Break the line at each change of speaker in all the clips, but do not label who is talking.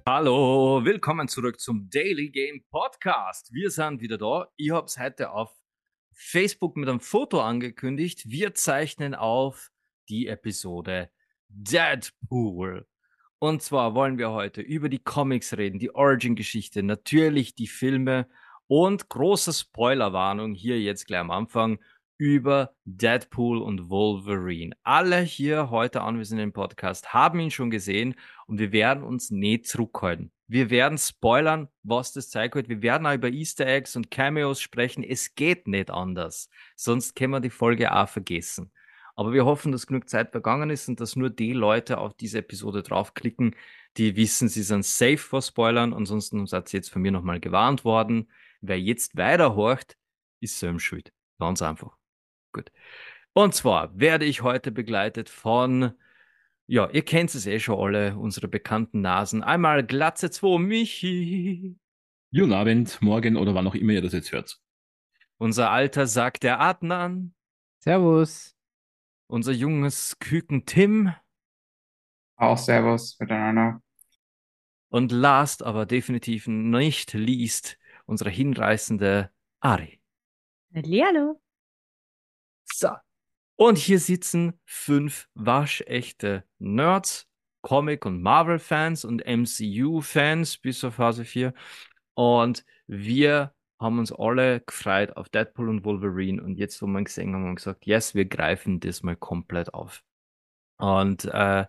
Hallo, willkommen zurück zum Daily Game Podcast. Wir sind wieder da. Ich habe es heute auf Facebook mit einem Foto angekündigt. Wir zeichnen auf die Episode Deadpool. Und zwar wollen wir heute über die Comics reden, die Origin-Geschichte, natürlich die Filme und große Spoilerwarnung hier jetzt gleich am Anfang über Deadpool und Wolverine. Alle hier heute anwesenden im Podcast haben ihn schon gesehen und wir werden uns nicht zurückhalten. Wir werden spoilern, was das zeigt wird. Wir werden auch über Easter Eggs und Cameos sprechen. Es geht nicht anders. Sonst können wir die Folge auch vergessen. Aber wir hoffen, dass genug Zeit vergangen ist und dass nur die Leute auf diese Episode draufklicken, die wissen, sie sind safe vor Spoilern. Ansonsten seid ihr jetzt von mir nochmal gewarnt worden. Wer jetzt weiterhorcht, ist selbst schuld. Ganz einfach. Gut. Und zwar werde ich heute begleitet von, ja, ihr kennt es eh schon alle, unsere bekannten Nasen. Einmal Glatze 2, Michi.
Guten Abend, morgen oder wann auch immer ihr das jetzt hört.
Unser alter Sack der Adnan.
Servus.
Unser junges Küken Tim.
Auch Servus miteinander.
Und last, aber definitiv nicht least, unsere hinreißende Ari.
Hallihallo.
So. Und hier sitzen 5 waschechte Nerds, Comic- und Marvel-Fans und MCU-Fans bis zur Phase 4. Und wir haben uns alle gefreut auf Deadpool und Wolverine. Und jetzt, wo wir gesehen haben, haben wir gesagt, yes, wir greifen das mal komplett auf. Und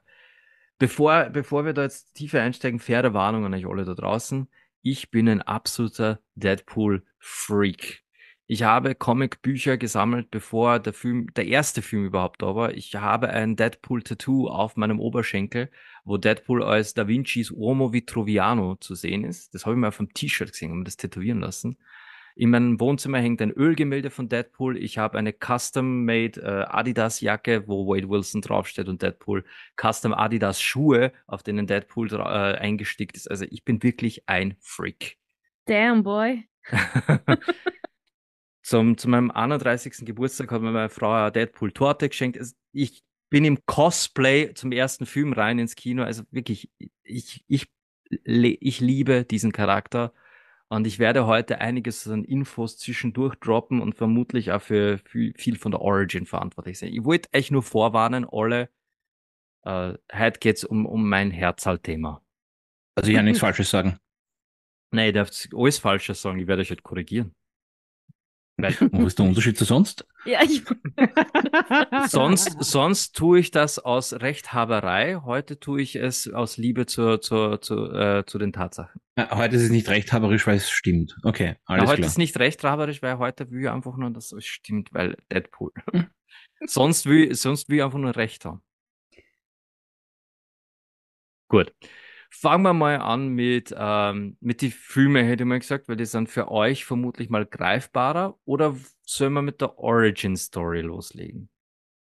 bevor wir da jetzt tiefer einsteigen, faire Warnung an euch alle da draußen. Ich bin ein absoluter Deadpool-Freak. Ich habe Comicbücher gesammelt, bevor der erste Film überhaupt da war. Ich habe ein Deadpool-Tattoo auf meinem Oberschenkel, wo Deadpool als Da Vincis Uomo Vitruviano zu sehen ist. Das habe ich mir auf dem T-Shirt gesehen und das tätowieren lassen. In meinem Wohnzimmer hängt ein Ölgemälde von Deadpool. Ich habe eine custom-made Adidas-Jacke, wo Wade Wilson draufsteht und Deadpool. Custom Adidas-Schuhe, auf denen Deadpool eingestickt ist. Also ich bin wirklich ein Freak.
Damn, boy.
Zu meinem 31. Geburtstag hat mir meine Frau eine Deadpool-Torte geschenkt. Ich bin im Cosplay zum ersten Film rein ins Kino. Also wirklich, ich liebe diesen Charakter. Und ich werde heute einiges an Infos zwischendurch droppen und vermutlich auch für viel von der Origin verantwortlich sein. Ich wollte euch nur vorwarnen, alle, heute geht's um mein Herzalthema.
Also ich kann nichts Falsches sagen.
Nein, ihr dürft alles Falsches sagen, ich werde euch halt korrigieren.
Wo ist der Unterschied zu sonst?
Ja,
Sonst tue ich das aus Rechthaberei, heute tue ich es aus Liebe zu den Tatsachen.
Heute ist es nicht rechthaberisch, weil es stimmt. Okay, alles
Heute
klar.
ist nicht rechthaberisch, weil heute will ich einfach nur, dass es stimmt, weil Deadpool. sonst will ich einfach nur Recht haben. Gut. Fangen wir mal an mit die Filme, hätte ich mal gesagt, weil die sind für euch vermutlich mal greifbarer. Oder sollen wir mit der Origin-Story loslegen?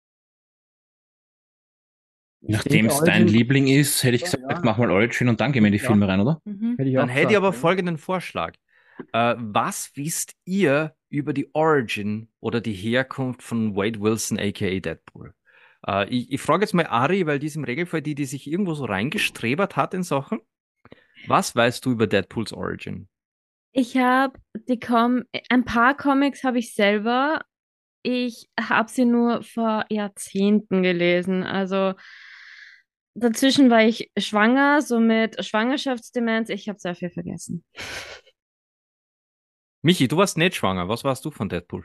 Nachdem es dein Liebling ist, hätte ich gesagt,
ja.
mach mal Origin und dann gehen wir in die Filme rein, oder?
Dann hätte ich aber folgenden Vorschlag. Was wisst ihr über die Origin oder die Herkunft von Wade Wilson, aka Deadpool? Ich frage jetzt mal Ari, weil die ist im Regelfall die sich irgendwo so reingestrebert hat in Sachen. Was weißt du über Deadpools Origin?
Ich habe ein paar Comics habe ich selber. Ich habe sie nur vor Jahrzehnten gelesen. Also dazwischen war ich schwanger, somit Schwangerschaftsdemenz. Ich habe sehr viel vergessen.
Michi, du warst nicht schwanger. Was warst du von Deadpool?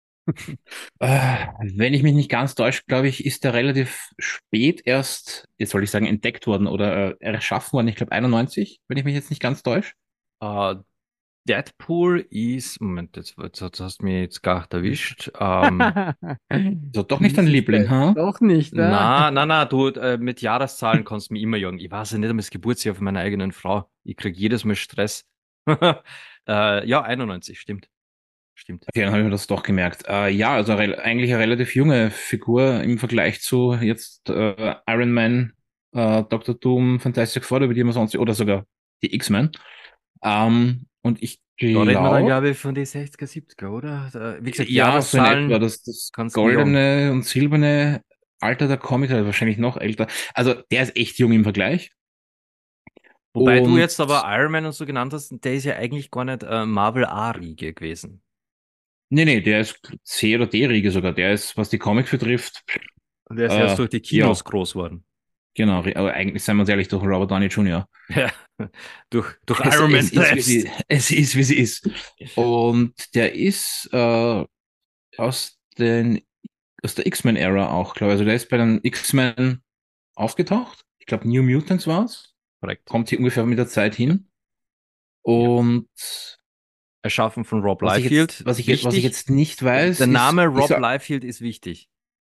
Wenn ich mich nicht ganz täusche, glaube ich, ist der relativ spät erst, jetzt soll ich sagen, entdeckt worden oder erschaffen worden. Ich glaube 91, wenn ich mich jetzt nicht ganz täusche.
Deadpool ist, Moment, jetzt hast du mich jetzt gar nicht erwischt.
So, doch nicht dein Liebling, ha?
Doch nicht, ja?
Na, du, mit Jahreszahlen kannst du mich immer jagen. Ich weiß ja nicht einmal das Geburtsjahr von meiner eigenen Frau. Ich krieg jedes Mal Stress. Ja, 91, stimmt. Stimmt.
Okay, dann habe ich mir das doch gemerkt. Ja, also eigentlich eine relativ junge Figur im Vergleich zu jetzt Iron Man, Dr. Doom, Fantastic Four, über die man sonst, oder sogar die X-Men. Und ich
Da reden wir dann,
glaube,
glaube ich, von den 60er, 70er, oder? Wie gesagt,
ja, so in
Jahreszahlen
etwa, das
kannst du mich jagen.
goldene und silberne Alter der Comics, also wahrscheinlich noch älter. Also der ist echt jung im Vergleich.
Wobei du
Und
jetzt aber Iron Man und so genannt hast, der ist ja eigentlich gar nicht Marvel A-Riege gewesen.
nee, der ist C oder D-Riege sogar. Der ist, was die Comics betrifft,
Und der ist erst durch die
ja,
Kinos groß geworden.
genau. Aber eigentlich, seien wir uns ehrlich, durch Robert Downey Jr.
Ja, durch
Es,
Iron Man
es ist, wie
selbst.
es ist, wie es ist. Und der ist aus den, aus der X-Men-Ära auch, glaube ich. Also der ist bei den X-Men aufgetaucht. Ich glaube, New Mutants war's.
Korrekt.
Kommt hier ungefähr mit der Zeit hin. Und
Erschaffen von Rob
was ich
Liefeld.
jetzt, was ich jetzt nicht weiß,
Der Name
ist
Rob
er,
Liefeld ist wichtig.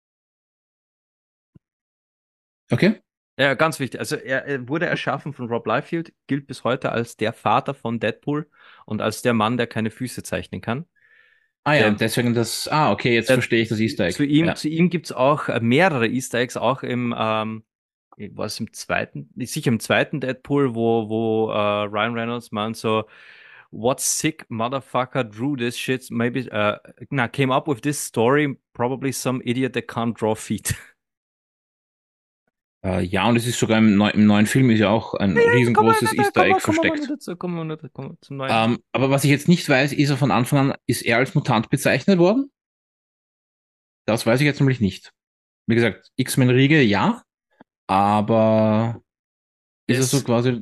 okay.
Ja, ganz wichtig. Also er wurde erschaffen von Rob Liefeld, gilt bis heute als der Vater von Deadpool und als der Mann, der keine Füße zeichnen kann.
Ah ja,
Der,
und deswegen okay, jetzt
der,
verstehe ich das Easter Egg.
zu ihm,
Ja.
zu ihm gibt es auch mehrere Easter Eggs, auch im zweiten, sicher im zweiten Deadpool, wo Ryan Reynolds meint so, what sick motherfucker drew this shit, maybe, came up with this story, probably some idiot that can't draw feet.
Ja, und es ist sogar im neuen Film ist ja auch ein riesengroßes Easter Egg versteckt.
Kommen wir zum neuen.
Aber was ich jetzt nicht weiß, ist er von Anfang an, ist er als Mutant bezeichnet worden? Das weiß ich jetzt nämlich nicht. Wie gesagt, X-Men-Riege, ja, aber ist er so quasi.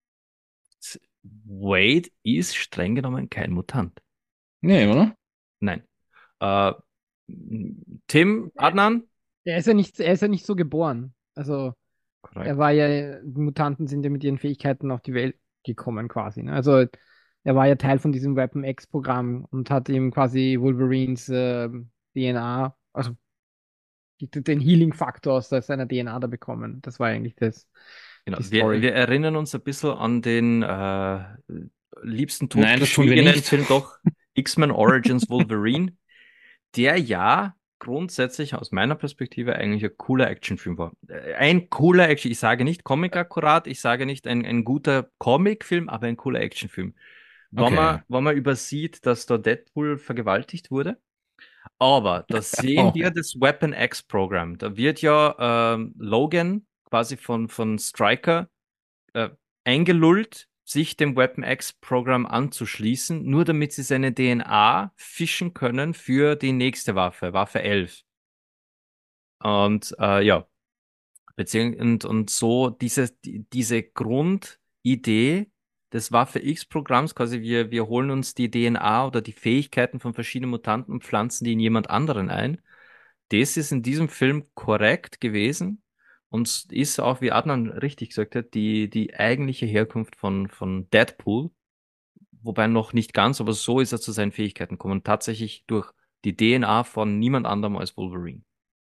Wade ist streng genommen kein Mutant.
Nee, oder?
Nein. Äh, Tim, Adnan?
Er ist ja nicht so geboren. Also,
Korrekt.
er war ja, die Mutanten sind ja mit ihren Fähigkeiten auf die Welt gekommen quasi. Ne? Also, er war ja Teil von diesem Weapon X-Programm und hat ihm quasi Wolverines DNA, also den Healing-Faktor aus seiner DNA da bekommen. Das war eigentlich
Genau.
die Story.
Wir erinnern uns ein bisschen an den liebsten
Nein, das tun wir
totgeschwiegenen
nicht.
Film doch, X-Men Origins Wolverine, der ja grundsätzlich aus meiner Perspektive eigentlich ein cooler Actionfilm war. Ein cooler Action, ich sage nicht Comic akkurat, ich sage nicht ein guter Comicfilm, aber ein cooler Actionfilm.
Okay.
Wenn man übersieht, dass da Deadpool vergewaltigt wurde, aber da sehen
Oh.
wir das Weapon X Programm. Da wird ja Logan quasi von Stryker eingelullt, sich dem Weapon X Programm anzuschließen, nur damit sie seine DNA fischen können für die nächste Waffe, Waffe 11. Und ja, und so diese Grundidee des Waffe X-Programms, quasi wir holen uns die DNA oder die Fähigkeiten von verschiedenen Mutanten und pflanzen die in jemand anderen ein. Das ist in diesem Film korrekt gewesen und ist auch, wie Adnan richtig gesagt hat, die eigentliche Herkunft von Deadpool, wobei noch nicht ganz, aber so ist er zu seinen Fähigkeiten gekommen, tatsächlich durch die DNA von niemand anderem als Wolverine.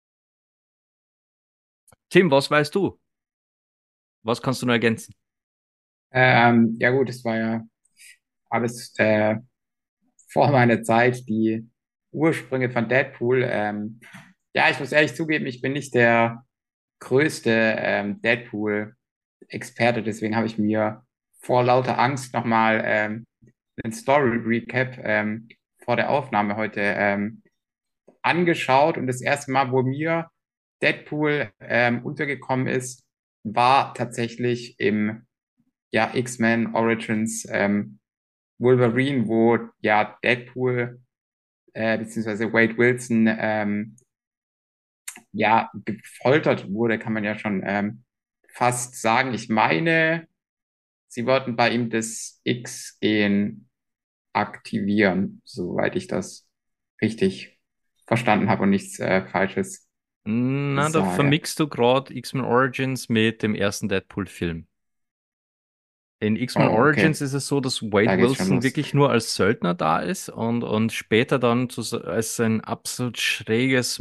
Tim, was weißt du? Was kannst du noch ergänzen?
Ja gut, es war ja alles vor meiner Zeit, die Ursprünge von Deadpool. Ja, ich muss ehrlich zugeben, ich bin nicht der größte Deadpool-Experte, deswegen habe ich mir vor lauter Angst nochmal einen Story-Recap vor der Aufnahme heute angeschaut und das erste Mal, wo mir Deadpool untergekommen ist, war tatsächlich im X-Men Origins Wolverine, wo ja Deadpool beziehungsweise Wade Wilson gefoltert wurde, kann man ja schon fast sagen. Ich meine, sie wollten bei ihm das X-Gen aktivieren, soweit ich das richtig verstanden habe und nichts Falsches
Na, da
sage.
vermixst du gerade X-Men Origins mit dem ersten Deadpool-Film. In X-Men
Oh, okay.
Origins ist es so, dass
Da
Wade
geht's schon
Wilson
los.
wirklich nur als Söldner da ist und später dann als ein absolut schräges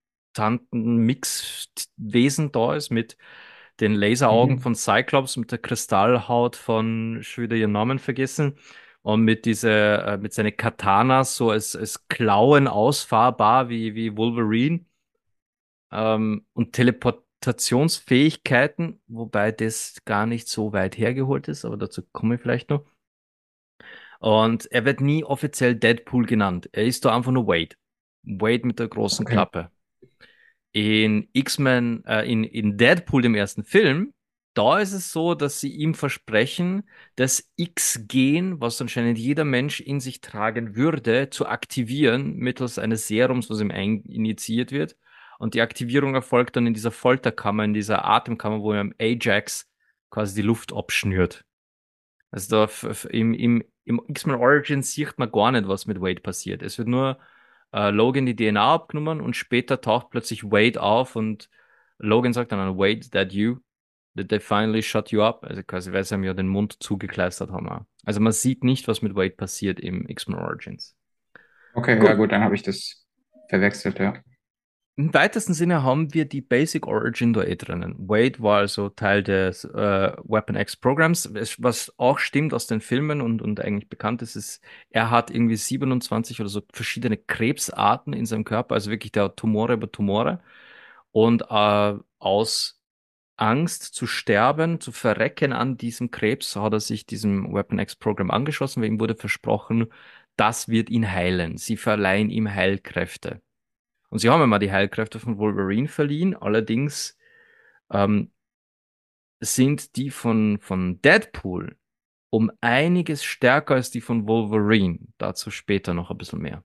Mutanten-Mix-Wesen da ist mit den Laseraugen von Cyclops, mit der Kristallhaut von, schon wieder ihren Namen vergessen, und mit mit seinen Katanas so als Klauen ausfahrbar wie Wolverine. Und Teleportationsfähigkeiten, wobei das gar nicht so weit hergeholt ist, aber dazu komme ich vielleicht noch. Und er wird nie offiziell Deadpool genannt. Er ist da einfach nur Wade. Wade mit der großen
Okay.
Klappe. In X-Men, in Deadpool, dem ersten Film, da ist es so, dass sie ihm versprechen, das X-Gen, was anscheinend jeder Mensch in sich tragen würde, zu aktivieren mittels eines Serums, was ihm injiziert wird. Und die Aktivierung erfolgt dann in dieser Folterkammer, in dieser Atemkammer, wo ihm Ajax quasi die Luft abschnürt. Also da im X-Men Origins sieht man gar nicht, was mit Wade passiert. Es wird nur Logan die DNA abgenommen und später taucht plötzlich Wade auf und Logan sagt dann, Wade, that you? Did they finally shut you up? Also quasi, weil sie ihm ja den Mund zugekleistert haben. Auch. Also man sieht nicht, was mit Wade passiert im X-Men Origins.
Okay, ja
Gut.
gut, dann habe ich das verwechselt, ja.
Im weitesten Sinne haben wir die Basic Origin da drinnen. Wade war also Teil des Weapon X Programms, was auch stimmt aus den Filmen und eigentlich bekannt ist, er hat irgendwie 27 oder so verschiedene Krebsarten in seinem Körper, also wirklich der hat Tumore über Tumore. Und aus Angst zu sterben, zu verrecken an diesem Krebs, hat er sich diesem Weapon X Programm angeschlossen, weil ihm wurde versprochen, das wird ihn heilen. Sie verleihen ihm Heilkräfte. Und sie haben immer die Heilkräfte von Wolverine verliehen, allerdings ähm, sind die von Deadpool um einiges stärker als die von Wolverine. Dazu später noch ein bisschen mehr.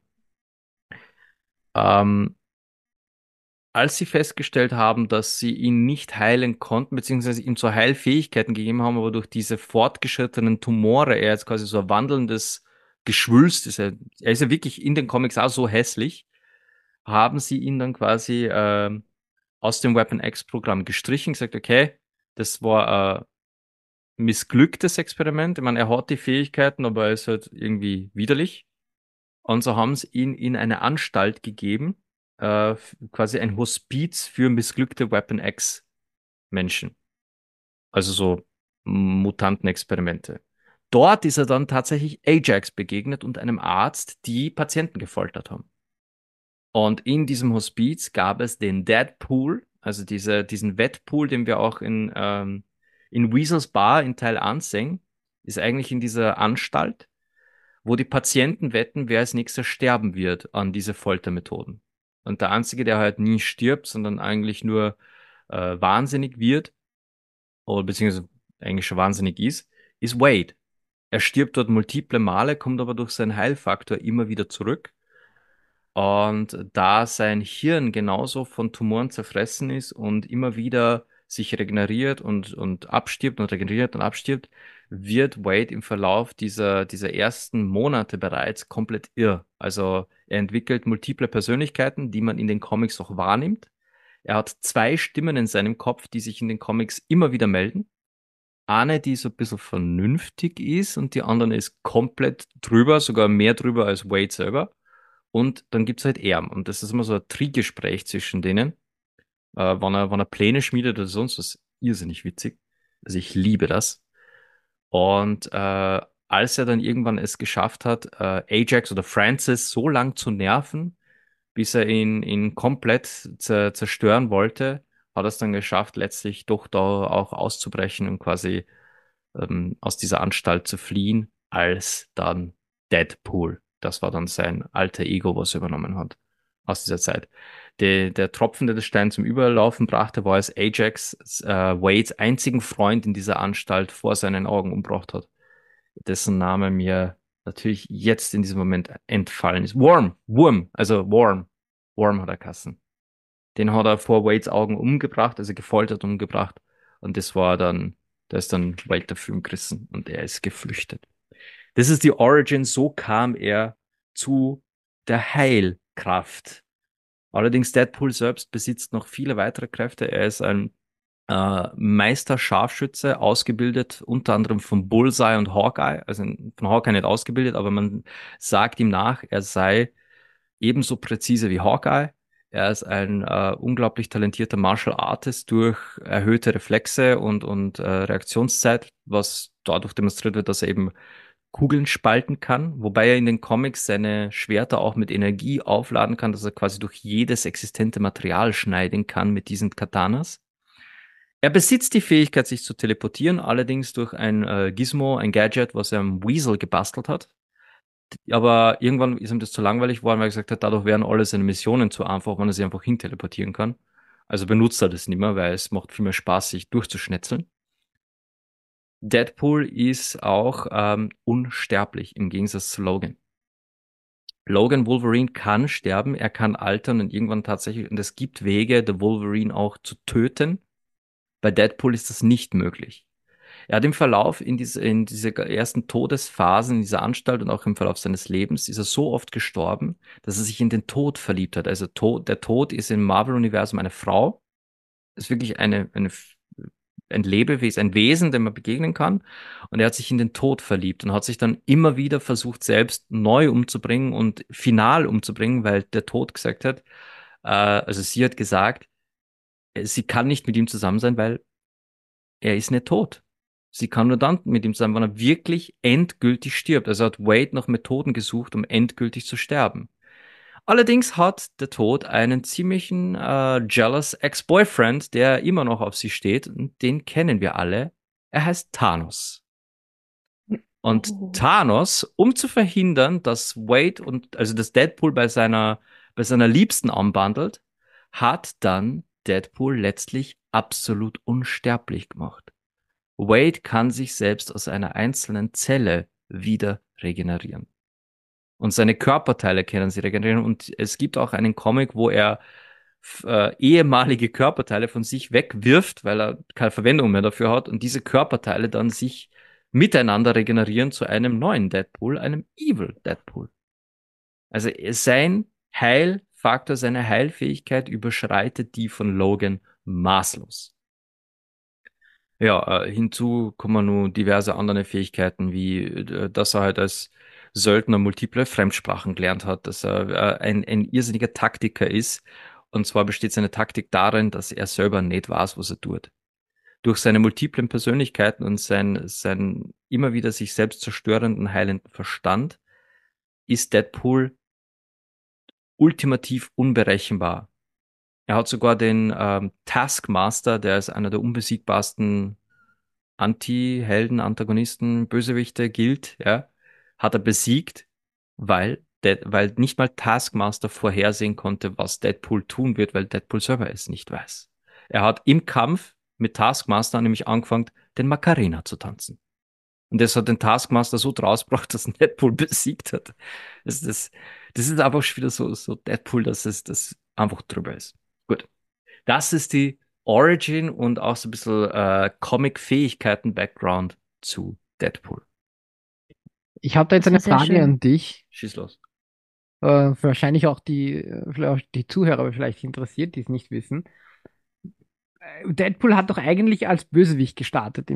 Ähm, als sie festgestellt haben, dass sie ihn nicht heilen konnten, beziehungsweise ihm zwar Heilfähigkeiten gegeben haben, aber durch diese fortgeschrittenen Tumore, er jetzt quasi so ein wandelndes Geschwülst ist, er ist ja wirklich in den Comics auch so hässlich, haben sie ihn dann quasi aus dem Weapon X-Programm gestrichen, gesagt, okay, das war ein missglücktes Experiment. Ich meine, er hat die Fähigkeiten, aber er ist halt irgendwie widerlich. Und so haben sie ihn in eine Anstalt gegeben, quasi ein Hospiz für missglückte Weapon X-Menschen. Also so Mutantenexperimente. Dort ist er dann tatsächlich Ajax begegnet und einem Arzt, die Patienten gefoltert haben. Und in diesem Hospiz gab es den Deadpool, also diesen Wettpool, den wir auch in Weasels Bar in Teil 1 sehen, ist eigentlich in dieser Anstalt, wo die Patienten wetten, wer als nächster sterben wird an diese Foltermethoden. Und der Einzige, der halt nie stirbt, sondern eigentlich nur wahnsinnig wird, oder beziehungsweise eigentlich schon wahnsinnig ist Wade. Er stirbt dort multiple Male, kommt aber durch seinen Heilfaktor immer wieder zurück. Und da sein Hirn genauso von Tumoren zerfressen ist und immer wieder sich regeneriert und abstirbt und regeneriert und abstirbt, wird Wade im Verlauf dieser ersten Monate bereits komplett irr. Also er entwickelt multiple Persönlichkeiten, die man in den Comics auch wahrnimmt. Er hat zwei Stimmen in seinem Kopf, die sich in den Comics immer wieder melden. Eine, die so ein bisschen vernünftig ist und die andere ist komplett drüber, sogar mehr drüber als Wade selber. Und dann gibt's halt er. Und das ist immer so ein Triegespräch zwischen denen, wenn er Pläne schmiedet oder sonst was. Irrsinnig witzig. Also ich liebe das. Und als er dann irgendwann es geschafft hat, Ajax oder Francis so lang zu nerven, bis er ihn komplett zerstören wollte, hat er es dann geschafft, letztlich doch da auch auszubrechen und quasi aus dieser Anstalt zu fliehen, als dann Deadpool. Das war dann sein alter Ego, was er übernommen hat aus dieser Zeit. Der Tropfen, der das Stein zum Überlaufen brachte, war, als Ajax Wades einzigen Freund in dieser Anstalt vor seinen Augen umgebracht hat, dessen Name mir natürlich jetzt in diesem Moment entfallen ist. Worm hat er Kassen. Den hat er vor Wades Augen umgebracht, also gefoltert und umgebracht. Und da ist dann Wade dafür umgerissen und er ist geflüchtet. Das ist die Origin, so kam er zu der Heilkraft. Allerdings Deadpool selbst besitzt noch viele weitere Kräfte. Er ist ein Meister-Scharfschütze, ausgebildet unter anderem von Bullseye und Hawkeye. Also von Hawkeye nicht ausgebildet, aber man sagt ihm nach, er sei ebenso präzise wie Hawkeye. Er ist ein unglaublich talentierter Martial Artist durch erhöhte Reflexe und Reaktionszeit, was dadurch demonstriert wird, dass er eben Kugeln spalten kann, wobei er in den Comics seine Schwerter auch mit Energie aufladen kann, dass er quasi durch jedes existente Material schneiden kann mit diesen Katanas. Er besitzt die Fähigkeit, sich zu teleportieren, allerdings durch ein Gizmo, ein Gadget, was er am Weasel gebastelt hat. Aber irgendwann ist ihm das zu langweilig geworden, weil er gesagt hat, dadurch wären alle seine Missionen zu einfach, wenn er sie einfach hin teleportieren kann. Also benutzt er das nicht mehr, weil es macht viel mehr Spaß, sich durchzuschnetzeln. Deadpool ist auch unsterblich im Gegensatz zu Logan. Logan Wolverine kann sterben, er kann altern und irgendwann tatsächlich, und es gibt Wege, der Wolverine auch zu töten. Bei Deadpool ist das nicht möglich. Er hat im Verlauf in diese ersten Todesphasen in dieser Anstalt und auch im Verlauf seines Lebens ist er so oft gestorben, dass er sich in den Tod verliebt hat. Also der Tod ist im Marvel-Universum eine Frau, ist wirklich ein Lebewesen, ein Wesen, dem man begegnen kann. Und er hat sich in den Tod verliebt und hat sich dann immer wieder versucht, selbst neu umzubringen und final umzubringen, weil der Tod gesagt hat, also sie hat gesagt, sie kann nicht mit ihm zusammen sein, weil er ist nicht tot. Sie kann nur dann mit ihm sein, wenn er wirklich endgültig stirbt. Also hat Wade nach Methoden gesucht, um endgültig zu sterben. Allerdings hat der Tod einen ziemlichen jealous Ex-Boyfriend, der immer noch auf sie steht. Und den kennen wir alle. Er heißt Thanos. Und Thanos, um zu verhindern, dass Wade also dass Deadpool bei seiner Liebsten anbandelt, hat dann Deadpool letztlich absolut unsterblich gemacht. Wade kann sich selbst aus einer einzelnen Zelle wieder regenerieren. Und seine Körperteile können sie regenerieren. Und es gibt auch einen Comic, wo er ehemalige Körperteile von sich wegwirft, weil er keine Verwendung mehr dafür hat. Und diese Körperteile dann sich miteinander regenerieren zu einem neuen Deadpool, einem Evil Deadpool. Also sein Heilfaktor, seine Heilfähigkeit überschreitet die von Logan maßlos. Ja, hinzu kommen nun diverse andere Fähigkeiten, wie dass er halt als Söldner multiple Fremdsprachen gelernt hat, dass er ein irrsinniger Taktiker ist. Und zwar besteht seine Taktik darin, dass er selber nicht weiß, was er tut. Durch seine multiplen Persönlichkeiten und sein immer wieder sich selbst zerstörenden, heilenden Verstand ist Deadpool ultimativ unberechenbar. Er hat sogar den Taskmaster, der als einer der unbesiegbarsten Anti-Helden, Antagonisten, Bösewichte gilt, ja, hat er besiegt, weil nicht mal Taskmaster vorhersehen konnte, was Deadpool tun wird, weil Deadpool selber es nicht weiß. Er hat im Kampf mit Taskmaster nämlich angefangen, den Macarena zu tanzen. Und das hat den Taskmaster so draus gebracht, dass Deadpool besiegt hat. Das ist einfach schon wieder so Deadpool, dass es das einfach drüber ist. Gut. Das ist die Origin und auch so ein bisschen Comic-Fähigkeiten-Background zu Deadpool.
Ich habe da jetzt
Das
eine
war sehr
Frage
schön.
an dich.
Schieß los.
Wahrscheinlich auch vielleicht auch die Zuhörer vielleicht interessiert, die es nicht wissen. Deadpool hat doch eigentlich als Bösewicht gestartet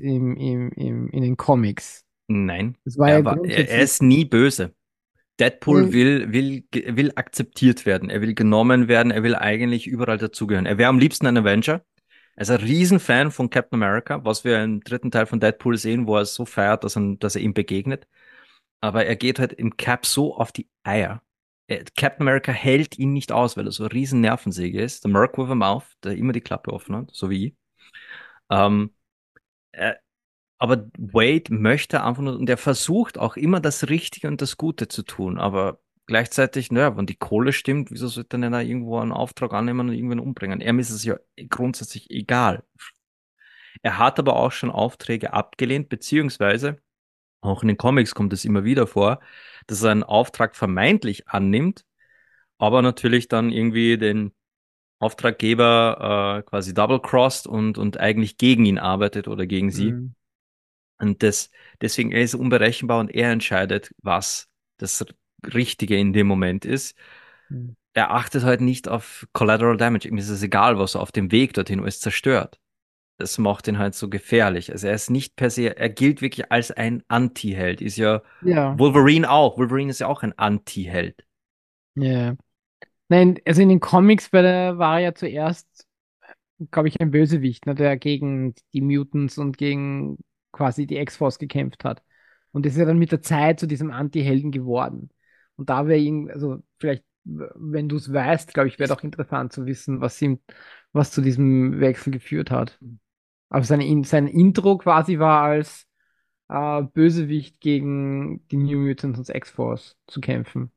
in den Comics.
Nein,
Das war ja
er
grundsätzlich.
ist nie böse. Deadpool will akzeptiert werden. Er will genommen werden. Er will eigentlich überall dazugehören. Er wäre am liebsten ein Avenger. Er ist ein Riesenfan von Captain America, was wir im dritten Teil von Deadpool sehen, wo er es so feiert, dass er ihm begegnet. Aber er geht halt im Cap so auf die Eier. Captain America hält ihn nicht aus, weil er so eine riesen Nervensäge ist. Der Merc with a Mouth, der immer die Klappe offen hat, so wie ich. Ähm, äh, aber Wade möchte einfach nur, und er versucht auch immer das Richtige und das Gute zu tun, aber gleichzeitig, naja, wenn die Kohle stimmt, wieso sollte er da irgendwo einen Auftrag annehmen und irgendwen umbringen? Er ist es ja grundsätzlich egal. Er hat aber auch schon Aufträge abgelehnt, beziehungsweise auch in den Comics kommt es immer wieder vor, dass er einen Auftrag vermeintlich annimmt, aber natürlich dann irgendwie den Auftraggeber quasi double-crossed und eigentlich gegen ihn arbeitet oder gegen sie.
Mhm.
Und deswegen er ist unberechenbar und er entscheidet, was das Richtige in dem Moment ist.
Mhm.
Er achtet halt nicht auf Collateral Damage. Ihm ist es egal, was er auf dem Weg dorthin alles zerstört. Das macht ihn halt so gefährlich. Also er ist nicht per se, er gilt wirklich als ein Anti-Held. Ist ja
Ja,
Wolverine auch. Wolverine ist ja auch ein Anti-Held.
ja. Nein, also in den Comics war er ja zuerst, glaube ich, ein Bösewicht, ne, der gegen die Mutants und gegen quasi die X-Force gekämpft hat. Und ist ja dann mit der Zeit zu diesem Anti-Helden geworden. Und da wäre ihn, also vielleicht, wenn du es weißt, glaube ich, wäre doch interessant zu wissen, was zu diesem Wechsel geführt hat. Aber sein Intro quasi war als Bösewicht gegen die New Mutants und X-Force zu kämpfen.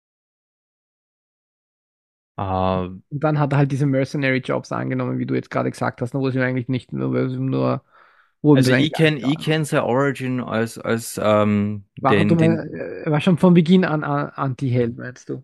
Äh,
Und dann hat er halt diese Mercenary Jobs angenommen, wie du jetzt gerade gesagt hast, ne, wo es ihm eigentlich nicht nur Wo ihm
Also
das
ich
eigentlich gar
kenne
nicht
ich kenn sein Origin als
war.
den
Er war schon von Beginn an Anti-Held, meinst du?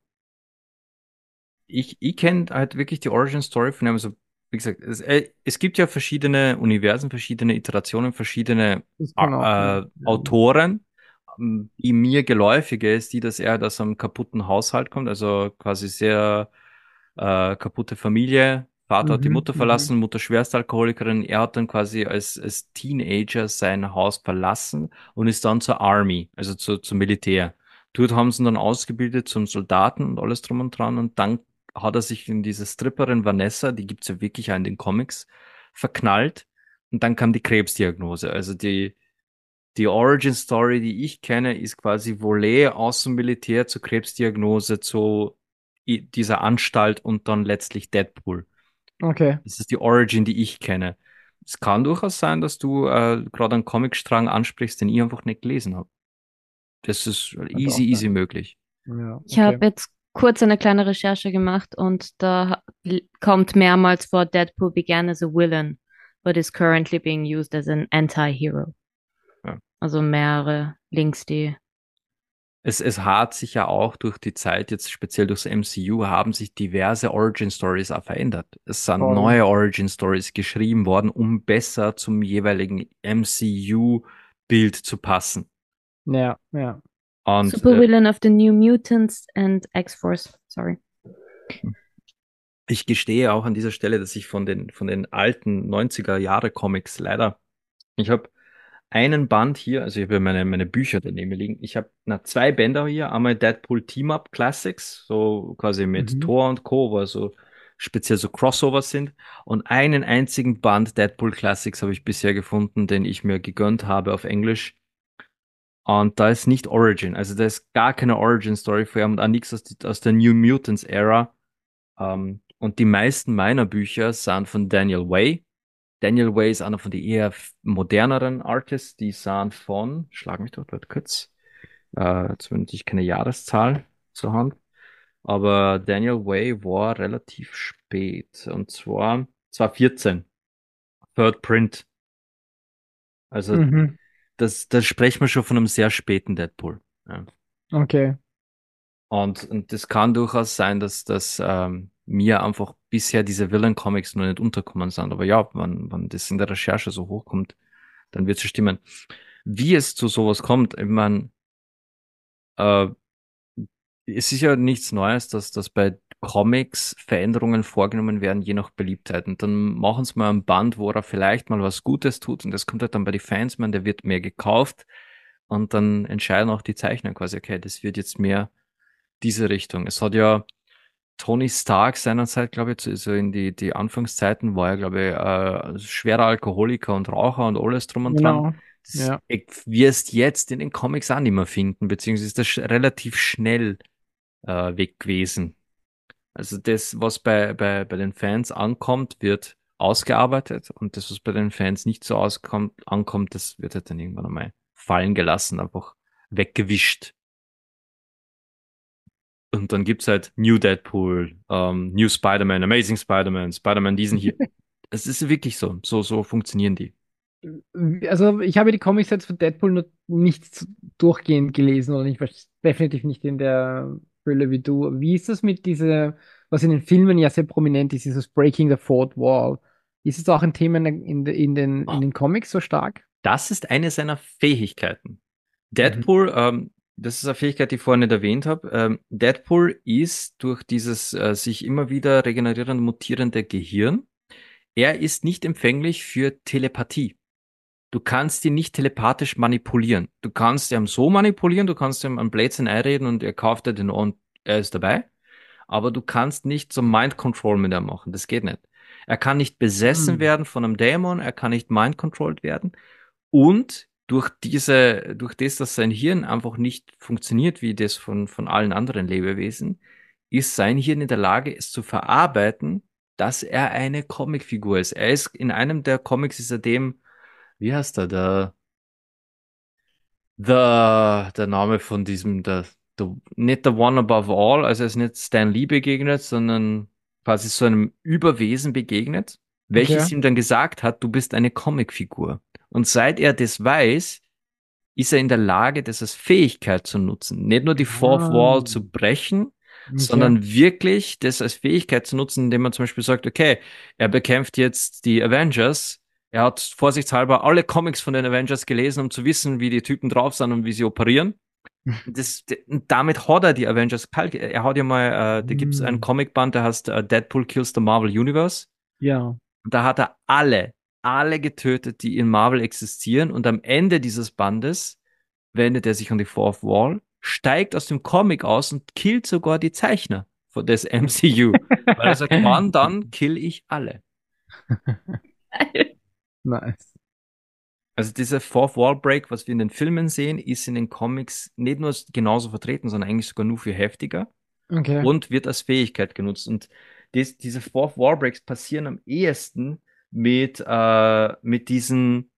ich kenne halt wirklich die Origin Story von ihm. Also, wie gesagt, es gibt ja verschiedene Universen, verschiedene Iterationen, verschiedene
Das kann auch sein. Ja.
Autoren. Die mir geläufige ist die, dass er aus einem kaputten Haushalt kommt, also quasi sehr kaputte Familie. Vater hat die
Mhm,
Mutter
mhm.
verlassen, Mutter Schwerstalkoholikerin. Er hat dann quasi als Teenager sein Haus verlassen und ist dann zur Army, also zum Militär. Dort haben sie ihn dann ausgebildet zum Soldaten und alles drum und dran. Und dann hat er sich in diese Stripperin Vanessa, die gibt's ja wirklich auch in den Comics, verknallt. Und dann kam die Krebsdiagnose. Also die Origin Story, die ich kenne, ist quasi Volet aus dem Militär zur Krebsdiagnose zu dieser Anstalt und dann letztlich Deadpool.
Okay.
Das ist die Origin, die ich kenne. Es kann durchaus sein, dass du gerade einen Comicstrang ansprichst, den ich einfach nicht gelesen habe. Das ist
Könnte auch
easy
sein.
möglich.
Ja,
Ich
okay.
habe jetzt kurz eine kleine Recherche gemacht und da kommt mehrmals vor, Deadpool began as a villain, but is currently being used as an anti-hero.
Ja.
Also mehrere Links, die.
Es hat sich ja auch durch die Zeit, jetzt speziell durchs MCU, haben sich diverse Origin Stories auch verändert. Es sind
Voll.
neue Origin Stories geschrieben worden, um besser zum jeweiligen MCU-Bild zu passen.
Ja, ja.
Und
Supervillain of the New Mutants and X-Force. Sorry.
ich gestehe auch an dieser Stelle, dass ich von den alten 90er-Jahre-Comics leider, ich habe einen Band hier, also ich habe ja meine Bücher daneben liegen. Ich habe zwei Bänder hier, einmal Deadpool Team-Up Classics, so quasi mit
Mhm.
Thor und Co., wo so speziell so Crossovers sind. Und einen einzigen Band Deadpool Classics habe ich bisher gefunden, den ich mir gegönnt habe auf Englisch. Und da ist nicht Origin, also da ist gar keine Origin-Story für ihn und auch nichts aus der New Mutants-Ära. Und die meisten meiner Bücher sind von Daniel Way. Daniel Way ist einer von den eher moderneren Artists. Die sind von, schlag mich dort kurz, zumindest ich keine Jahreszahl zur Hand. Aber Daniel Way war relativ spät. Und zwar 2014. Third Print. Also
Mhm.
das sprechen wir schon von einem sehr späten Deadpool. Ja.
Okay.
Und das kann durchaus sein, dass mir einfach bisher diese Villain-Comics noch nicht unterkommen sind. Aber ja, wenn das in der Recherche so hochkommt, dann wird es stimmen. Wie es zu sowas kommt, ich meine, äh, es ist ja nichts Neues, dass bei Comics Veränderungen vorgenommen werden, je nach Beliebtheit. Und dann machen sie mal ein Band, wo er vielleicht mal was Gutes tut. Und das kommt halt dann bei den Fans, man, der wird mehr gekauft. Und dann entscheiden auch die Zeichner quasi, okay, das wird jetzt mehr diese Richtung. Es hat ja Tony Stark seinerzeit, glaube ich, so in die Anfangszeiten war er, glaube ich, schwerer Alkoholiker und Raucher und alles drum und dran.
Genau.
Das
Ja.
wirst jetzt in den Comics auch nicht mehr finden, beziehungsweise ist das relativ schnell weg gewesen. Also das, was bei den Fans ankommt, wird ausgearbeitet und das, was bei den Fans nicht so ankommt, das wird halt dann irgendwann einmal fallen gelassen, einfach weggewischt. Und dann gibt's halt New Deadpool, New Spider-Man, Amazing Spider-Man, Spider-Man diesen hier. Es ist wirklich so. So funktionieren die.
Also ich habe die Comics jetzt von Deadpool noch nicht durchgehend gelesen oder nicht, definitiv nicht in der Fülle wie du. Wie ist das mit dieser, was in den Filmen ja sehr prominent ist, dieses Breaking the Fourth Wall? Ist es auch ein Thema in den Comics so stark?
Das ist eine seiner Fähigkeiten.
Mhm.
Deadpool, das ist eine Fähigkeit, die ich vorhin nicht erwähnt habe. Deadpool ist durch dieses sich immer wieder regenerierende, mutierende Gehirn, er ist nicht empfänglich für Telepathie. Du kannst ihn nicht telepathisch manipulieren. Du kannst ihn so manipulieren, du kannst ihm ein Blödsinn einreden und er kauft dir den und er ist dabei. Aber du kannst nicht so Mind Control mit ihm machen. Das geht nicht. Er kann nicht besessen
Mhm.
werden von einem Dämon, er kann nicht mind controlled werden. Und durch das, dass sein Hirn einfach nicht funktioniert wie das von allen anderen Lebewesen, ist sein Hirn in der Lage, es zu verarbeiten, dass er eine Comicfigur ist. Er ist in einem der Comics ist er dem, wie heißt er, der Name von diesem, nicht der One Above All, also er ist nicht Stan Lee begegnet, sondern quasi so einem Überwesen begegnet,
Okay.
welches ihm dann gesagt hat, du bist eine Comicfigur. Und seit er das weiß, ist er in der Lage, das als Fähigkeit zu nutzen. Nicht nur die Fourth Wall zu brechen, sondern wirklich das als Fähigkeit zu nutzen, indem man zum Beispiel sagt, okay, er bekämpft jetzt die Avengers. Er hat vorsichtshalber alle Comics von den Avengers gelesen, um zu wissen, wie die Typen drauf sind und wie sie operieren. Damit hat er die Avengers kalt. Er hat ja mal, da gibt es einen Comicband, der heißt Deadpool Kills the Marvel Universe.
Ja.
Und da hat er alle getötet, die in Marvel existieren. Und am Ende dieses Bandes wendet er sich an die Fourth Wall, steigt aus dem Comic aus und killt sogar die Zeichner des MCU. Weil er sagt, Mann, dann kill ich alle.
Nice.
Also dieser Fourth Wall Break, was wir in den Filmen sehen, ist in den Comics nicht nur genauso vertreten, sondern eigentlich sogar nur viel heftiger
Okay.
und wird als Fähigkeit genutzt. Und diese Fourth Wall Breaks passieren am ehesten mit diesen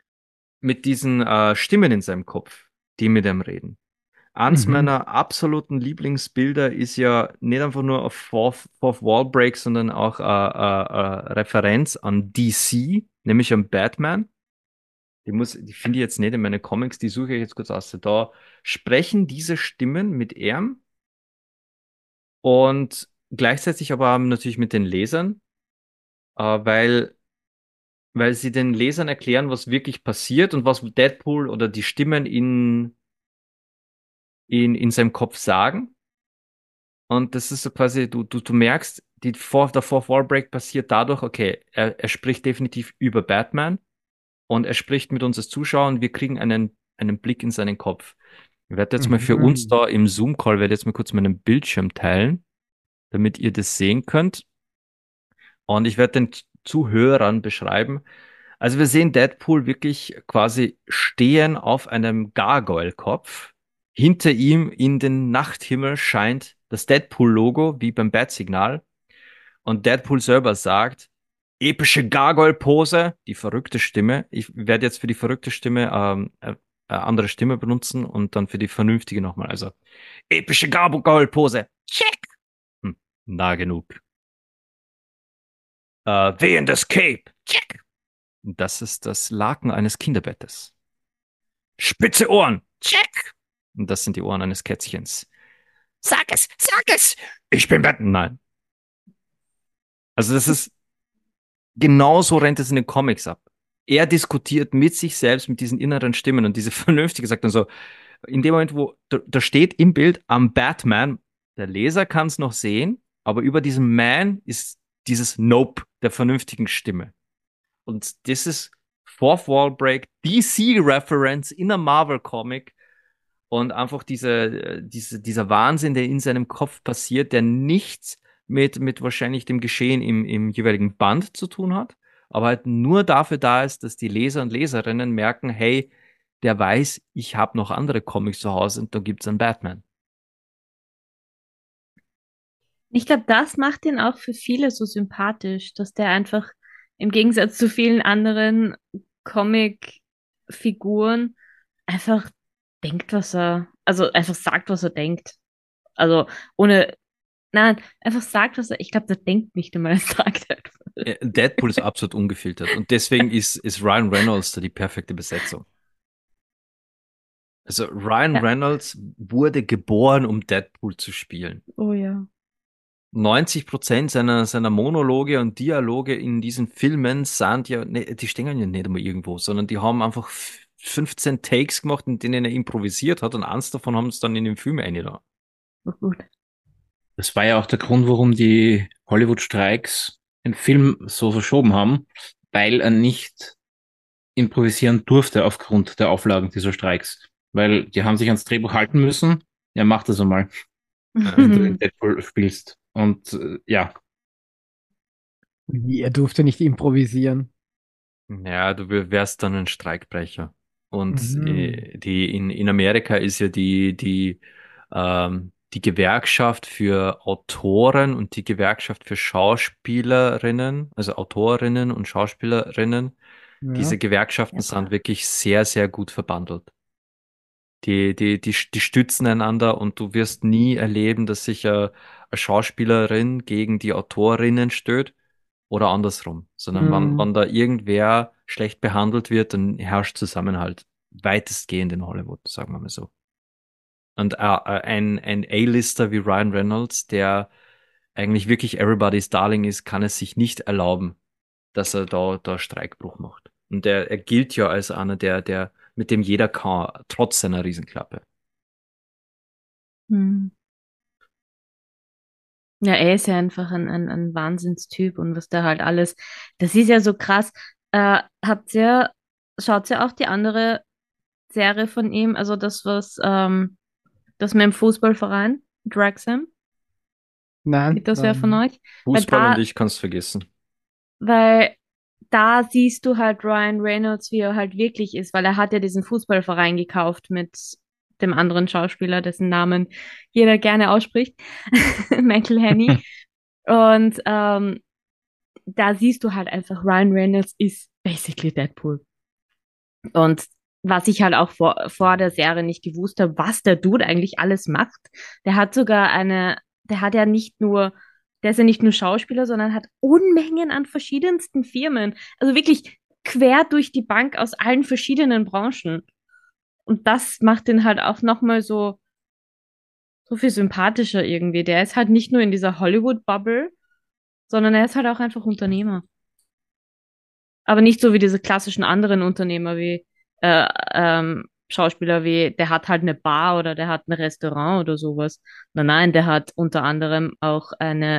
Stimmen in seinem Kopf, die mit ihm reden. Eins meiner absoluten Lieblingsbilder ist ja nicht einfach nur auf Fourth Wall Break, sondern auch Referenz an DC, nämlich an Batman. Die finde ich jetzt nicht in meine Comics, die suche ich jetzt kurz aus. Da sprechen diese Stimmen mit ihm und gleichzeitig aber natürlich mit den Lesern, weil sie den Lesern erklären, was wirklich passiert und was Deadpool oder die Stimmen in seinem Kopf sagen. Und das ist so quasi, du merkst, der Fourth Wall Break passiert dadurch, okay, er spricht definitiv über Batman und er spricht mit uns als Zuschauer und wir kriegen einen Blick in seinen Kopf. Ich werde jetzt mal für uns da im Zoom-Call, werde jetzt mal kurz meinen Bildschirm teilen, damit ihr das sehen könnt. Und ich werde den Zuhörern beschreiben. Also wir sehen Deadpool wirklich quasi stehen auf einem Gargoyle-Kopf. Hinter ihm in den Nachthimmel scheint das Deadpool-Logo, wie beim Bat-Signal. Und Deadpool selber sagt, epische Gargoyle-Pose, die verrückte Stimme. Ich werde jetzt für die verrückte Stimme eine andere Stimme benutzen und dann für die vernünftige nochmal. Also, epische Gargoyle-Pose. Check. Nah genug. Wehendes Cape. Check. Das ist das Laken eines Kinderbettes. Spitze Ohren. Check. Und das sind die Ohren eines Kätzchens. Sag es, sag es. Ich bin Batman. Nein. Also das ist, genauso rennt es in den Comics ab. Er diskutiert mit sich selbst, mit diesen inneren Stimmen und diese vernünftige sagt dann so, in dem Moment, wo da steht im Bild am Batman, der Leser kann es noch sehen, aber über diesem Man ist dieses Nope der vernünftigen Stimme. Und das ist Fourth Wall Break, DC-Reference in einem Marvel-Comic und einfach dieser Wahnsinn, der in seinem Kopf passiert, der nichts mit wahrscheinlich dem Geschehen im jeweiligen Band zu tun hat, aber halt nur dafür da ist, dass die Leser und Leserinnen merken, hey, der weiß, ich habe noch andere Comics zu Hause und da gibt es einen Batman.
Ich glaube, das macht ihn auch für viele so sympathisch, dass der einfach im Gegensatz zu vielen anderen Comic-Figuren einfach denkt, also einfach sagt, was er denkt. Also ohne, nein, einfach sagt, ich glaube, der denkt nicht einmal, er sagt einfach.
Deadpool ist absolut ungefiltert und deswegen ist Ryan Reynolds da die perfekte Besetzung. Also Ryan Reynolds wurde geboren, um Deadpool zu spielen.
Oh ja.
90% seiner Monologe und Dialoge in diesen Filmen sind ja, die stehen ja nicht einmal irgendwo, sondern die haben einfach 15 Takes gemacht, in denen er improvisiert hat und eins davon haben sie dann in den Film eingetan.
Oh, gut.
Das war ja auch der Grund, warum die Hollywood-Streiks den Film so verschoben haben, weil er nicht improvisieren durfte aufgrund der Auflagen dieser Streiks. Weil die haben sich ans Drehbuch halten müssen. Ja, mach das einmal, wenn du in Deadpool spielst. Und ja.
Er durfte nicht improvisieren.
Ja, du wärst dann ein Streikbrecher. Und
Mhm.
in Amerika ist ja die Gewerkschaft für Autoren und die Gewerkschaft für Schauspielerinnen, also Autorinnen und Schauspielerinnen,
Ja.
diese Gewerkschaften sind wirklich sehr, sehr gut verbandelt. Die stützen einander und du wirst nie erleben, dass sich eine Schauspielerin gegen die Autorinnen stößt oder andersrum, sondern
Mhm.
wenn da irgendwer schlecht behandelt wird, dann herrscht Zusammenhalt weitestgehend in Hollywood, sagen wir mal so. Und ein A-Lister wie Ryan Reynolds, der eigentlich wirklich Everybody's Darling ist, kann es sich nicht erlauben, dass er da Streikbruch macht. Und er gilt ja als einer, der mit dem jeder kann, trotz seiner Riesenklappe.
Hm. Ja, er ist ja einfach ein Wahnsinnstyp und was der halt alles, das ist ja so krass. Schaut ihr auch die andere Serie von ihm, also das mit dem Fußballverein, Wrexham?
Nein.
Sieht das wer von euch? Weil
Fußball und
da,
ich kann's vergessen.
weil da siehst du halt Ryan Reynolds, wie er halt wirklich ist, weil er hat ja diesen Fußballverein gekauft mit dem anderen Schauspieler, dessen Namen jeder gerne ausspricht, Michael Henney. Und da siehst du halt einfach, Ryan Reynolds ist basically Deadpool. Und was ich halt auch vor der Serie nicht gewusst habe, was der Dude eigentlich alles macht. Der hat sogar der hat ja nicht nur, der ist ja nicht nur Schauspieler, sondern hat Unmengen an verschiedensten Firmen. Also wirklich quer durch die Bank aus allen verschiedenen Branchen. Und das macht ihn halt auch nochmal so viel sympathischer irgendwie. Der ist halt nicht nur in dieser Hollywood-Bubble, sondern er ist halt auch einfach Unternehmer. Aber nicht so wie diese klassischen anderen Unternehmer wie Schauspieler wie, der hat halt eine Bar oder der hat ein Restaurant oder sowas. Nein, der hat unter anderem auch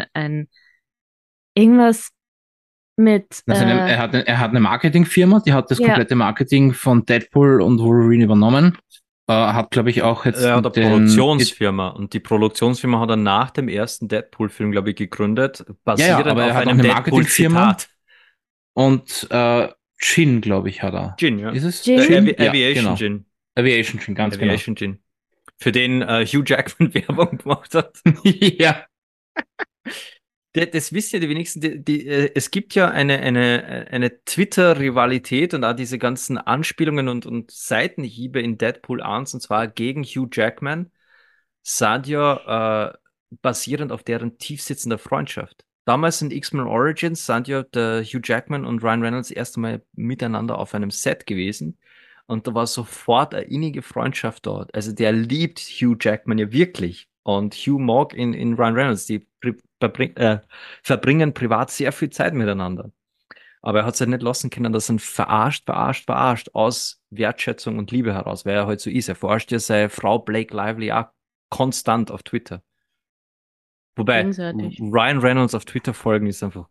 irgendwas mit
Also er hat eine Marketingfirma, die hat das
ja,
komplette Marketing von Deadpool und Wolverine übernommen. Hat, glaube ich, auch jetzt
Er hat eine Produktionsfirma und die Produktionsfirma hat er nach dem ersten Deadpool-Film, glaube ich, gegründet, basierend
aber er
auf
hat auch
einem
eine Marketingfirma
Deadpool-Zitat.
und Gin, glaube ich, hat er.
Gin, ja.
Ist es
Gin?
Gin? Ja,
Aviation
genau.
Gin.
Aviation Gin, ganz
Aviation Gin. Für den Hugh Jackman Werbung gemacht hat.
genau. Ja.
Das wissen ja die wenigsten. Es gibt ja eine Twitter-Rivalität und auch diese ganzen Anspielungen und Seitenhiebe in Deadpool 1, und zwar gegen Hugh Jackman, sind ja basierend auf deren tiefsitzender Freundschaft. Damals in X-Men Origins sind ja der Hugh Jackman und Ryan Reynolds erst einmal miteinander auf einem Set gewesen. Und da war sofort eine innige Freundschaft dort. Also der liebt Hugh Jackman ja wirklich. Und Hugh mag in Ryan Reynolds. Die verbringen privat sehr viel Zeit miteinander. Aber er hat es halt nicht lassen können, dass er ihn verarscht aus Wertschätzung und Liebe heraus, weil er halt so ist. Er verarscht ja seine Frau Blake Lively auch konstant auf Twitter. Wobei
gegenseitig.
Ryan Reynolds auf Twitter folgen ist einfach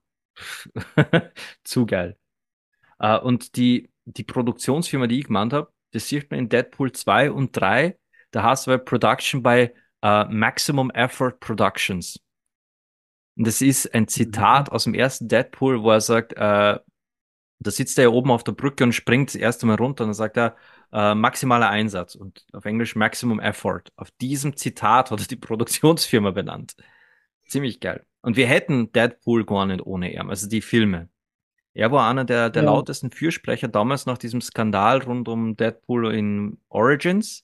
zu geil. Und die Produktionsfirma, die ich gemeint habe, das sieht man in Deadpool 2 und 3. Da heißt es Production bei Maximum Effort Productions. Und das ist ein Zitat aus dem ersten Deadpool, wo er sagt, da sitzt er ja oben auf der Brücke und springt das erste Mal runter und dann sagt er, maximaler Einsatz und auf Englisch Maximum Effort. Auf diesem Zitat hat er die Produktionsfirma benannt. Ziemlich geil. Und wir hätten Deadpool gar nicht ohne ihn, also die Filme. Er war einer der
Ja.
lautesten Fürsprecher damals nach diesem Skandal rund um Deadpool in Origins.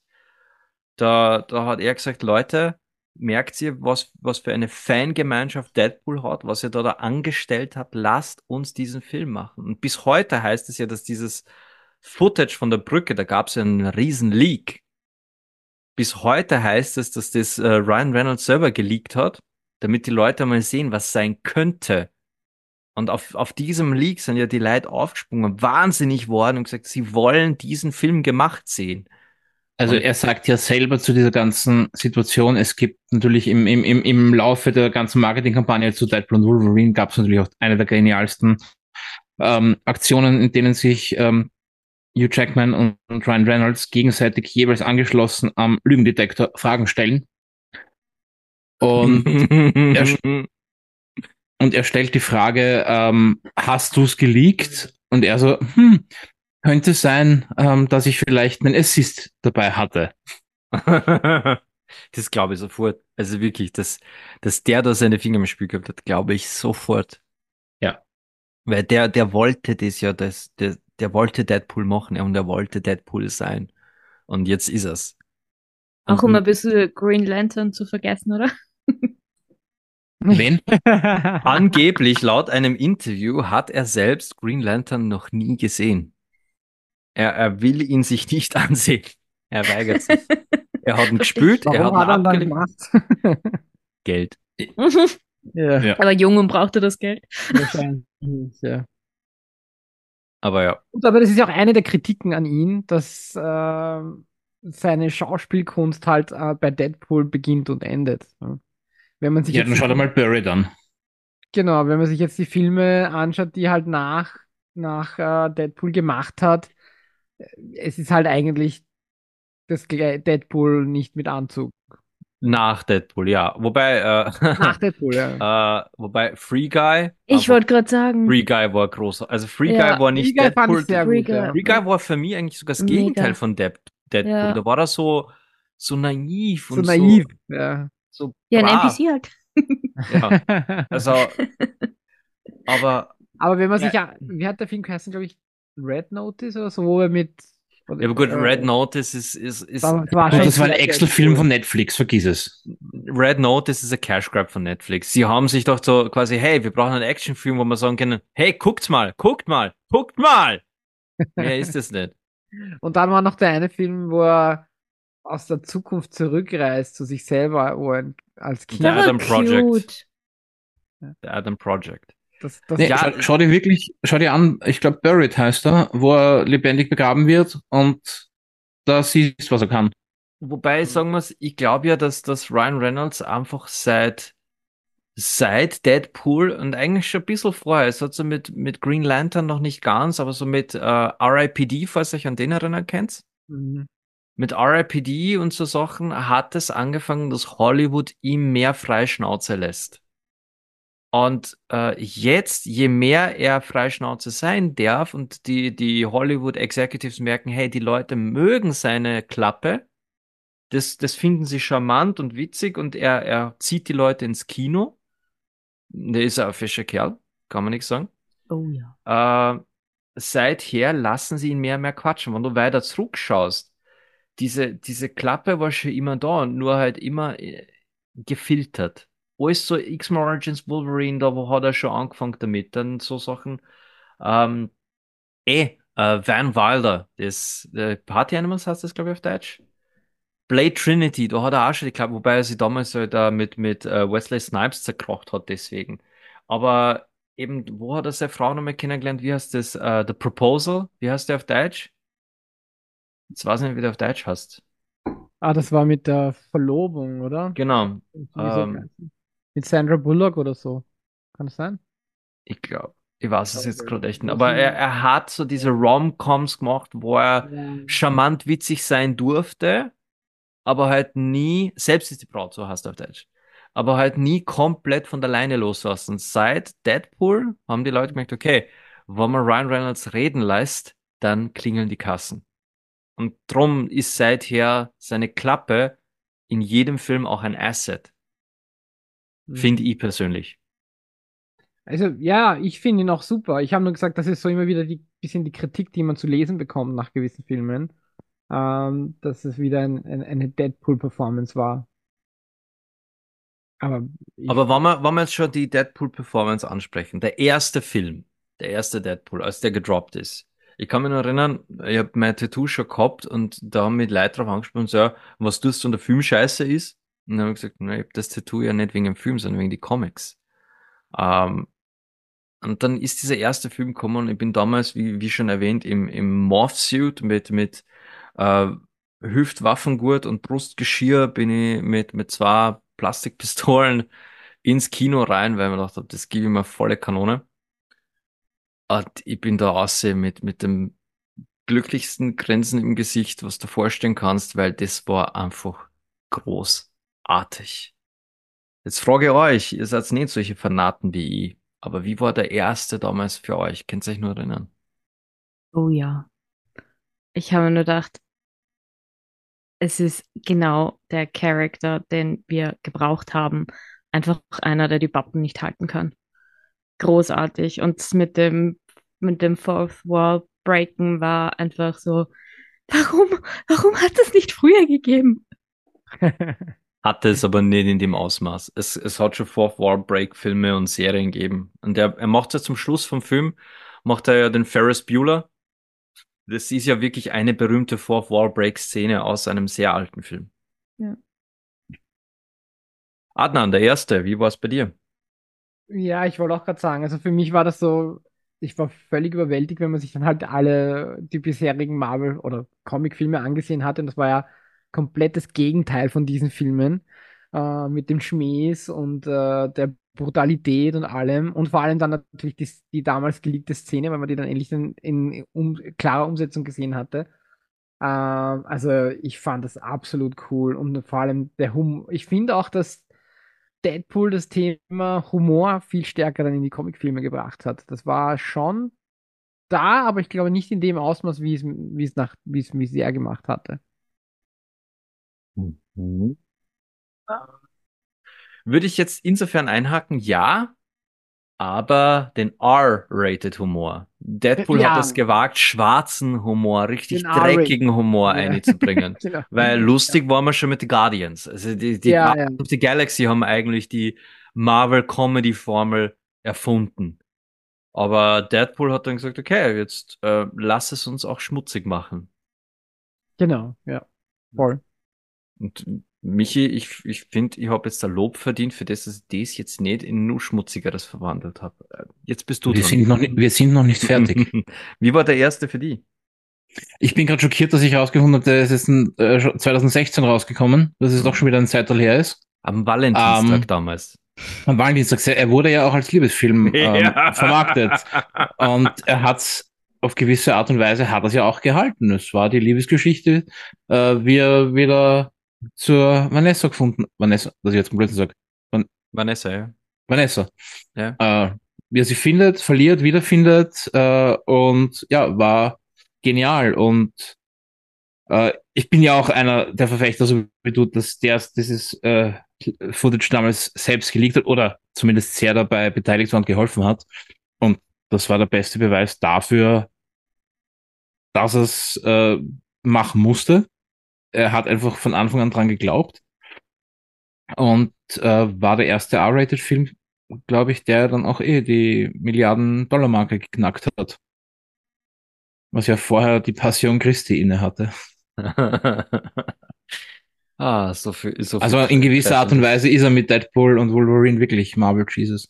Da hat er gesagt, Leute, merkt ihr, was für eine Fangemeinschaft Deadpool hat, was ihr da angestellt habt? Lasst uns diesen Film machen. Und bis heute heißt es ja, dass dieses Footage von der Brücke, da gab es ja einen riesen Leak. Bis heute heißt es, dass das Ryan Reynolds selber geleakt hat, damit die Leute mal sehen, was sein könnte. Und auf diesem Leak sind ja die Leute aufgesprungen, wahnsinnig worden und gesagt, sie wollen diesen Film gemacht sehen.
Also
Und
er sagt ja selber zu dieser ganzen Situation, es gibt natürlich im Laufe der ganzen Marketingkampagne zu Deadpool und Wolverine gab es natürlich auch eine der genialsten Aktionen, in denen sich Hugh Jackman und Ryan Reynolds gegenseitig jeweils angeschlossen am Lügendetektor Fragen stellen. Und er stellt die Frage, hast du es geleakt? Und er so, könnte sein, dass ich vielleicht einen Assist dabei hatte.
das glaube ich sofort. Also wirklich, dass der da seine Finger im Spiel gehabt hat, glaube ich sofort.
Ja.
Weil der wollte das ja, der wollte Deadpool machen, ja, und er wollte Deadpool sein. Und jetzt ist es.
Auch
Und
um ein bisschen Green Lantern zu vergessen, oder?
Wen?
Angeblich, laut einem Interview, hat er selbst Green Lantern noch nie gesehen. Er will ihn sich nicht ansehen. Er weigert sich. Er hat ihn gespült, er hat
Warum
ihn
hat er ihn dann
abgelehnt.
gemacht?
Geld.
Ja,
Ja.
Aber jung und brauchte das Geld.
wahrscheinlich, ja.
Aber ja.
Gut, aber das ist ja auch eine der Kritiken an ihn, dass seine Schauspielkunst halt bei Deadpool beginnt und endet. Ja. Wenn man sich
Ja,
jetzt
dann schaut er mal Buried an.
Genau, wenn man sich jetzt die Filme anschaut, die halt nach Deadpool gemacht hat, es ist halt eigentlich Deadpool nicht mit Anzug.
Nach Deadpool, ja. Wobei,
Nach Deadpool, ja.
wobei Free Guy,
Ich
einfach
wollte gerade sagen,
Free Guy war groß. Also Free
Ja.
Guy war
Free
nicht
Guy fand ich
Deadpool.
sehr
Free
gut, ja.
Guy.
Free Guy war für mich eigentlich sogar das
Mega.
Gegenteil von Deadpool.
Ja.
Da war er so naiv
So
und
naiv, ja.
so
ja, ein
brav.
NPC halt.
Ja, also, aber
Aber wenn man
Ja.
sich ja, wie hat der Film geheißen, glaube ich, Red Notice oder so, wo er mit. Oder,
ja, aber gut, Red Notice ist
war
Gut,
wahrscheinlich
das war ein
sehr
Excel-Film
cool.
von Netflix, vergiss es.
Red Notice ist ein Cash Grab von Netflix. Sie haben sich doch so quasi, hey, wir brauchen einen Actionfilm, wo wir sagen können, hey, guckt mal, guckt mal, guckt mal. Mehr ist es nicht.
Und dann war noch der eine Film, wo er aus der Zukunft zurückreist zu sich selber, wo er als Kind.
Der
Der war
Adam Project.
cute.
The Adam Project.
Das,
Nee,
Ja,
schau dir an, ich glaube Buried heißt er, wo er lebendig begraben wird und da siehst, was er kann.
Wobei, sagen wir es, ich glaube ja, dass Ryan Reynolds einfach seit Deadpool und eigentlich schon ein bisschen vorher, es hat so mit Green Lantern noch nicht ganz, aber so mit R.I.P.D., falls ihr euch an den erinnern könnt.
Mhm.
Mit R.I.P.D. und so Sachen hat es angefangen, dass Hollywood ihm mehr Freischnauze lässt. Und jetzt, je mehr er Freischnauze sein darf und die Hollywood Executives merken, hey, die Leute mögen seine Klappe, das finden sie charmant und witzig und er zieht die Leute ins Kino. Der ist ein fischer Kerl, kann man nichts sagen.
Oh ja.
Seither lassen sie ihn mehr und mehr quatschen. Wenn du weiter zurückschaust, diese Klappe war schon immer da, nur halt immer gefiltert. Alles so X-Men Origins Wolverine, da wo hat er schon angefangen damit. Dann so Sachen. Ähm, Van Wilder, das Party Animals heißt das, glaube ich, auf Deutsch. Blade Trinity, da hat er auch schon die Klappe, wobei er sich damals halt mit Wesley Snipes zerkrocht hat, deswegen. Aber eben, wo hat er seine Frau nochmal kennengelernt? Wie heißt das? The Proposal? Wie heißt der auf Deutsch? Jetzt weiß ich nicht, wie der auf Deutsch heißt.
Ah, das war mit der Verlobung, oder?
Genau.
Irgendwie so mit Sandra Bullock oder so. Kann das sein?
Ich glaube, ich weiß es jetzt
Okay.
gerade echt nicht. Aber er hat so diese Rom-Coms gemacht, wo er
Ja.
charmant witzig sein durfte, aber halt nie, selbst ist die Braut, so heißt er auf Deutsch, aber halt nie komplett von der Leine loslassen. Seit Deadpool haben die Leute gemerkt, okay, wenn man Ryan Reynolds reden lässt, dann klingeln die Kassen. Und drum ist seither seine Klappe in jedem Film auch ein Asset, finde ich persönlich.
Also, ja, ich finde ihn auch super. Ich habe nur gesagt, das ist so immer wieder bisschen die Kritik, die man zu lesen bekommt nach gewissen Filmen, dass es wieder eine Deadpool-Performance war. Aber
Aber wenn wir jetzt schon die Deadpool-Performance ansprechen, der erste Film, der erste Deadpool, als der gedroppt ist. Ich kann mich noch erinnern, ich habe mein Tattoo schon gehabt und da haben mich Leute drauf angesprochen und so, ja, was tust du, wenn der Film scheiße ist? Und dann habe ich gesagt, na, ich habe das Tattoo ja nicht wegen dem Film, sondern wegen die Comics. Ähm, und dann ist dieser erste Film gekommen und ich bin damals, wie schon erwähnt, im Morph-Suit mit äh, Hüftwaffengurt und Brustgeschirr bin ich mit zwei Plastikpistolen ins Kino rein, weil ich mir gedacht habe, das gebe ich mir volle Kanone. Und ich bin da aussehen mit dem glücklichsten Grinsen im Gesicht, was du vorstellen kannst, weil das war einfach großartig. Jetzt frage ich euch, ihr seid nicht solche Fanaten wie ich, aber wie war der erste damals für euch? Könnt ihr euch nur erinnern?
Oh ja. Ich habe mir nur gedacht, es ist genau der Charakter, den wir gebraucht haben. Einfach einer, der die Pappen nicht halten kann. Großartig. Und mit dem Fourth Wall Breaken war einfach so, warum hat es nicht früher gegeben?
Hatte es aber nicht in dem Ausmaß. Es hat schon Fourth Wall Break Filme und Serien gegeben. Und er macht ja zum Schluss vom Film, macht er ja den Ferris Bueller. Das ist ja wirklich eine berühmte Fourth Wall Break Szene aus einem sehr alten Film.
Ja.
Adnan, der Erste, wie war es bei dir?
Ja, ich wollte auch gerade sagen, also für mich war das so, ich war völlig überwältigt, wenn man sich dann halt alle die bisherigen Marvel- oder Comicfilme angesehen hat. Und das war ja komplettes Gegenteil von diesen Filmen, mit dem Schmähs und der Brutalität und allem. Und vor allem dann natürlich die damals geliebte Szene, weil man die dann endlich in klarer Umsetzung gesehen hatte. Also ich fand das absolut cool und vor allem der Humor. Ich finde auch, dass Deadpool das Thema Humor viel stärker dann in die Comicfilme gebracht hat. Das war schon da, aber ich glaube nicht in dem Ausmaß, wie es er gemacht hatte.
Mhm. Würde ich jetzt insofern einhaken, ja, aber den R-rated Humor. Deadpool hat es
Ja,
gewagt, schwarzen Humor,
den
richtig
R-Rated.
dreckigen Humor
Ja.
einzubringen.
Genau.
Weil lustig waren wir schon mit den Guardians. Also die
Ja, ja,
Guardians of the Galaxy haben eigentlich die Marvel-Comedy-Formel erfunden. Aber Deadpool hat dann gesagt, okay, jetzt lass es uns auch schmutzig machen.
genau, ja, voll.
Und Michi, ich finde, ich habe jetzt da Lob verdient für das, dass ich das jetzt nicht in nur Schmutzigeres verwandelt habe. Jetzt bist du
Wir
dran.
wir sind noch nicht fertig.
Wie war der erste für die?
Ich bin gerade schockiert, dass ich rausgefunden habe, der ist jetzt schon 2016 rausgekommen, dass es doch schon wieder ein Zeitalter her ist.
Am Valentinstag
Ähm,
damals.
Am Valentinstag, er wurde ja auch als Liebesfilm vermarktet. Und er hat auf gewisse Art und Weise hat er es ja auch gehalten. Es war die Liebesgeschichte, wie er wieder zur Vanessa gefunden, Vanessa, was ich jetzt am Blödsinn sage,
Vanessa, ja.
Vanessa,
Ja.
wie er sie findet, verliert, wiederfindet, und ja, war genial. Und ich bin ja auch einer der Verfechter, so wie du, dass der dieses Footage damals selbst geleakt hat oder zumindest sehr dabei beteiligt war und geholfen hat. Und das war der beste Beweis dafür, dass es machen musste. Er hat einfach von Anfang an dran geglaubt und war der erste R-Rated-Film, glaube ich, der dann auch die Milliarden-Dollar-Marke geknackt hat. Was ja vorher die Passion Christi inne hatte.
So viel
Also in gewisser Art und
Treffendes.
Weise ist er mit Deadpool und Wolverine wirklich Marvel Jesus.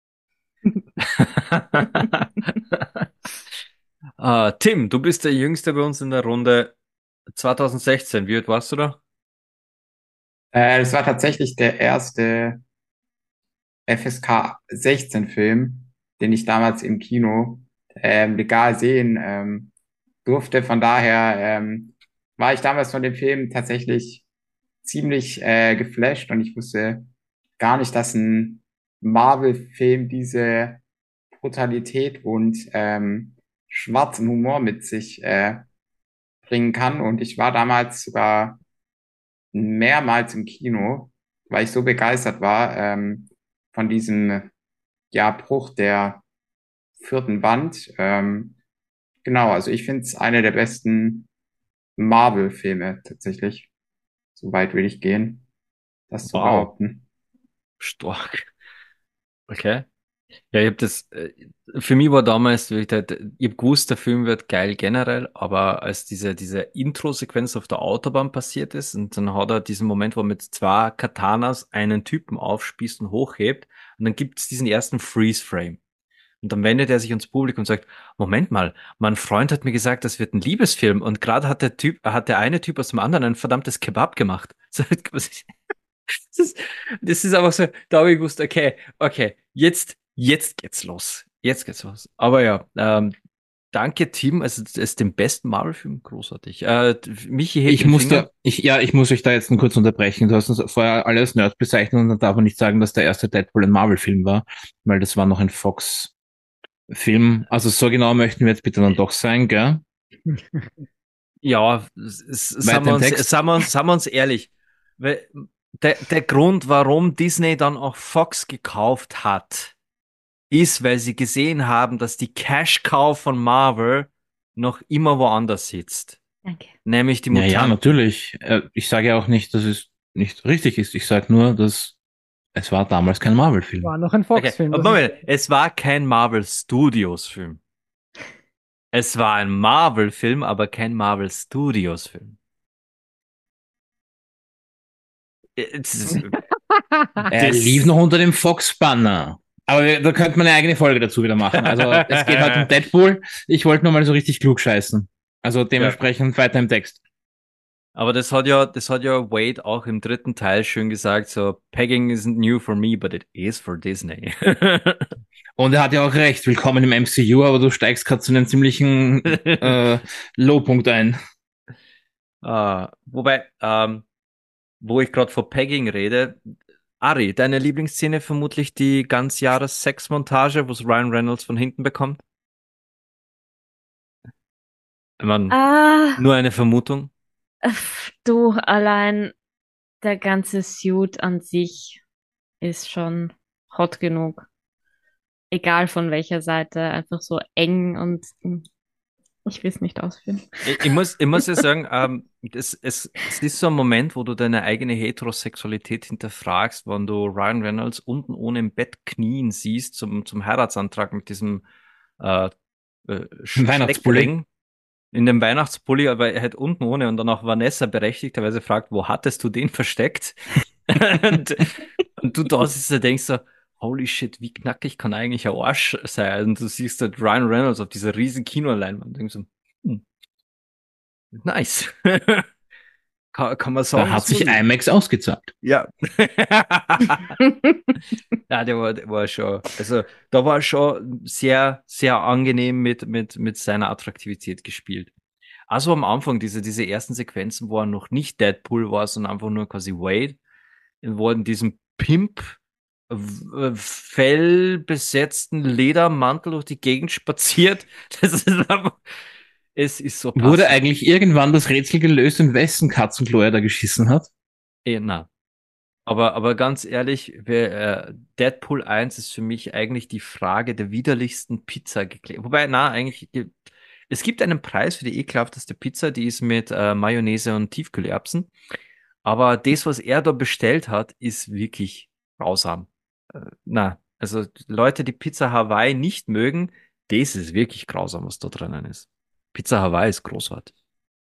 Tim, du bist der Jüngste bei uns in der Runde. 2016, wie alt warst du da?
Das war tatsächlich der erste FSK 16 Film, den ich damals im Kino legal sehen durfte. Von daher war ich damals von dem Film tatsächlich ziemlich geflasht und ich wusste gar nicht, dass ein Marvel-Film diese Brutalität und schwarzen Humor mit sich bringen kann. Und ich war damals sogar mehrmals im Kino, weil ich so begeistert war von diesem ja, Bruch der vierten Wand. Genau, also ich finde es eine der besten Marvel-Filme tatsächlich. So weit will ich gehen, das zu
Wow,
behaupten.
stark. Okay. Ja, für mich war damals, ich habe gewusst, der Film wird geil generell, aber als diese Intro-Sequenz auf der Autobahn passiert ist und dann hat er diesen Moment, wo er mit zwei Katanas einen Typen aufspießt und hochhebt und dann gibt es diesen ersten Freeze-Frame. Und dann wendet er sich ans Publikum und sagt, Moment mal, mein Freund hat mir gesagt, das wird ein Liebesfilm und gerade hat der eine Typ aus dem anderen ein verdammtes Kebab gemacht. Das ist, das ist einfach so, da habe ich gewusst, okay, jetzt geht's los. Jetzt geht's los. Aber ja, danke, Tim. Also, es ist den besten Marvel-Film großartig. Michi hebt den Finger.
Ich muss euch da jetzt nur kurz unterbrechen. Du hast uns vorher alles Nerds bezeichnet und dann darf man nicht sagen, dass der erste Deadpool ein Marvel-Film war, weil das war noch ein Fox-Film. Also so genau möchten wir jetzt bitte dann doch sein, gell?
Ja,
Weiter im Text.
sagen wir uns ehrlich. Weil der Grund, warum Disney dann auch Fox gekauft hat, ist, weil sie gesehen haben, dass die Cash-Cow von Marvel noch immer woanders sitzt.
Danke.
Nämlich die
Ja, ja,
Mutanten.
natürlich. Ich sage ja auch nicht, dass es nicht richtig ist. Ich sage nur, dass es war damals kein Marvel-Film.
War noch ein
Okay,
Fox-Film.
aber
das
Moment, es war kein Marvel Studios Film. Es war ein Marvel-Film, aber kein Marvel Studios Film.
Er lief noch unter dem Fox-Banner. Aber da könnte man eine eigene Folge dazu wieder machen. Also es geht halt um Deadpool. Ich wollte nur mal so richtig klug scheißen. Also dementsprechend weiter im Text.
Aber das hat ja Wade auch im dritten Teil schön gesagt, so, Pegging isn't new for me, but it is for Disney.
Und er hat ja auch recht, willkommen im MCU, aber du steigst gerade zu einem ziemlichen Lowpunkt ein.
Wobei, wo ich gerade von Pegging rede, Ari, deine Lieblingsszene vermutlich die Ganzjahres-Sex-Montage, wo es Ryan Reynolds von hinten bekommt? Ich meine, nur eine Vermutung.
Du, allein der ganze Suit an sich ist schon hot genug. Egal von welcher Seite, einfach so eng und ich will es nicht ausführen.
Ich muss ja sagen, es ist so ein Moment, wo du deine eigene Heterosexualität hinterfragst, wenn du Ryan Reynolds unten ohne im Bett knien siehst zum Heiratsantrag mit diesem
Weihnachtspulli.
Steckring in dem Weihnachtspulli, aber er hat unten ohne und dann auch Vanessa berechtigterweise fragt, wo hattest du den versteckt? und du da sitzt und denkst so, holy shit, wie knackig kann eigentlich ein Arsch sein? Und du siehst halt Ryan Reynolds auf dieser riesen Kinoleinwand und denkst so, nice. kann man sagen.
Da hat sich IMAX ausgezahlt.
Ja. Ja, der war schon, also da war schon sehr, sehr angenehm mit seiner Attraktivität gespielt. Also am Anfang, diese ersten Sequenzen, wo er noch nicht Deadpool war, sondern einfach nur quasi Wade, wo er in diesem fellbesetzten Ledermantel durch die Gegend spaziert. Das ist einfach, es ist so passend.
Wurde eigentlich irgendwann das Rätsel gelöst, in wessen Katzenklo er da geschissen hat?
Na. Aber ganz ehrlich, Deadpool 1 ist für mich eigentlich die Frage der widerlichsten Pizza geklärt. Wobei, eigentlich, es gibt einen Preis für die ekelhafteste Pizza, die ist mit Mayonnaise und Tiefkühlerbsen. Aber das, was er da bestellt hat, ist wirklich grausam. Also Leute, die Pizza Hawaii nicht mögen, das ist wirklich grausam, was da drinnen ist. Pizza Hawaii ist großartig.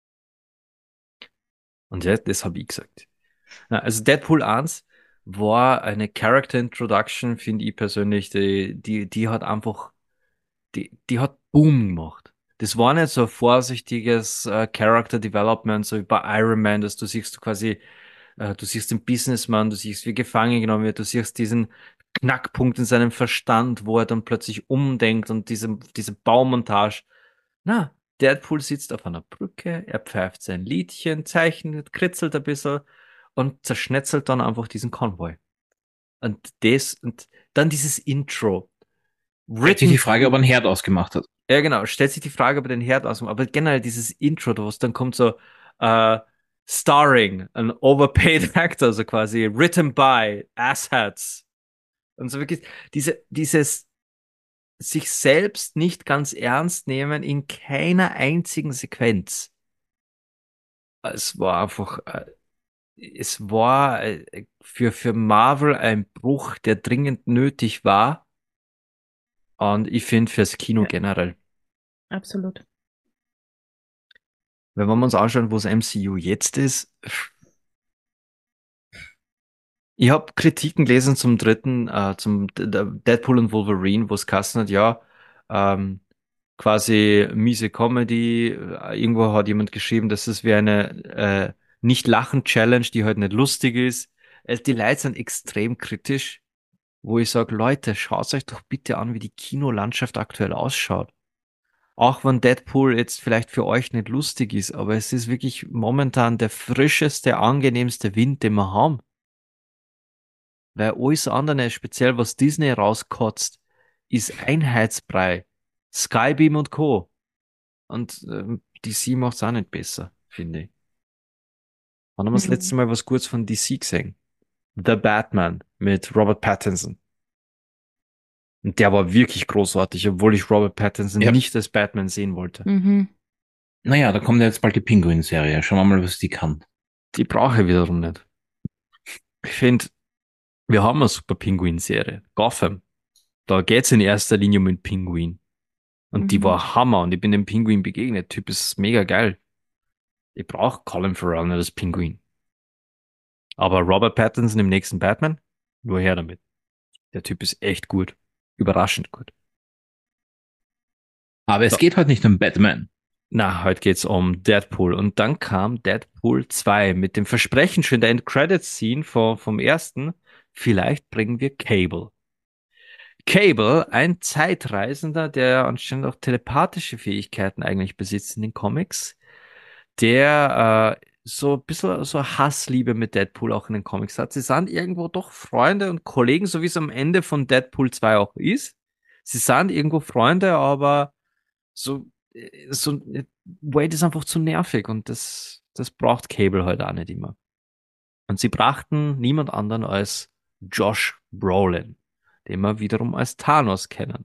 Und ja, das habe ich gesagt. Also Deadpool 1 war eine Character Introduction, finde ich persönlich, die hat einfach, die hat Boom gemacht. Das war nicht so ein vorsichtiges Character Development, so wie bei Iron Man, dass du siehst quasi, du siehst den Businessman, du siehst, wie gefangen genommen wird, du siehst diesen Knackpunkt in seinem Verstand, wo er dann plötzlich umdenkt und diese Baumontage. Deadpool sitzt auf einer Brücke, er pfeift sein Liedchen, zeichnet, kritzelt ein bisschen und zerschnetzelt dann einfach diesen Konvoi. Und dann dieses Intro.
Stellt sich die Frage, ob er einen Herd ausgemacht hat.
Ja, genau, stellt sich die Frage, ob er den Herd ausmacht. Aber generell dieses Intro, wo es dann kommt so, starring an overpaid actor, so quasi, written by asshats. Und so wirklich, dieses sich selbst nicht ganz ernst nehmen in keiner einzigen Sequenz. Es war einfach, für Marvel ein Bruch, der dringend nötig war. Und ich finde fürs Kino generell.
Absolut.
Wenn wir uns anschauen, wo das MCU jetzt ist. Ich habe Kritiken gelesen zum dritten, zum Deadpool und Wolverine, wo es geheißen hat, ja, quasi miese Comedy. Irgendwo hat jemand geschrieben, dass es wie eine Nicht-Lachen-Challenge, die halt nicht lustig ist. Die Leute sind extrem kritisch, wo ich sage, Leute, schaut euch doch bitte an, wie die Kinolandschaft aktuell ausschaut. Auch wenn Deadpool jetzt vielleicht für euch nicht lustig ist, aber es ist wirklich momentan der frischeste, angenehmste Wind, den wir haben. Weil alles andere, speziell was Disney rauskotzt, ist Einheitsbrei. Skybeam und Co. Und DC macht's auch nicht besser, finde ich. Wann haben wir das letzte Mal was Gutes von DC gesehen? The Batman mit Robert Pattinson. Und der war wirklich großartig, obwohl ich Robert Pattinson nicht als Batman sehen wollte.
Mhm.
Naja, da kommt ja jetzt bald die Pinguin-Serie. Schauen wir mal, was die kann.
Die brauche ich wiederum nicht. Ich finde, wir haben eine super Pinguin-Serie. Gotham. Da geht's in erster Linie um den Pinguin. Und die
Mhm.
war Hammer und ich bin dem Pinguin begegnet. Der Typ ist mega geil. Ich brauche Colin Farrell nicht als Pinguin. Aber Robert Pattinson im nächsten Batman? Nur her damit. Der Typ ist echt gut. Überraschend gut.
Aber es
So.
geht heute nicht um Batman.
Na, heute geht's um Deadpool. Und dann kam Deadpool 2 mit dem Versprechen schon der End-Credits-Scene vom ersten. Vielleicht bringen wir Cable. Cable, ein Zeitreisender, der anscheinend auch telepathische Fähigkeiten eigentlich besitzt in den Comics, der so ein bisschen so Hassliebe mit Deadpool auch in den Comics hat. Sie sind irgendwo doch Freunde und Kollegen, so wie es am Ende von Deadpool 2 auch ist. Sie sind irgendwo Freunde, aber so Wade ist einfach zu nervig und das braucht Cable heute auch nicht immer. Und sie brachten niemand anderen als Josh Brolin, den wir wiederum als Thanos kennen.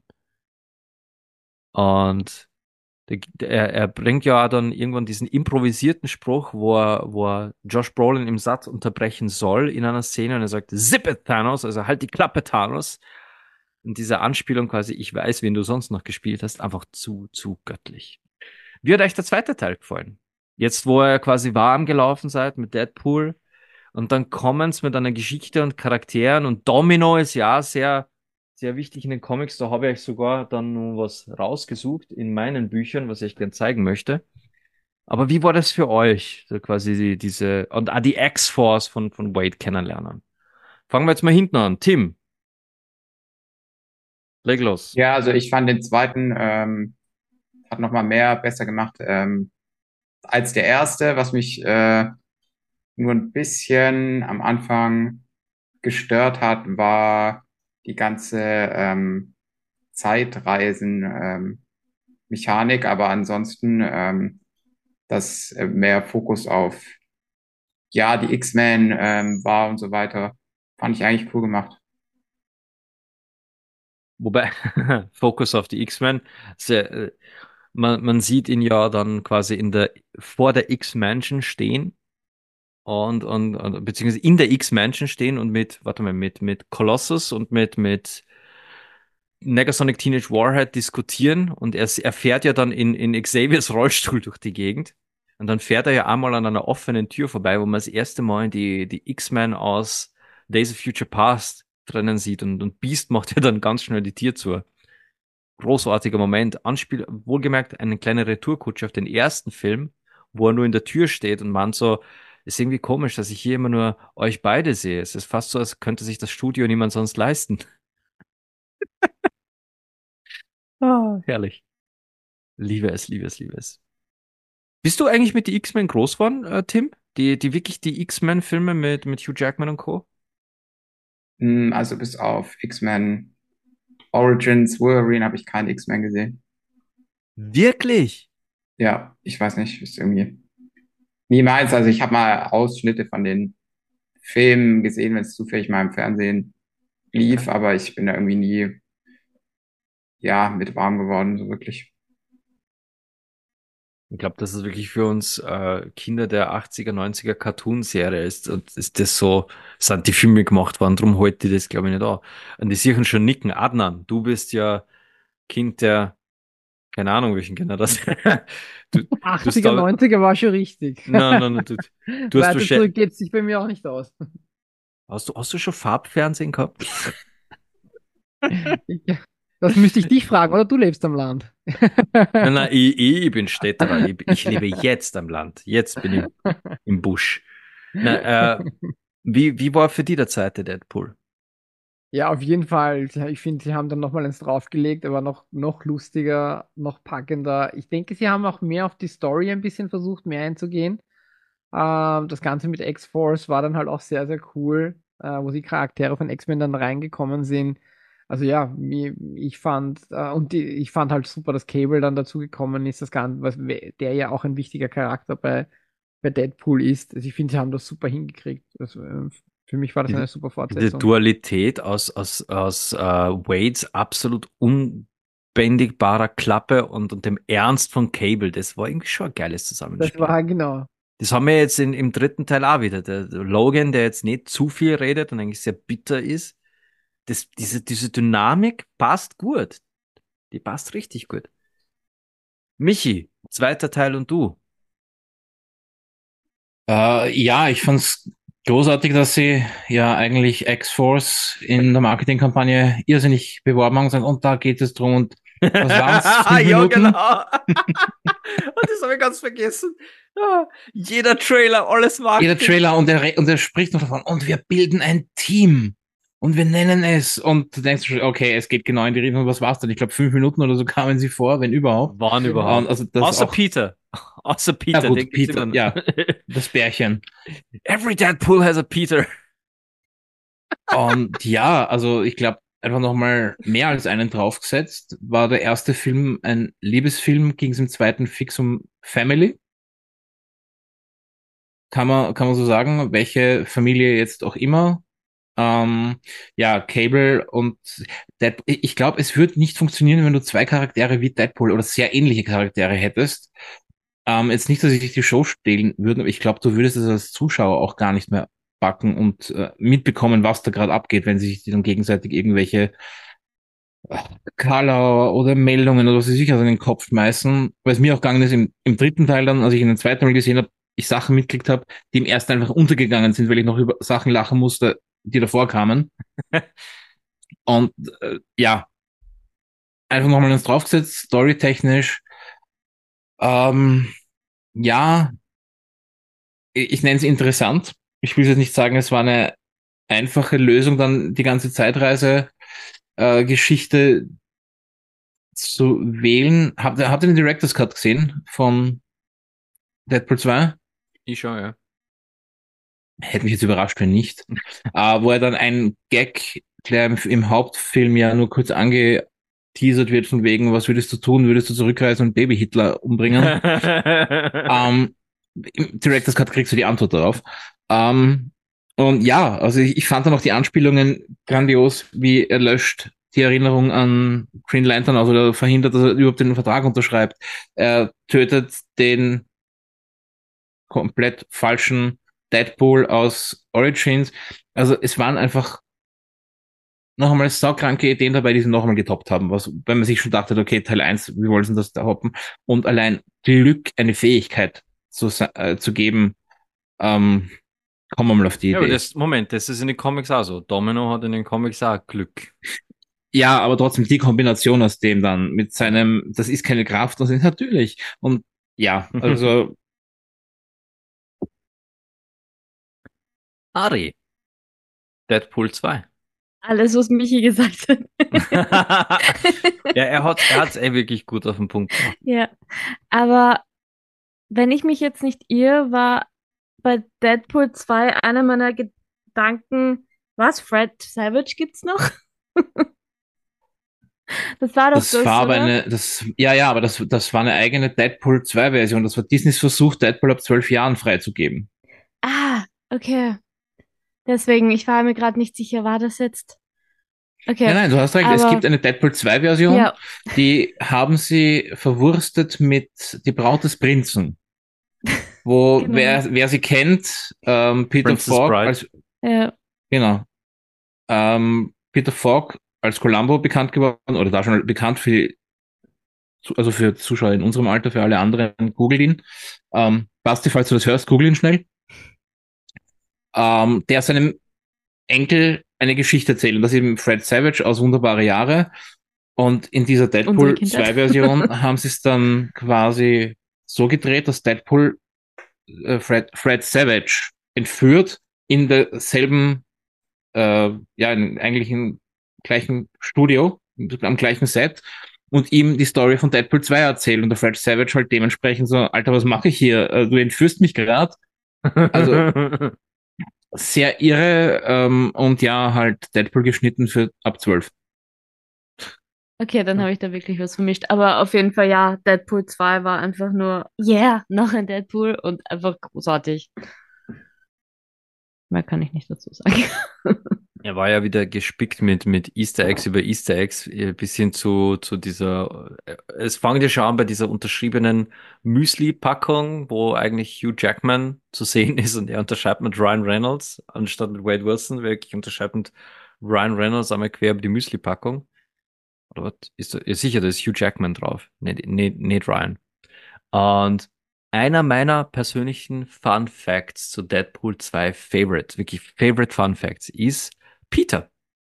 Und er bringt ja dann irgendwann diesen improvisierten Spruch, wo er Josh Brolin im Satz unterbrechen soll in einer Szene und er sagt, Zip it, Thanos, also halt die Klappe, Thanos. Und diese Anspielung quasi, ich weiß, wen du sonst noch gespielt hast, einfach zu göttlich. Wie hat euch der zweite Teil gefallen? Jetzt, wo ihr quasi warm gelaufen seid mit Deadpool und dann kommen's mit einer Geschichte und Charakteren und Domino ist ja sehr, sehr wichtig in den Comics. Da habe ich euch sogar dann noch was rausgesucht in meinen Büchern, was ich euch gerne zeigen möchte. Aber wie war das für euch, so quasi diese, und die X-Force von Wade kennenlernen? Fangen wir jetzt mal hinten an. Tim, leg los.
Ja, also ich fand den zweiten hat nochmal mehr besser gemacht als der erste, was mich nur ein bisschen am Anfang gestört hat, war die ganze Zeitreisen Mechanik, aber ansonsten dass mehr Fokus auf ja die X-Men war und so weiter, fand ich eigentlich cool gemacht.
Wobei, Fokus auf die X-Men, sehr, man sieht ihn ja dann quasi vor der X-Mansion stehen und beziehungsweise in der X-Mansion stehen und warte mal, mit Colossus und mit Negasonic Teenage Warhead diskutieren und er fährt ja dann in Xaviers Rollstuhl durch die Gegend. Und dann fährt er ja einmal an einer offenen Tür vorbei, wo man das erste Mal die X-Men aus Days of Future Past drinnen sieht und Beast macht ja dann ganz schnell die Tür zu. Großartiger Moment. Wohlgemerkt, eine kleine Retourkutsche auf den ersten Film, wo er nur in der Tür steht und man so, ist irgendwie komisch, dass ich hier immer nur euch beide sehe. Es ist fast so, als könnte sich das Studio niemand sonst leisten. Ah, herrlich. Liebe es, liebe es, liebe es. Bist du eigentlich mit die X-Men groß geworden, Tim? Die wirklich die X-Men-Filme mit Hugh Jackman und Co.?
Also bis auf X-Men Origins Wolverine habe ich keinen X-Men gesehen.
Wirklich?
Ja, ich weiß nicht, ist irgendwie niemals. Also ich habe mal Ausschnitte von den Filmen gesehen, wenn es zufällig mal im Fernsehen lief, aber ich bin da irgendwie nie, ja, mit warm geworden, so wirklich.
Ich glaube, dass es wirklich für uns Kinder der 80er, 90er Cartoon-Serie ist. Und ist das so, sind die Filme gemacht worden, darum heute die das, glaube ich, nicht an. Und die sichern schon nicken. Adnan, du bist ja Kind der, keine Ahnung, welchen Kinder das. Du, du hast
80er,
da,
90er war schon richtig.
nein, nein, nein, du hast
Weiter zurück
wahrscheinlich,
geht sich bei mir auch nicht aus.
hast du schon Farbfernsehen gehabt?
Ich, das müsste ich dich fragen, oder du lebst am Land.
Nein, nein, ich bin Städterer. Ich lebe jetzt am Land. Jetzt bin ich im Busch. Na, wie war für die der zweite Deadpool?
Ja, auf jeden Fall. Ich finde, sie haben dann nochmal eins draufgelegt, aber noch lustiger, noch packender. Ich denke, sie haben auch mehr auf die Story ein bisschen versucht, mehr einzugehen. Das Ganze mit X-Force war dann halt auch sehr, sehr cool, wo die Charaktere von X-Men dann reingekommen sind. Also ja, ich fand, ich fand halt super, dass Cable dann dazugekommen ist, das Ganze, der ja auch ein wichtiger Charakter bei Deadpool ist. Also ich finde, sie haben das super hingekriegt. Also, für mich war das
Die,
eine super
die
Fortsetzung.
Dualität aus Wades absolut unbändigbarer Klappe und dem Ernst von Cable, das war irgendwie schon ein geiles
Das
Zusammenspiel.
war genau.
Das haben wir jetzt im dritten Teil auch wieder. Der Logan, der jetzt nicht zu viel redet und eigentlich sehr bitter ist. Diese Dynamik passt gut. Die passt richtig gut. Michi, zweiter Teil und du.
Ja, ich fand's großartig, dass sie ja eigentlich X-Force in der Marketingkampagne irrsinnig beworben haben und sagen, und da geht es drum und was waren's? 5
Ja,
Minuten?
genau. Und das habe ich ganz vergessen. Ja, jeder Trailer, alles
Jeder
Marketing.
Trailer und er spricht noch davon und wir bilden ein Team und wir nennen es und du denkst schon, okay, es geht genau in die Richtung, was war's denn? Ich glaube 5 Minuten oder so kamen sie vor, wenn überhaupt.
Wann
Genau.
überhaupt?
Also das
Außer
auch,
Peter. Außer
ja
Peter, den
gut,
gibt's
Peter,
immer.
ja, das Bärchen.
Every Deadpool has a Peter.
Und ja, also ich glaube, einfach nochmal mehr als einen draufgesetzt. War der erste Film ein Liebesfilm, ging es im zweiten fix um Family. Kann man so sagen, welche Familie jetzt auch immer. Ja, Cable und Deadpool. Ich glaube, es würde nicht funktionieren, wenn du zwei Charaktere wie Deadpool oder sehr ähnliche Charaktere hättest. Jetzt nicht, dass ich dich die Show stehlen würde, aber ich glaube, du würdest es als Zuschauer auch gar nicht mehr backen und mitbekommen, was da gerade abgeht, wenn sie sich dann gegenseitig irgendwelche Color oder Meldungen oder was sie sich also in den Kopf schmeißen. Weil es mir auch gegangen ist, im dritten Teil dann, als ich in den zweiten Mal gesehen habe, ich Sachen mitgekriegt habe, die im ersten einfach untergegangen sind, weil ich noch über Sachen lachen musste, die davor kamen. Und ja, einfach nochmal eins draufgesetzt, storytechnisch. Ähm, ja, ich nenne es interessant. Ich will jetzt nicht sagen, es war eine einfache Lösung, dann die ganze Zeitreise-Geschichte zu wählen. Habt ihr den Director's Cut gesehen von Deadpool 2?
Ich schon, ja.
Hätte mich jetzt überrascht, wenn nicht. Wo er dann ein Gag, der im Hauptfilm ja nur kurz angeteasert wird, von wegen, was würdest du tun? Würdest du zurückreisen und Baby Hitler umbringen? Im Director's Cut kriegst du die Antwort darauf. Und ja, also ich fand dann auch die Anspielungen grandios, wie er löscht die Erinnerung an Green Lantern, also er verhindert, dass er überhaupt den Vertrag unterschreibt. Er tötet den komplett falschen Deadpool aus Origins. Also es waren einfach noch einmal saukranke Ideen dabei, die sie noch einmal getoppt haben, was, wenn man sich schon dachte, okay, Teil 1, wie wollen sie das da hoppen? Und allein Glück, eine Fähigkeit zu geben, kommen wir mal auf die
Ja, aber
Idee.
das ist in den Comics auch so. Domino hat in den Comics auch Glück.
Ja, aber trotzdem die Kombination aus dem dann mit seinem, das ist keine Kraft, das ist natürlich. Und ja, also
Ari, Deadpool 2.
Alles, was Michi gesagt hat.
Ja, er hat's wirklich gut auf den Punkt gebracht.
Ja, aber wenn ich mich jetzt nicht irre, war bei Deadpool 2 einer meiner Gedanken, was, Fred Savage gibt's noch? Das war doch
das war aber
oder?
aber das war eine eigene Deadpool 2 Version. Das war Disneys Versuch, Deadpool ab 12 Jahren freizugeben.
Ah, okay. Deswegen, ich war mir gerade nicht sicher, war das jetzt? Okay,
Nein, du hast recht. Es
aber
gibt eine Deadpool 2 Version.
ja,
Die haben sie verwurstet mit Die Braut des Prinzen. Wo,
genau.
wer sie kennt, Peter
Princess
Falk
Bride.
als,
Ja,
genau, Peter Falk als Columbo bekannt geworden, oder da schon bekannt für, also für Zuschauer in unserem Alter, für alle anderen, googelt ihn. Basti, falls du das hörst, google ihn schnell. Der seinem Enkel eine Geschichte erzählt. Und das ist eben Fred Savage aus Wunderbare Jahre. Und in dieser
unsere
Deadpool
Kindheit.
2 Version haben sie es dann quasi so gedreht, dass Deadpool Fred Savage entführt in derselben, eigentlich im gleichen Studio, am gleichen Set und ihm die Story von Deadpool 2 erzählt und der Fred Savage halt dementsprechend so, Alter, was mache ich hier? Du entführst mich gerade. Also sehr irre und ja, halt Deadpool geschnitten für ab 12.
Okay, dann habe ich da wirklich was vermischt. Aber auf jeden Fall, ja, Deadpool 2 war einfach nur, yeah, noch ein Deadpool und einfach großartig. Mehr kann ich nicht dazu sagen.
Er war ja wieder gespickt mit Easter Eggs über Easter Eggs, bis hin zu dieser, es fängt ja schon an bei dieser unterschriebenen Müsli-Packung, wo eigentlich Hugh Jackman zu sehen ist und er unterschreibt mit Ryan Reynolds, anstatt mit Wade Wilson, wirklich unterschreibt mit Ryan Reynolds einmal quer über die Müsli-Packung. Oder was? Ist da, ja, sicher, da ist Hugh Jackman drauf, nicht Ryan. Und einer meiner persönlichen Fun Facts zu Deadpool 2 Favorite, wirklich Favorite Fun Facts, ist Peter.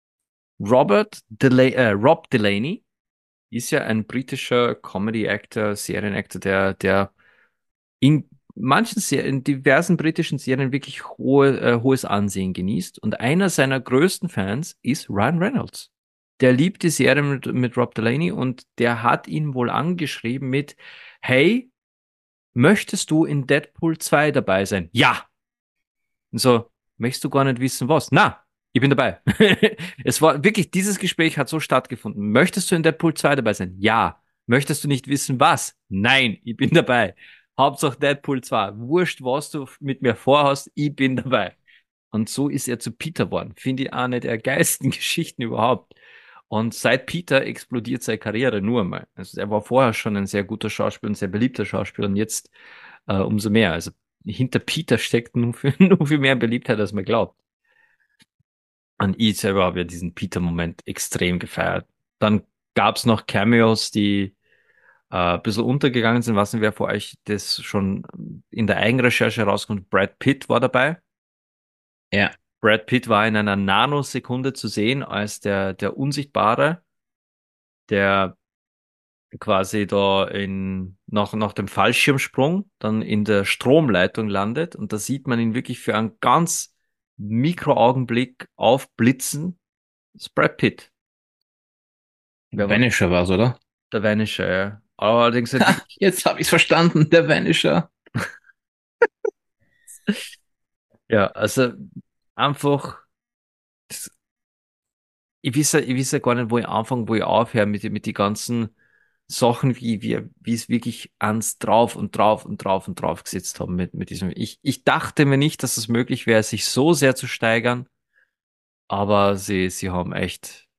Rob Delaney ist ja ein britischer Comedy-Actor, Serienactor, der in in diversen britischen Serien wirklich hohes Ansehen genießt. Und einer seiner größten Fans ist Ryan Reynolds. Der liebt die Serie mit Rob Delaney und der hat ihn wohl angeschrieben mit: Hey, möchtest du in Deadpool 2 dabei sein? Ja! Und so, möchtest du gar nicht wissen, was? Na, ich bin dabei. Es war wirklich, dieses Gespräch hat so stattgefunden. Möchtest du in Deadpool 2 dabei sein? Ja. Möchtest du nicht wissen, was? Nein, ich bin dabei. Hauptsache Deadpool 2. Wurscht, was du mit mir vorhast, ich bin dabei. Und so ist er zu Peter geworden. Finde ich eine der geilsten Geschichten überhaupt. Und seit Peter explodiert seine Karriere nur einmal. Also er war vorher schon ein sehr guter Schauspieler, ein sehr beliebter Schauspieler und jetzt umso mehr. Also hinter Peter steckt nur viel mehr Beliebtheit, als man glaubt. Und ich selber habe ja diesen Peter-Moment extrem gefeiert. Dann gab's noch Cameos, die ein bisschen untergegangen sind. Was nicht, wer vor euch das schon in der Eigenrecherche herauskommt. Brad Pitt war dabei.
Ja.
Brad Pitt war in einer Nanosekunde zu sehen als der Unsichtbare, der quasi da nach dem Fallschirmsprung dann in der Stromleitung landet. Und da sieht man ihn wirklich für einen ganz Mikroaugenblick aufblitzen. Das ist Brad Pitt.
Der Vanisher war's, oder?
Der Vanisher, ja. Allerdings halt
Ha, jetzt habe ich's verstanden, der Vanisher.
ja, also einfach, das- ich weiß ja gar nicht, wo ich anfange, wo ich aufhöre mit die ganzen Sachen, wie es wirklich ans drauf und drauf und drauf und drauf gesetzt haben mit diesem. Ich dachte mir nicht, dass es möglich wäre, sich so sehr zu steigern, aber sie haben echt.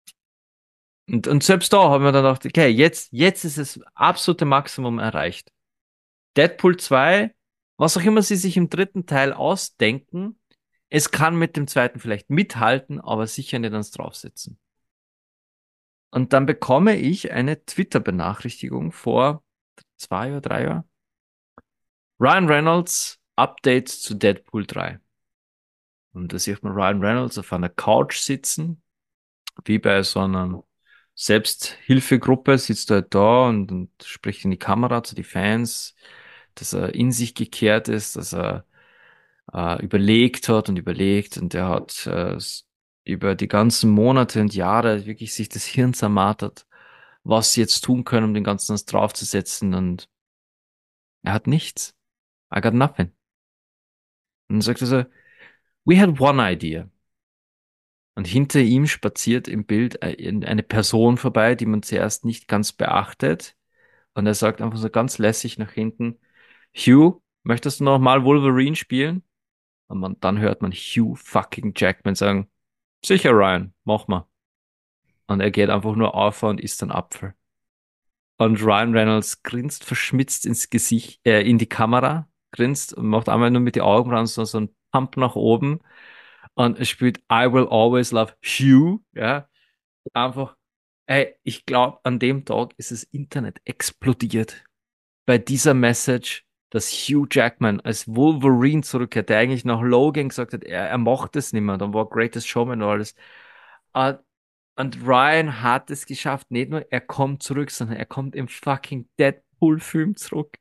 Und selbst da haben wir dann gedacht, okay, jetzt ist das absolute Maximum erreicht. Deadpool 2, was auch immer sie sich im dritten Teil ausdenken, es kann mit dem zweiten vielleicht mithalten, aber sicher nicht ans Draufsetzen. Und dann bekomme ich eine Twitter-Benachrichtigung vor 2 oder 3 Jahren. Ryan Reynolds Update zu Deadpool 3. Und da sieht man Ryan Reynolds auf einer Couch sitzen, wie bei so einer Selbsthilfegruppe, sitzt er halt da und spricht in die Kamera zu den Fans, dass er in sich gekehrt ist, dass er überlegt hat und überlegt und er hat über die ganzen Monate und Jahre wirklich sich das Hirn zermartert, was sie jetzt tun können, um den ganzen was draufzusetzen und er hat nichts. I got nothing. Und dann sagt er so, we had one idea. Und hinter ihm spaziert im Bild eine Person vorbei, die man zuerst nicht ganz beachtet. Und er sagt einfach so ganz lässig nach hinten, Hugh, möchtest du noch mal Wolverine spielen? Und dann hört man Hugh fucking Jackman sagen, sicher Ryan, mach mal. Und er geht einfach nur auf und isst einen Apfel. Und Ryan Reynolds grinst verschmitzt ins Gesicht, in die Kamera, grinst und macht einmal nur mit den Augenbrauen so einen Pump nach oben und er spielt I Will Always Love Hugh, ja. Einfach, ey, ich glaube, an dem Tag ist das Internet explodiert. Bei dieser Message, dass Hugh Jackman als Wolverine zurückkehrt, der eigentlich nach Logan gesagt hat, er macht es nicht mehr, dann war Greatest Showman und alles. Und, und Ryan hat es geschafft, nicht nur er kommt zurück, sondern er kommt im fucking Deadpool-Film zurück.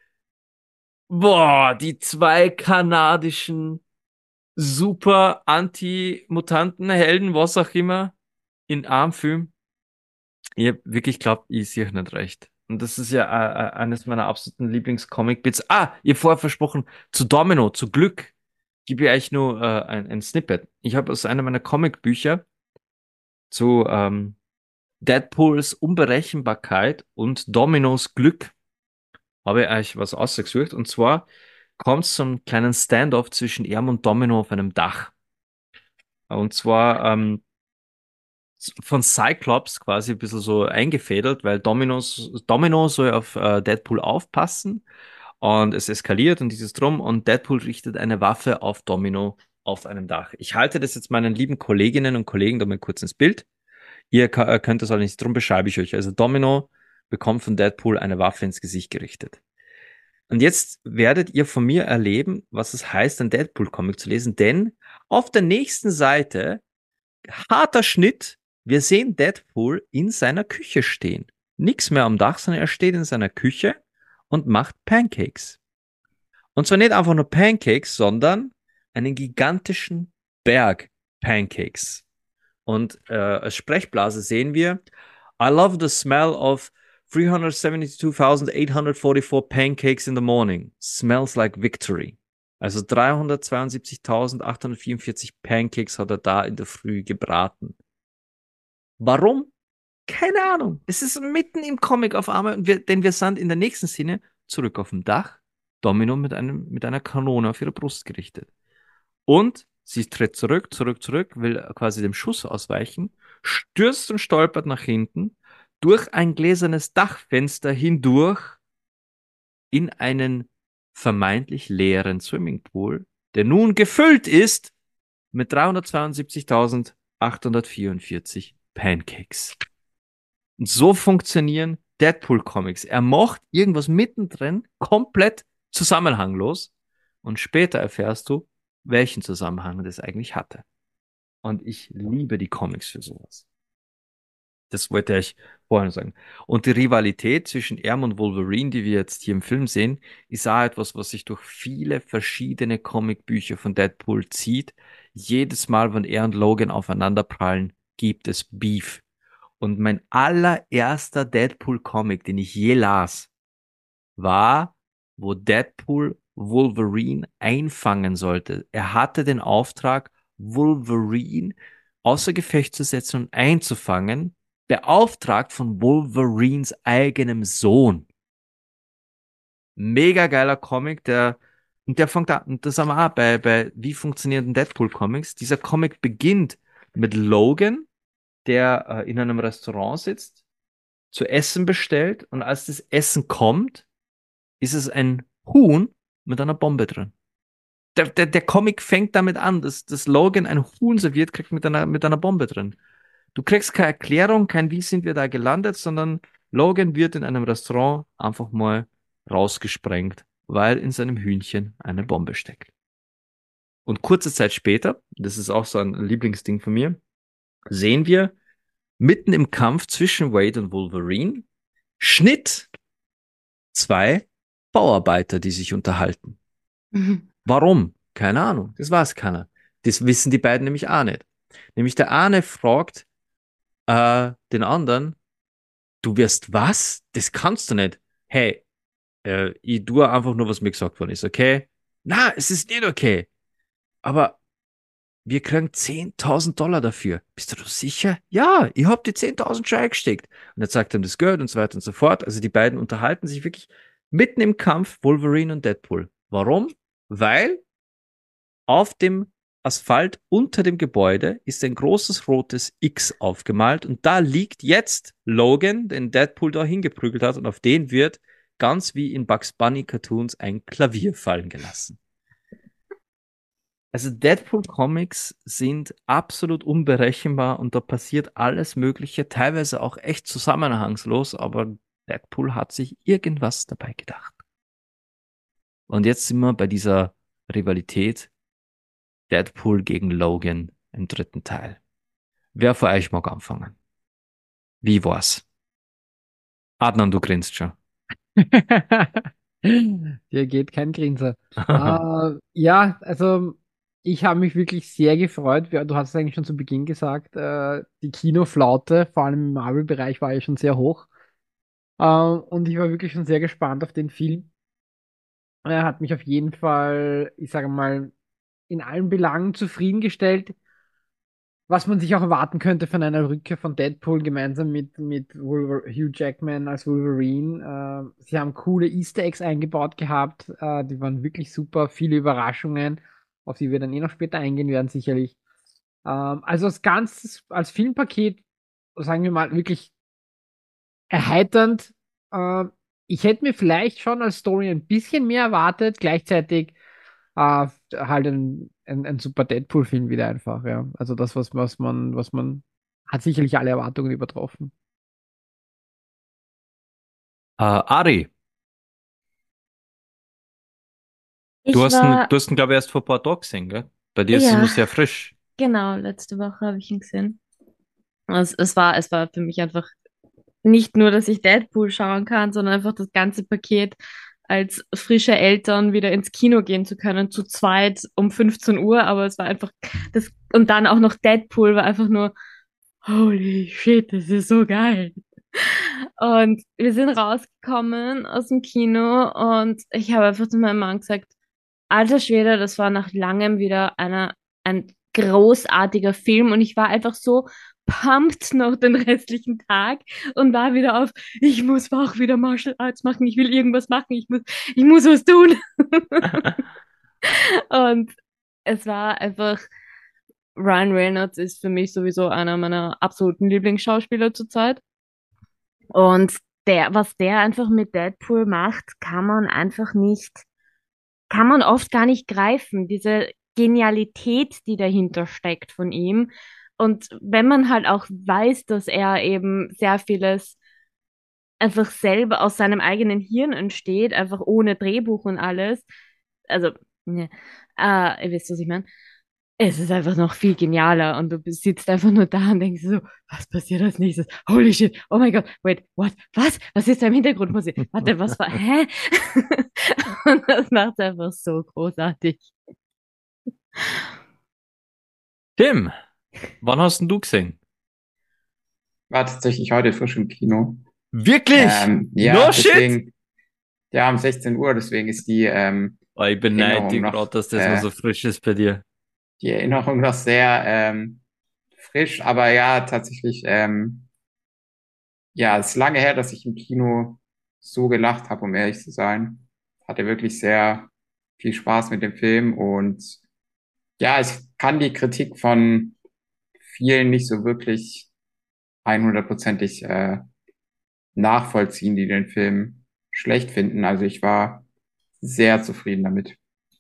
Boah, die zwei kanadischen super Anti-Mutanten-Helden, was auch immer, in einem Film. Ich hab wirklich glaubt, ich sehe euch nicht recht. Und das ist ja eines meiner absoluten Lieblings-Comic-Bits. Ah, ihr vorher versprochen, zu Domino, zu Glück, gebe ich euch nur ein Snippet. Ich habe aus einem meiner Comic-Bücher zu Deadpools Unberechenbarkeit und Dominos Glück habe ich euch was ausgesucht. Und zwar kommt es zum kleinen Standoff zwischen ihm und Domino auf einem Dach. Und zwar von Cyclops quasi ein bisschen so eingefädelt, weil Domino soll auf Deadpool aufpassen und es eskaliert und dieses Drum und Deadpool richtet eine Waffe auf Domino auf einem Dach. Ich halte das jetzt meinen lieben Kolleginnen und Kollegen da mal kurz ins Bild. Ihr könnt das alle nicht, drum beschreibe ich euch. Also Domino bekommt von Deadpool eine Waffe ins Gesicht gerichtet. Und jetzt werdet ihr von mir erleben, was es heißt, einen Deadpool-Comic zu lesen, denn auf der nächsten Seite, harter Schnitt, wir sehen Deadpool in seiner Küche stehen. Nix mehr am Dach, sondern er steht in seiner Küche und macht Pancakes. Und zwar nicht einfach nur Pancakes, sondern einen gigantischen Berg Pancakes. Und als Sprechblase sehen wir, I love the smell of 372,844 pancakes in the morning. Smells like victory. Also 372.844 Pancakes hat er da in der Früh gebraten. Warum? Keine Ahnung. Es ist mitten im Comic auf einmal, denn wir sind in der nächsten Szene zurück auf dem Dach, Domino mit einer Kanone auf ihre Brust gerichtet. Und sie tritt zurück, will quasi dem Schuss ausweichen, stürzt und stolpert nach hinten, durch ein gläsernes Dachfenster hindurch in einen vermeintlich leeren Swimmingpool, der nun gefüllt ist mit 372.844 Pancakes. Und so funktionieren Deadpool-Comics. Er macht irgendwas mittendrin komplett zusammenhanglos und später erfährst du, welchen Zusammenhang das eigentlich hatte. Und ich liebe die Comics für sowas. Das wollte ich vorhin sagen. Und die Rivalität zwischen Erm und Wolverine, die wir jetzt hier im Film sehen, ist auch etwas, was sich durch viele verschiedene Comicbücher von Deadpool zieht. Jedes Mal, wenn er und Logan aufeinanderprallen, gibt es Beef. Und mein allererster Deadpool-Comic, den ich je las, war, wo Deadpool Wolverine einfangen sollte. Er hatte den Auftrag, Wolverine außer Gefecht zu setzen und einzufangen, beauftragt von Wolverines eigenem Sohn. Mega geiler Comic, der fängt an, und das haben wir auch bei wie funktionieren Deadpool-Comics. Dieser Comic beginnt mit Logan, der in einem Restaurant sitzt, zu essen bestellt und als das Essen kommt, ist es ein Huhn mit einer Bombe drin. Der Comic fängt damit an, dass Logan ein Huhn serviert kriegt mit einer Bombe drin. Du kriegst keine Erklärung, kein wie sind wir da gelandet, sondern Logan wird in einem Restaurant einfach mal rausgesprengt, weil in seinem Hühnchen eine Bombe steckt. Und kurze Zeit später, das ist auch so ein Lieblingsding von mir, sehen wir mitten im Kampf zwischen Wade und Wolverine, Schnitt, 2 Bauarbeiter, die sich unterhalten. Warum? Keine Ahnung. Das weiß keiner. Das wissen die beiden nämlich auch nicht. Nämlich der eine fragt den anderen, du wirst was? Das kannst du nicht. Hey, ich tue einfach nur, was mir gesagt worden ist, okay? Na, es ist nicht okay. Aber wir kriegen 10.000 Dollar dafür. Bist du sicher? Ja, ich hab die 10.000 schon eingesteckt. Und er sagt ihm das Geld und so weiter und so fort. Also die beiden unterhalten sich wirklich mitten im Kampf Wolverine und Deadpool. Warum? Weil auf dem Asphalt unter dem Gebäude ist ein großes rotes X aufgemalt und da liegt jetzt Logan, den Deadpool da hingeprügelt hat und auf den wird, ganz wie in Bugs Bunny Cartoons, ein Klavier fallen gelassen. Also Deadpool Comics sind absolut unberechenbar und da passiert alles Mögliche, teilweise auch echt zusammenhangslos, aber Deadpool hat sich irgendwas dabei gedacht. Und jetzt sind wir bei dieser Rivalität Deadpool gegen Logan im 3. Teil. Wer von euch mag anfangen? Wie war's? Adnan, du grinst schon.
Dir geht kein Grinser. Ja, also ich habe mich wirklich sehr gefreut. Du hast es eigentlich schon zu Beginn gesagt, die Kinoflaute, vor allem im Marvel-Bereich, war ja schon sehr hoch. Und ich war wirklich schon sehr gespannt auf den Film. Er hat mich auf jeden Fall, ich sage mal, in allen Belangen zufriedengestellt. was man sich auch erwarten könnte von einer Rückkehr von Deadpool gemeinsam mit Hugh Jackman als Wolverine. Sie haben coole Easter Eggs eingebaut gehabt, die waren wirklich super, viele Überraschungen, auf die wir dann noch später eingehen werden, sicherlich. Also als Ganzes, als Filmpaket, sagen wir mal, wirklich erheiternd. Ich hätte mir vielleicht schon als Story ein bisschen mehr erwartet, gleichzeitig halt ein super Deadpool-Film wieder einfach, ja. Also das, was man hat sicherlich alle Erwartungen übertroffen.
Ari,
Ich
du hast
war,
ihn, glaube ich, erst vor ein paar Tagen gesehen, gell? Bei dir ist es
ja,
noch sehr frisch.
genau, letzte Woche habe ich ihn gesehen. Es war für mich einfach nicht nur, dass ich Deadpool schauen kann, sondern einfach das ganze Paket als frische Eltern wieder ins Kino gehen zu können, zu zweit um 15 Uhr, aber es war einfach das, und dann auch noch Deadpool war einfach nur, holy shit, das ist so geil. Und wir sind rausgekommen aus dem Kino und ich habe einfach zu meinem Mann gesagt, alter Schwede, das war nach langem wieder ein großartiger Film und ich war einfach so pumped noch den restlichen Tag und war wieder auf, ich muss auch wieder Martial Arts machen, ich will irgendwas machen, ich muss was tun. Und es war einfach, Ryan Reynolds ist für mich sowieso einer meiner absoluten Lieblingsschauspieler zurzeit. Und was der einfach mit Deadpool macht, kann man oft gar nicht greifen. Diese Genialität, die dahinter steckt von ihm. Und wenn man halt auch weiß, dass er eben sehr vieles einfach selber aus seinem eigenen Hirn entsteht, einfach ohne Drehbuch und alles. Also, ne, ihr wisst, was ich meine. Es ist einfach noch viel genialer und du sitzt einfach nur da und denkst so, was passiert als nächstes? Holy shit, oh my God, wait, what, was? Was ist da im Hintergrund passiert? Warte, was war, hä? Und das macht es einfach so großartig.
Tim, wann hast denn du gesehen?
War tatsächlich heute frisch im Kino.
Wirklich?
Ja,
No shit?
deswegen, ja, um 16 Uhr, deswegen ist
Oh, ich beneide dich
Erinnerung noch,
gerade, dass das noch so frisch ist bei dir.
die Erinnerung noch sehr frisch, aber ja, tatsächlich, ja, es ist lange her, dass ich im Kino so gelacht habe, um ehrlich zu sein. Hatte wirklich sehr viel Spaß mit dem Film und ja, ich kann die Kritik von vielen nicht so wirklich 100%ig nachvollziehen, die den Film schlecht finden. Also ich war sehr zufrieden damit.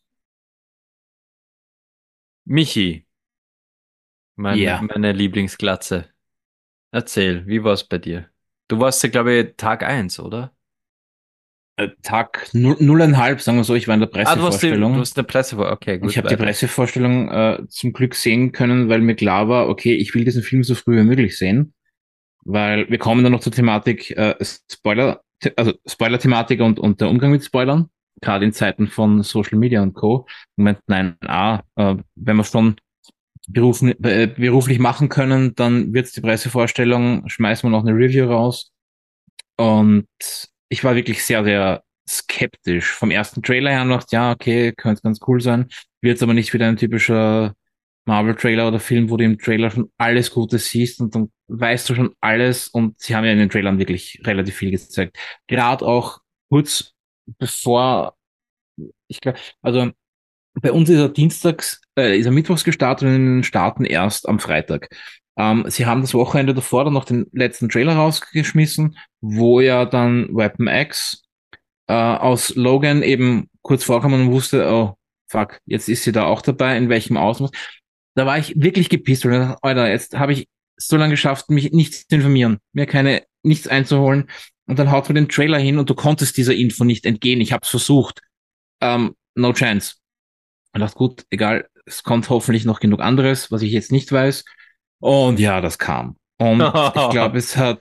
Michi,
Ja.
meine Lieblingsglatze. Erzähl, wie war es bei dir? Du warst ja, glaube ich, Tag 1, oder?
Tag 0,5, sagen wir so, ich war in der
Ah, du
Pressevorstellung.
hast eine Presse vor. Okay,
Ich
gut,
habe die
weiter.
Pressevorstellung zum Glück sehen können, weil mir klar war, okay, ich will diesen Film so früh wie möglich sehen, weil wir kommen dann noch zur Thematik also Spoiler-Thematik und der Umgang mit Spoilern, gerade in Zeiten von Social Media und Co. Ich meinte, nein, wenn wir schon beruflich machen können, dann wird's die Pressevorstellung, schmeißen wir noch eine Review raus. Und ich war wirklich sehr, sehr skeptisch. Vom ersten Trailer her noch, ja, okay, könnte ganz cool sein. Wird aber nicht wieder ein typischer Marvel-Trailer oder Film, wo du im Trailer schon alles Gute siehst und dann weißt du schon alles. Und sie haben ja in den Trailern wirklich relativ viel gezeigt. Gerade auch kurz bevor, ich glaube, also bei uns ist er mittwochs gestartet und in den Staaten erst am Freitag. Sie haben das Wochenende davor dann noch den letzten Trailer rausgeschmissen, wo ja dann Weapon X aus Logan eben kurz vorkam und wusste, oh fuck, jetzt ist sie da auch dabei, in welchem Ausmaß. Da war ich wirklich gepisst, weil ich dachte, Alter, jetzt habe ich so lange geschafft, mich nicht zu informieren, nichts einzuholen und dann haut man den Trailer hin und du konntest dieser Info nicht entgehen. Ich habe es versucht. No chance. Und dachte, gut, egal, es kommt hoffentlich noch genug anderes, was ich jetzt nicht weiß. Und ja, das kam. Und ich glaube,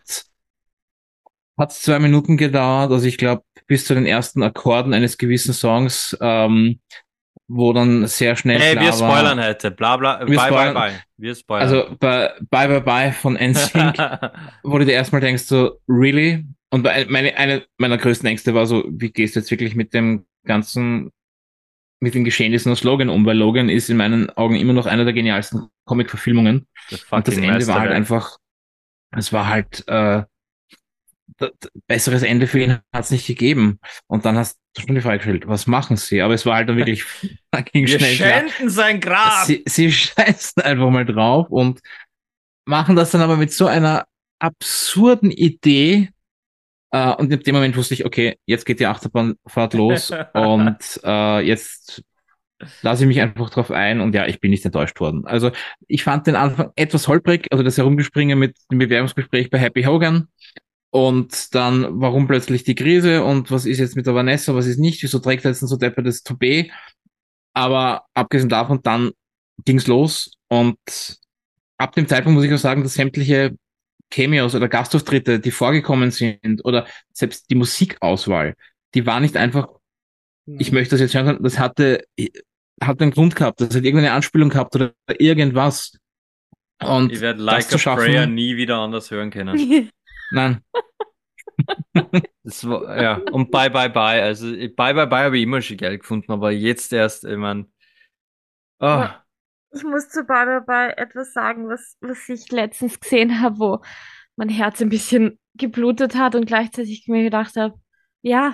hat 2 Minuten gedauert. Also ich glaube, bis zu den ersten Akkorden eines gewissen Songs, wo dann sehr schnell
Hey, wir
klar
spoilern
war,
heute. Bla bla.
wir
Bye bye
spoilern.
bye. Wir spoilern.
Also bei Bye Bye Bye von NSYNC, wo du dir erstmal denkst, so, really? Und eine meiner größten Ängste war so, wie gehst du jetzt wirklich mit dem ganzen mit den Geschehnissen aus Logan um, weil Logan ist in meinen Augen immer noch einer der genialsten Comic-Verfilmungen.
Das
Und das
fucking
Ende war halt
Meisterwerk.
einfach, es war halt, besseres Ende für ihn hat es nicht gegeben. Und dann hast du schon die Frage gestellt, was machen sie? Aber es war halt dann wirklich fucking
Wir
schnell klar.
schänden sein Grab!
Sie scheißen einfach mal drauf und machen das dann aber mit so einer absurden Idee. Und in dem Moment wusste ich, okay, jetzt geht die Achterbahnfahrt los und jetzt lasse ich mich einfach drauf ein und ja, ich bin nicht enttäuscht worden. Also ich fand den Anfang etwas holprig, also das Herumgespringe mit dem Bewerbungsgespräch bei Happy Hogan und dann, warum plötzlich die Krise und was ist jetzt mit der Vanessa, was ist nicht, wieso trägt er jetzt ein so deppertes Toupet? Aber abgesehen davon, dann ging's los und ab dem Zeitpunkt muss ich auch sagen, dass sämtliche Cameos oder Gastauftritte, die vorgekommen sind oder selbst die Musikauswahl, die war nicht einfach, ich möchte das jetzt hören, sondern das hatte einen Grund gehabt, das hat irgendeine Anspielung gehabt oder irgendwas.
Ich
Und
werde
das
Like a
zu
Prayer
schaffen,
nie wieder anders hören können.
nein,
Das war, ja, und Bye Bye Bye. Also Bye Bye Bye habe ich immer schon geil gefunden, aber jetzt erst, ich mein,
Aber
ah,
ich muss zu Barbara etwas sagen, was ich letztens gesehen habe, wo mein Herz ein bisschen geblutet hat und gleichzeitig mir gedacht habe, ja,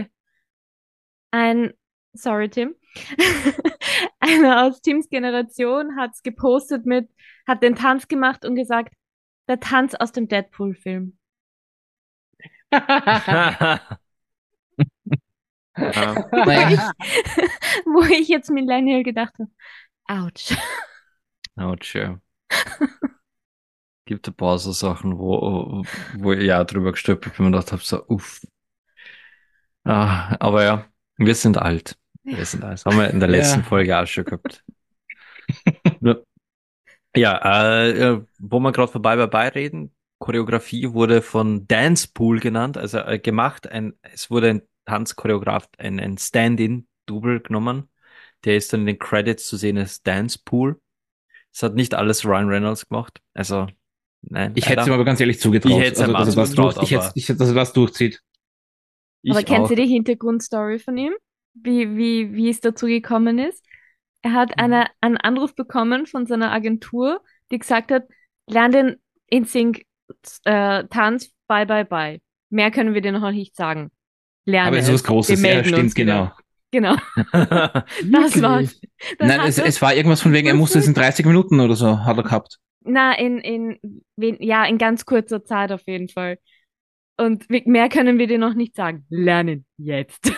ein, sorry Tim, einer aus Tims Generation hat's gepostet hat den Tanz gemacht und gesagt, der Tanz aus dem Deadpool-Film.
ja,
Wo ich,
naja,
wo ich jetzt Millennial gedacht habe, ouch.
ouch, ja. Gibt ein paar so Sachen, wo ich ja drüber gestolpert bin und gedacht habe, so, uff. Ah, aber ja, wir sind alt. Wir sind alt. Das haben wir in der letzten
ja,
Folge auch schon gehabt. Nur- Ja, wo wir gerade vorbei bei reden, Choreografie wurde von Dance Pool genannt, also gemacht. Es wurde ein Tanzchoreograf, ein Stand-in-Double genommen. Der ist dann in den Credits zu sehen als Dance Pool. Das hat nicht alles Ryan Reynolds gemacht. Also, nein,
ich hätte es ihm
leider.
aber ganz ehrlich
Ich
zugetraut,
hätte es
also
ihm auch
dass er das
zugetraut, aber
dass er das durchzieht.
Aber
ich
kennst du
auch.
die Hintergrundstory von ihm? Wie es dazu gekommen ist? Er hat einen Anruf bekommen von seiner Agentur, die gesagt hat, lern den InSync Tanz, bye, bye, bye. Mehr können wir dir noch nicht sagen.
Aber
Lerne
es ist was
es. Wir
Großes, ja,
melden
stimmt,
uns wieder.
genau.
Genau, das war's.
Wirklich?
Dann
Nein,
hat er
es war irgendwas von wegen, er musste es in 30 Minuten oder so, hat er gehabt.
na, ja, in ganz kurzer Zeit auf jeden Fall. Und mehr können wir dir noch nicht sagen. Lernen jetzt.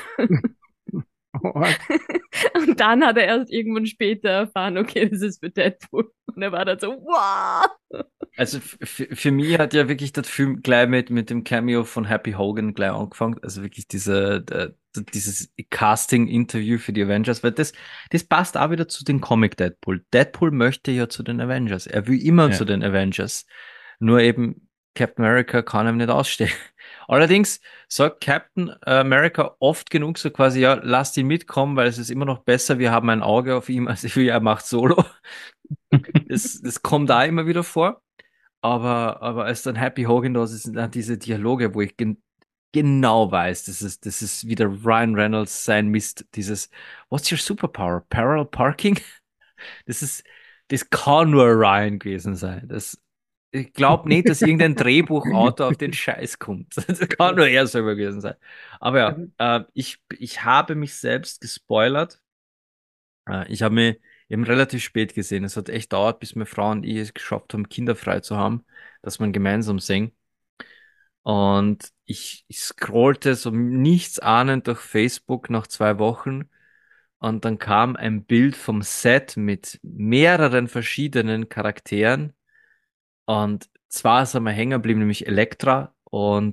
Org.
Und dann hat er erst irgendwann später erfahren, okay, das ist für Deadpool. Und er war dann so, wow.
Also für mich hat ja wirklich das Film gleich mit dem Cameo von Happy Hogan gleich angefangen. Also wirklich dieses Casting-Interview für die Avengers, weil das passt auch wieder zu den Comic Deadpool. Deadpool möchte ja zu den Avengers. Er will immer zu
Ja.
den Avengers. Nur eben Captain America kann ihm nicht ausstehen. Allerdings sagt Captain America oft genug so quasi, ja, lasst ihn mitkommen, weil es ist immer noch besser, wir haben ein Auge auf ihm, als wie er macht Solo. Das kommt da immer wieder vor. Aber als dann Happy Hogan da ist, sind dann diese Dialoge, wo ich genau weiß, das ist wieder Ryan Reynolds sein Mist, dieses What's your superpower? Parallel Parking? Das ist, das kann nur Ryan gewesen sein. Ich glaube nicht, dass irgendein Drehbuchautor auf den Scheiß kommt. Das kann nur er selber gewesen sein. Aber ja, ich habe mich selbst gespoilert. Ich habe mich eben relativ spät gesehen. Es hat echt dauert, bis meine Frau und ich es geschafft haben, kinderfrei zu haben, dass man gemeinsam singen. Und ich scrollte so nichts ahnend durch Facebook nach 2 Wochen und dann kam ein Bild vom Set mit mehreren verschiedenen Charakteren und zwar ist einmal hängen geblieben, nämlich Elektra und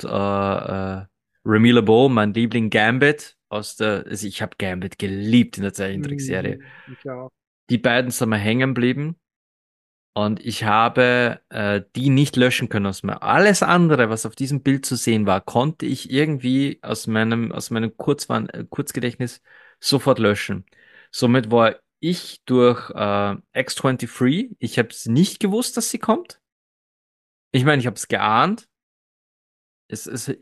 Remy LeBeau, mein Liebling Gambit also ich habe Gambit geliebt in der Zeichentrickserie.
Ich auch.
Die beiden sind mir hängen geblieben und ich habe die nicht löschen können aus mir. Alles andere, was auf diesem Bild zu sehen war, konnte ich irgendwie aus meinem Kurzgedächtnis sofort löschen. Somit war ich durch X-23, ich habe es nicht gewusst, dass sie kommt. Ich meine, ich habe es geahnt.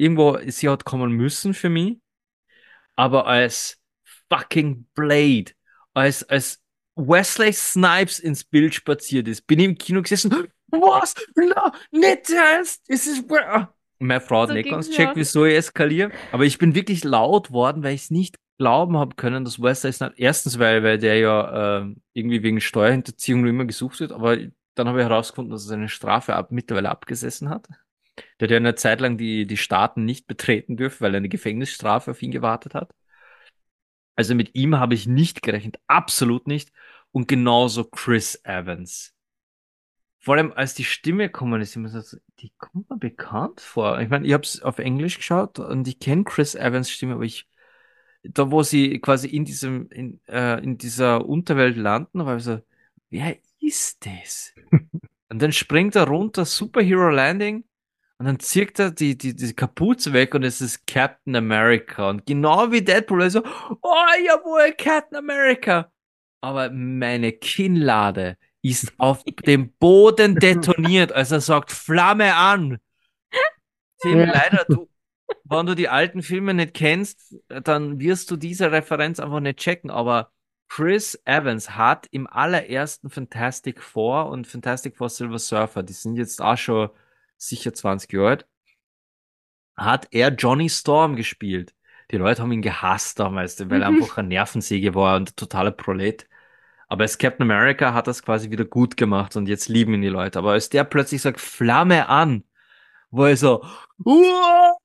Sie hat kommen müssen für mich, aber als fucking Blade als Wesley Snipes ins Bild spaziert ist, bin ich im Kino gesessen. Was? Na, nicht ernst? Es ist. Meine Frau hat
So
nicht
ging's
ganz
mir
checkt,
auch.
wieso ich eskaliere. Aber ich bin wirklich laut worden, weil ich es nicht glauben habe können, dass Wesley Snipes. Erstens, weil der ja irgendwie wegen Steuerhinterziehung nur immer gesucht wird. Aber dann habe ich herausgefunden, dass er seine Strafe mittlerweile abgesessen hat. Der hat ja eine Zeit lang die Staaten nicht betreten dürfen, weil eine Gefängnisstrafe auf ihn gewartet hat. Also mit ihm habe ich nicht gerechnet, absolut nicht. Und genauso Chris Evans. Vor allem, als die Stimme gekommen ist, ich mir so, die kommt mir bekannt vor. Ich meine, ich habe es auf Englisch geschaut und ich kenne Chris Evans Stimme, aber da wo sie quasi in dieser Unterwelt landen, war ich so, wer ist das? Und dann springt er runter, Superhero Landing, und dann zieht er die Kapuze weg und es ist Captain America. Und genau wie Deadpool, also, oh jawohl, Captain America. Aber meine Kinnlade ist auf dem Boden detoniert, als er sagt, Flamme an. Tim,
Ja.
leider, wenn du die alten Filme nicht kennst, dann wirst du diese Referenz einfach nicht checken. Aber Chris Evans hat im allerersten Fantastic Four und Fantastic Four Silver Surfer, die sind jetzt auch schon sicher 20 Jahre alt, hat er Johnny Storm gespielt. Die Leute haben ihn gehasst damals, weil er einfach eine Nervensäge war und ein totaler Prolet. Aber als Captain America hat er es quasi wieder gut gemacht und jetzt lieben ihn die Leute. Aber als der plötzlich sagt, Flamme an, wo er so, "Uah!"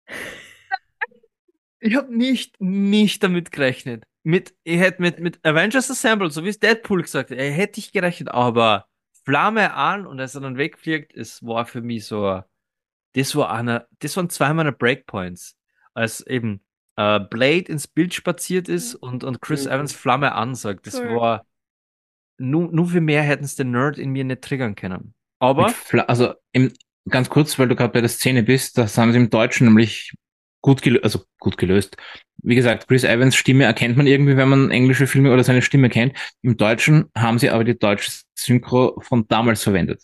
Ich habe nicht damit gerechnet. Ich hätte mit Avengers Assemble, so wie es Deadpool gesagt hat, hätte ich gerechnet, aber Flamme an und als er dann wegfliegt, es war für mich so, das waren zwei meiner Breakpoints. Als eben Blade ins Bild spaziert ist und Chris Evans Flamme ansagt. Das
Cool.
war, nur für mehr hätten es den Nerd in mir nicht triggern können. Aber,
Also ganz kurz, weil du gerade bei der Szene bist, das haben sie im Deutschen nämlich gut gelöst. Wie gesagt, Chris Evans Stimme erkennt man irgendwie, wenn man englische Filme oder seine Stimme kennt. Im Deutschen haben sie aber die deutsche Synchro von damals verwendet.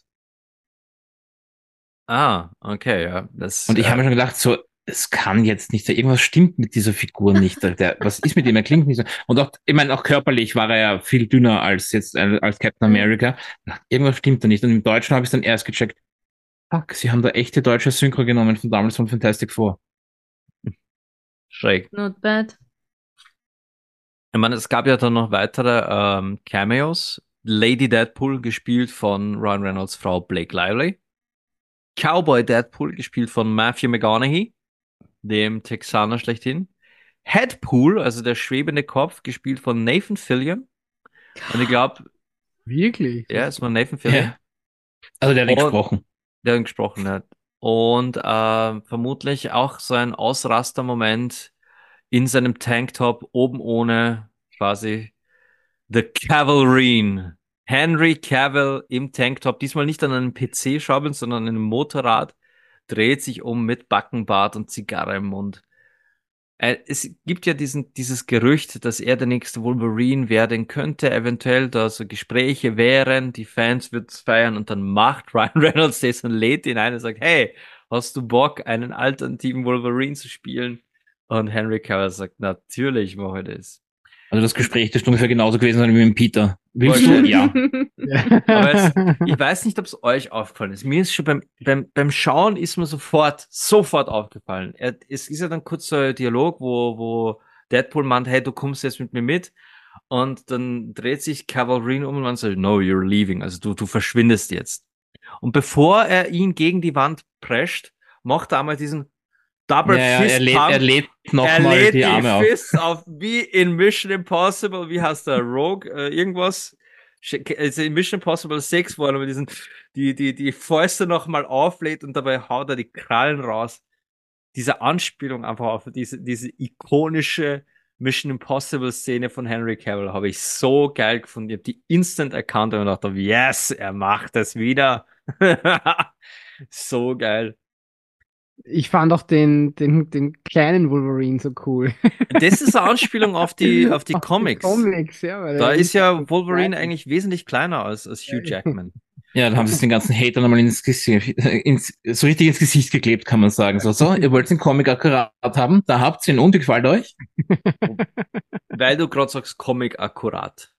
okay, ja, das,
Und ich habe mir schon gedacht, so, es kann jetzt nicht sein. Irgendwas stimmt mit dieser Figur nicht. Was ist mit ihm? Er klingt nicht so. Und auch, ich meine, auch körperlich war er ja viel dünner als jetzt als Captain America. Irgendwas stimmt da nicht. Und im Deutschen habe ich es dann erst gecheckt. Fuck, sie haben da echte deutsche Synchro genommen von damals von Fantastic Four.
schräg.
Not bad.
Ich meine, es gab ja dann noch weitere Cameos. Lady Deadpool, gespielt von Ryan Reynolds Frau Blake Lively. Cowboy Deadpool, gespielt von Matthew McConaughey, dem Texaner schlechthin. Headpool, also der schwebende Kopf, gespielt von Nathan Fillion. Und ich glaube,
Wirklich?
ja, es war Nathan Fillion,
Ja. Also der hat nicht
Und-
gesprochen.
der ihn gesprochen hat. Und vermutlich auch so ein Ausraster-Moment in seinem Tanktop, oben ohne quasi The Cavalrine. Henry Cavill im Tanktop, diesmal nicht an einem PC schraubend, sondern an einem Motorrad, dreht sich um mit Backenbart und Zigarre im Mund. Es gibt ja dieses Gerücht, dass er der nächste Wolverine werden könnte, eventuell, da so Gespräche wären, die Fans würden es feiern und dann macht Ryan Reynolds das und lädt ihn ein und sagt, hey, hast du Bock, einen alternativen Wolverine zu spielen? Und Henry Cavill sagt, natürlich mache ich das.
Also das Gespräch dürfte ungefähr genauso gewesen sein wie mit Peter. Willst du?
Okay.
Ja.
Aber ich weiß nicht, ob es euch aufgefallen ist. Mir ist schon beim Schauen ist mir sofort aufgefallen. Es ist ja dann kurz so ein Dialog, wo Deadpool meint, hey, du kommst jetzt mit mir mit. Und dann dreht sich Cavalry um und man sagt, no, you're leaving. Also du verschwindest jetzt. Und bevor er ihn gegen die Wand prescht, macht er einmal diesen Double
Ja,
Fist
er lädt
er
nochmal
lädt
die Arme auf.
Fists auf, wie in Mission Impossible, wie heißt der, Rogue, irgendwas, also in Mission Impossible 6, wo er mit die Fäuste nochmal auflädt und dabei haut er die Krallen raus. Diese Anspielung einfach auf diese ikonische Mission Impossible Szene von Henry Cavill habe ich so geil gefunden. Ich habe die instant erkannt und dachte, yes, er macht es wieder. So geil.
Ich fand auch den kleinen Wolverine so cool.
Das ist eine Anspielung auf die
Auf
Comics.
Comics, ja. Weil
Da
er
ist ja
so
Wolverine
klein ist.
eigentlich wesentlich kleiner als Hugh Jackman.
Ja, dann haben sie es den ganzen Hatern nochmal so richtig ins Gesicht geklebt, kann man sagen. So, ihr wollt den Comic akkurat haben, da habt ihr ihn und wie gefällt euch?
weil du gerade sagst, Comic akkurat.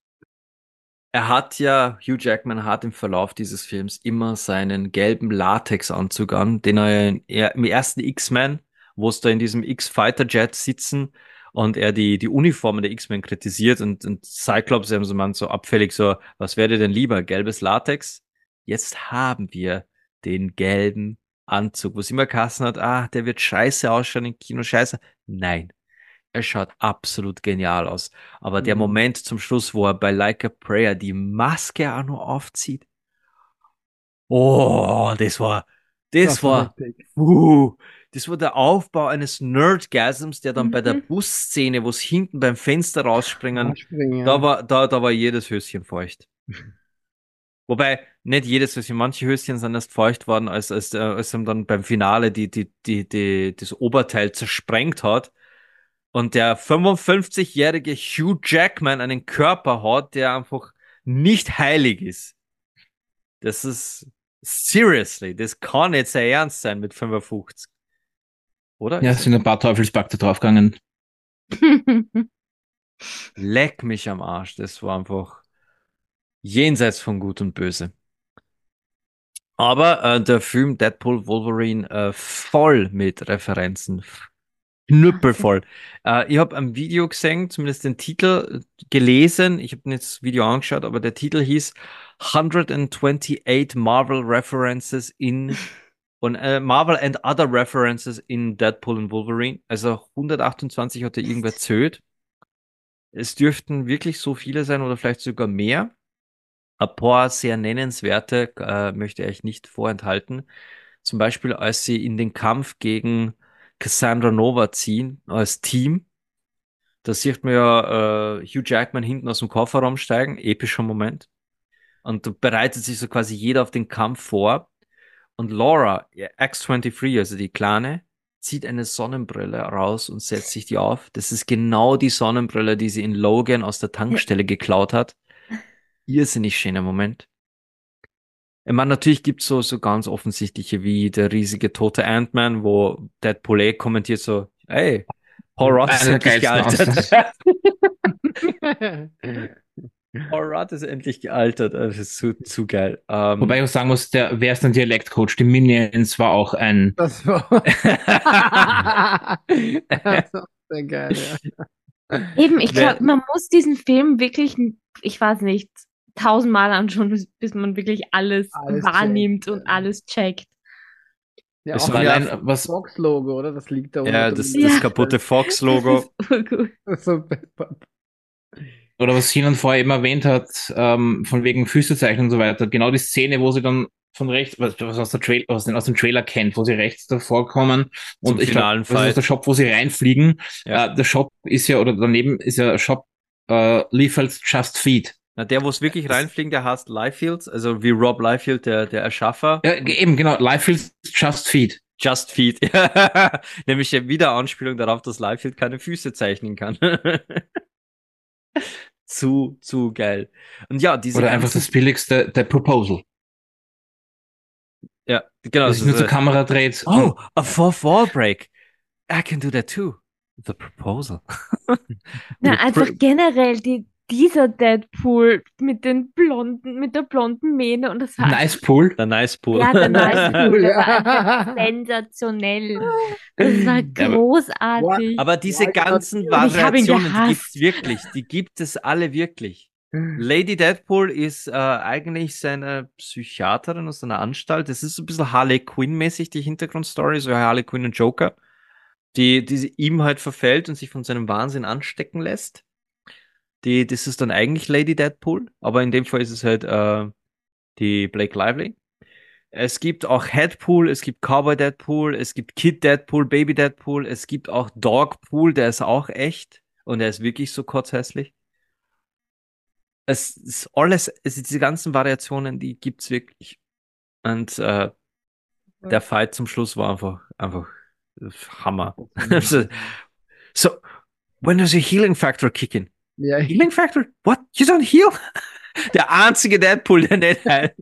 Hugh Jackman hat im Verlauf dieses Films immer seinen gelben Latexanzug an, den er im ersten X-Men, wo es da in diesem X-Fighter-Jet sitzen und er die Uniformen der X-Men kritisiert und Cyclops so abfällig so, was wäre dir denn lieber, gelbes Latex? Jetzt haben wir den gelben Anzug, wo es immer geheißen hat, der wird scheiße ausschauen im Kino, scheiße. Nein, er schaut absolut genial aus. Aber der Moment zum Schluss, wo er bei Like a Prayer die Maske auch nur aufzieht. Oh, das war,
heftig.
das war der Aufbau eines Nerdgasms, der dann bei der
Mhm.
Busszene, wo es hinten beim Fenster rausspringen,
Anspringen,
da
ja.
war jedes Höschen feucht. Wobei, nicht jedes Höschen, manche Höschen sind erst feucht worden, als ihm dann beim Finale das Oberteil zersprengt hat. Und der 55-jährige Hugh Jackman einen Körper hat, der einfach nicht heilig ist. Das ist, seriously, das kann nicht sehr ernst sein mit 55. Oder?
Ja,
Ist
es
es?
sind ein paar Teufelsbakte draufgegangen.
Leck mich am Arsch. Das war einfach jenseits von Gut und Böse. Aber der Film Deadpool Wolverine voll mit Referenzen. Knüppelvoll. Ich habe ein Video gesehen, zumindest den Titel gelesen. Ich habe nicht das Video angeschaut, aber der Titel hieß 128 Marvel References in und Marvel and Other References in Deadpool und Wolverine. Also 128 hat er irgendwer zählt. Es dürften wirklich so viele sein oder vielleicht sogar mehr. Ein paar sehr nennenswerte möchte ich nicht vorenthalten. Zum Beispiel, als sie in den Kampf gegen Cassandra Nova ziehen, als Team. Da sieht man ja Hugh Jackman hinten aus dem Kofferraum steigen. Epischer Moment. Und da bereitet sich so quasi jeder auf den Kampf vor. Und Laura, X-23, also die Kleine, zieht eine Sonnenbrille raus und setzt sich die auf. Das ist genau die Sonnenbrille, die sie in Logan aus der Tankstelle geklaut hat. Irrsinnig schöner Moment. Ich meine, natürlich gibt's so ganz offensichtliche wie der riesige tote Ant-Man, wo Deadpool kommentiert so, hey, Paul Rudd ist
Einer der
endlich
geilsten
gealtert. Paul Rudd ist endlich gealtert. Das ist zu geil.
Wobei ich auch sagen muss, wer ist ein Dialektcoach? Die Minions war auch ein.
Das war, das war sehr geil, ja.
Eben, ich glaube, man muss diesen Film wirklich, ich weiß nicht, 1000-mal anschauen, bis man wirklich alles wahrnimmt
checkt,
und alles checkt.
Ja,
Es
auch
war
das
allein, was,
Fox-Logo, oder? Das liegt da
Ja,
unter
das
dem-
kaputte Fox-Logo.
Das ist urgut.
So,
oder was Sinan vorher eben erwähnt hat, von wegen Füßezeichen und so weiter, genau die Szene, wo sie dann von rechts, was aus dem Trailer kennt, wo sie rechts davor kommen
Zum
und ich glaube,
finalen
das ist
Fight.
der Shop, wo sie reinfliegen.
Ja.
Der Shop ist ja, oder daneben ist ja Shop Liefeld's Just Feed.
Na, der, wo es wirklich reinfliegen, der heißt Liefeld, also wie Rob Liefeld, der Erschaffer.
Ja, eben, genau, Liefeld's Just Feed.
Just Feet. Nämlich ja wieder Anspielung darauf, dass Liefeld keine Füße zeichnen kann. zu geil. Und ja, diese
Oder einfach
ganzen,
das billigste, der Proposal.
ja, genau.
Der sich nur zur Kamera dreht.
Oh, a fourth wall break. I can do that too. The proposal.
Na, einfach generell dieser Deadpool mit der blonden Mähne und das war
Nice Pool.
Der Nice Pool.
ja, der Nice Pool, der war
Ja.
einfach sensationell. Das war großartig.
Aber diese ganzen
ich hab ihn
Variationen, die
gehasst.
gibt's wirklich. Die gibt es alle wirklich. Lady Deadpool ist eigentlich seine Psychiaterin aus einer Anstalt. Das ist so ein bisschen Harley Quinn-mäßig, die Hintergrundstory, so Harley Quinn und Joker, die ihm halt verfällt und sich von seinem Wahnsinn anstecken lässt. Das ist dann eigentlich Lady Deadpool, aber in dem Fall ist es halt die Blake Lively. Es gibt auch Headpool, es gibt Cowboy Deadpool, es gibt Kid Deadpool, Baby Deadpool, es gibt auch Dogpool, der ist auch echt und der ist wirklich so kotzhässlich. Es ist alles, diese ganzen Variationen, die gibt's wirklich. Und der Fight zum Schluss war einfach Hammer. So, when does your healing factor kick in?
Ja,
Healing factor? What? You don't heal? Der einzige Deadpool, der nicht heilt.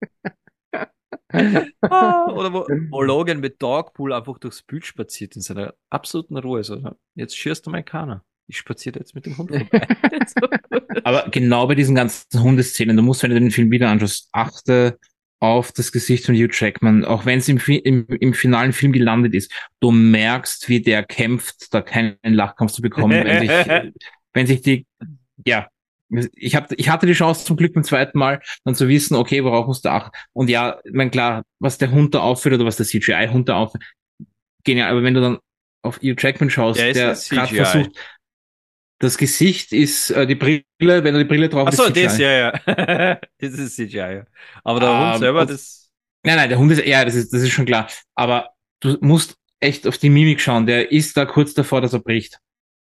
Oder wo Logan mit Dogpool einfach durchs Bild spaziert in seiner absoluten Ruhe. So, jetzt schießt du mal keiner. Ich spaziere jetzt mit dem Hund vorbei. So gut.
Aber genau bei diesen ganzen Hundeszenen, du musst, wenn du den Film wieder anschaust, achte auf das Gesicht von Hugh Jackman, auch wenn es im finalen Film gelandet ist. Du merkst, wie der kämpft, da keinen Lachkampf zu bekommen, wenn sich die, ja, ich hatte die Chance zum Glück beim zweiten Mal, dann zu wissen, okay, worauf musst du achten. Und ja, ich mein klar, was der Hund da aufführt oder was der CGI-Hund da aufführt, genial. Aber wenn du dann auf Hugh Jackman schaust,
Der ist
der
das
gerade
CGI.
versucht, das Gesicht ist die Brille, wenn du die Brille drauf hast.
Achso, das, ja. Das ist CGI, ja. Aber der Hund selber,
und,
das.
nein, der Hund ist, ja, das ist schon klar. Aber du musst echt auf die Mimik schauen. Der ist da kurz davor, dass er bricht.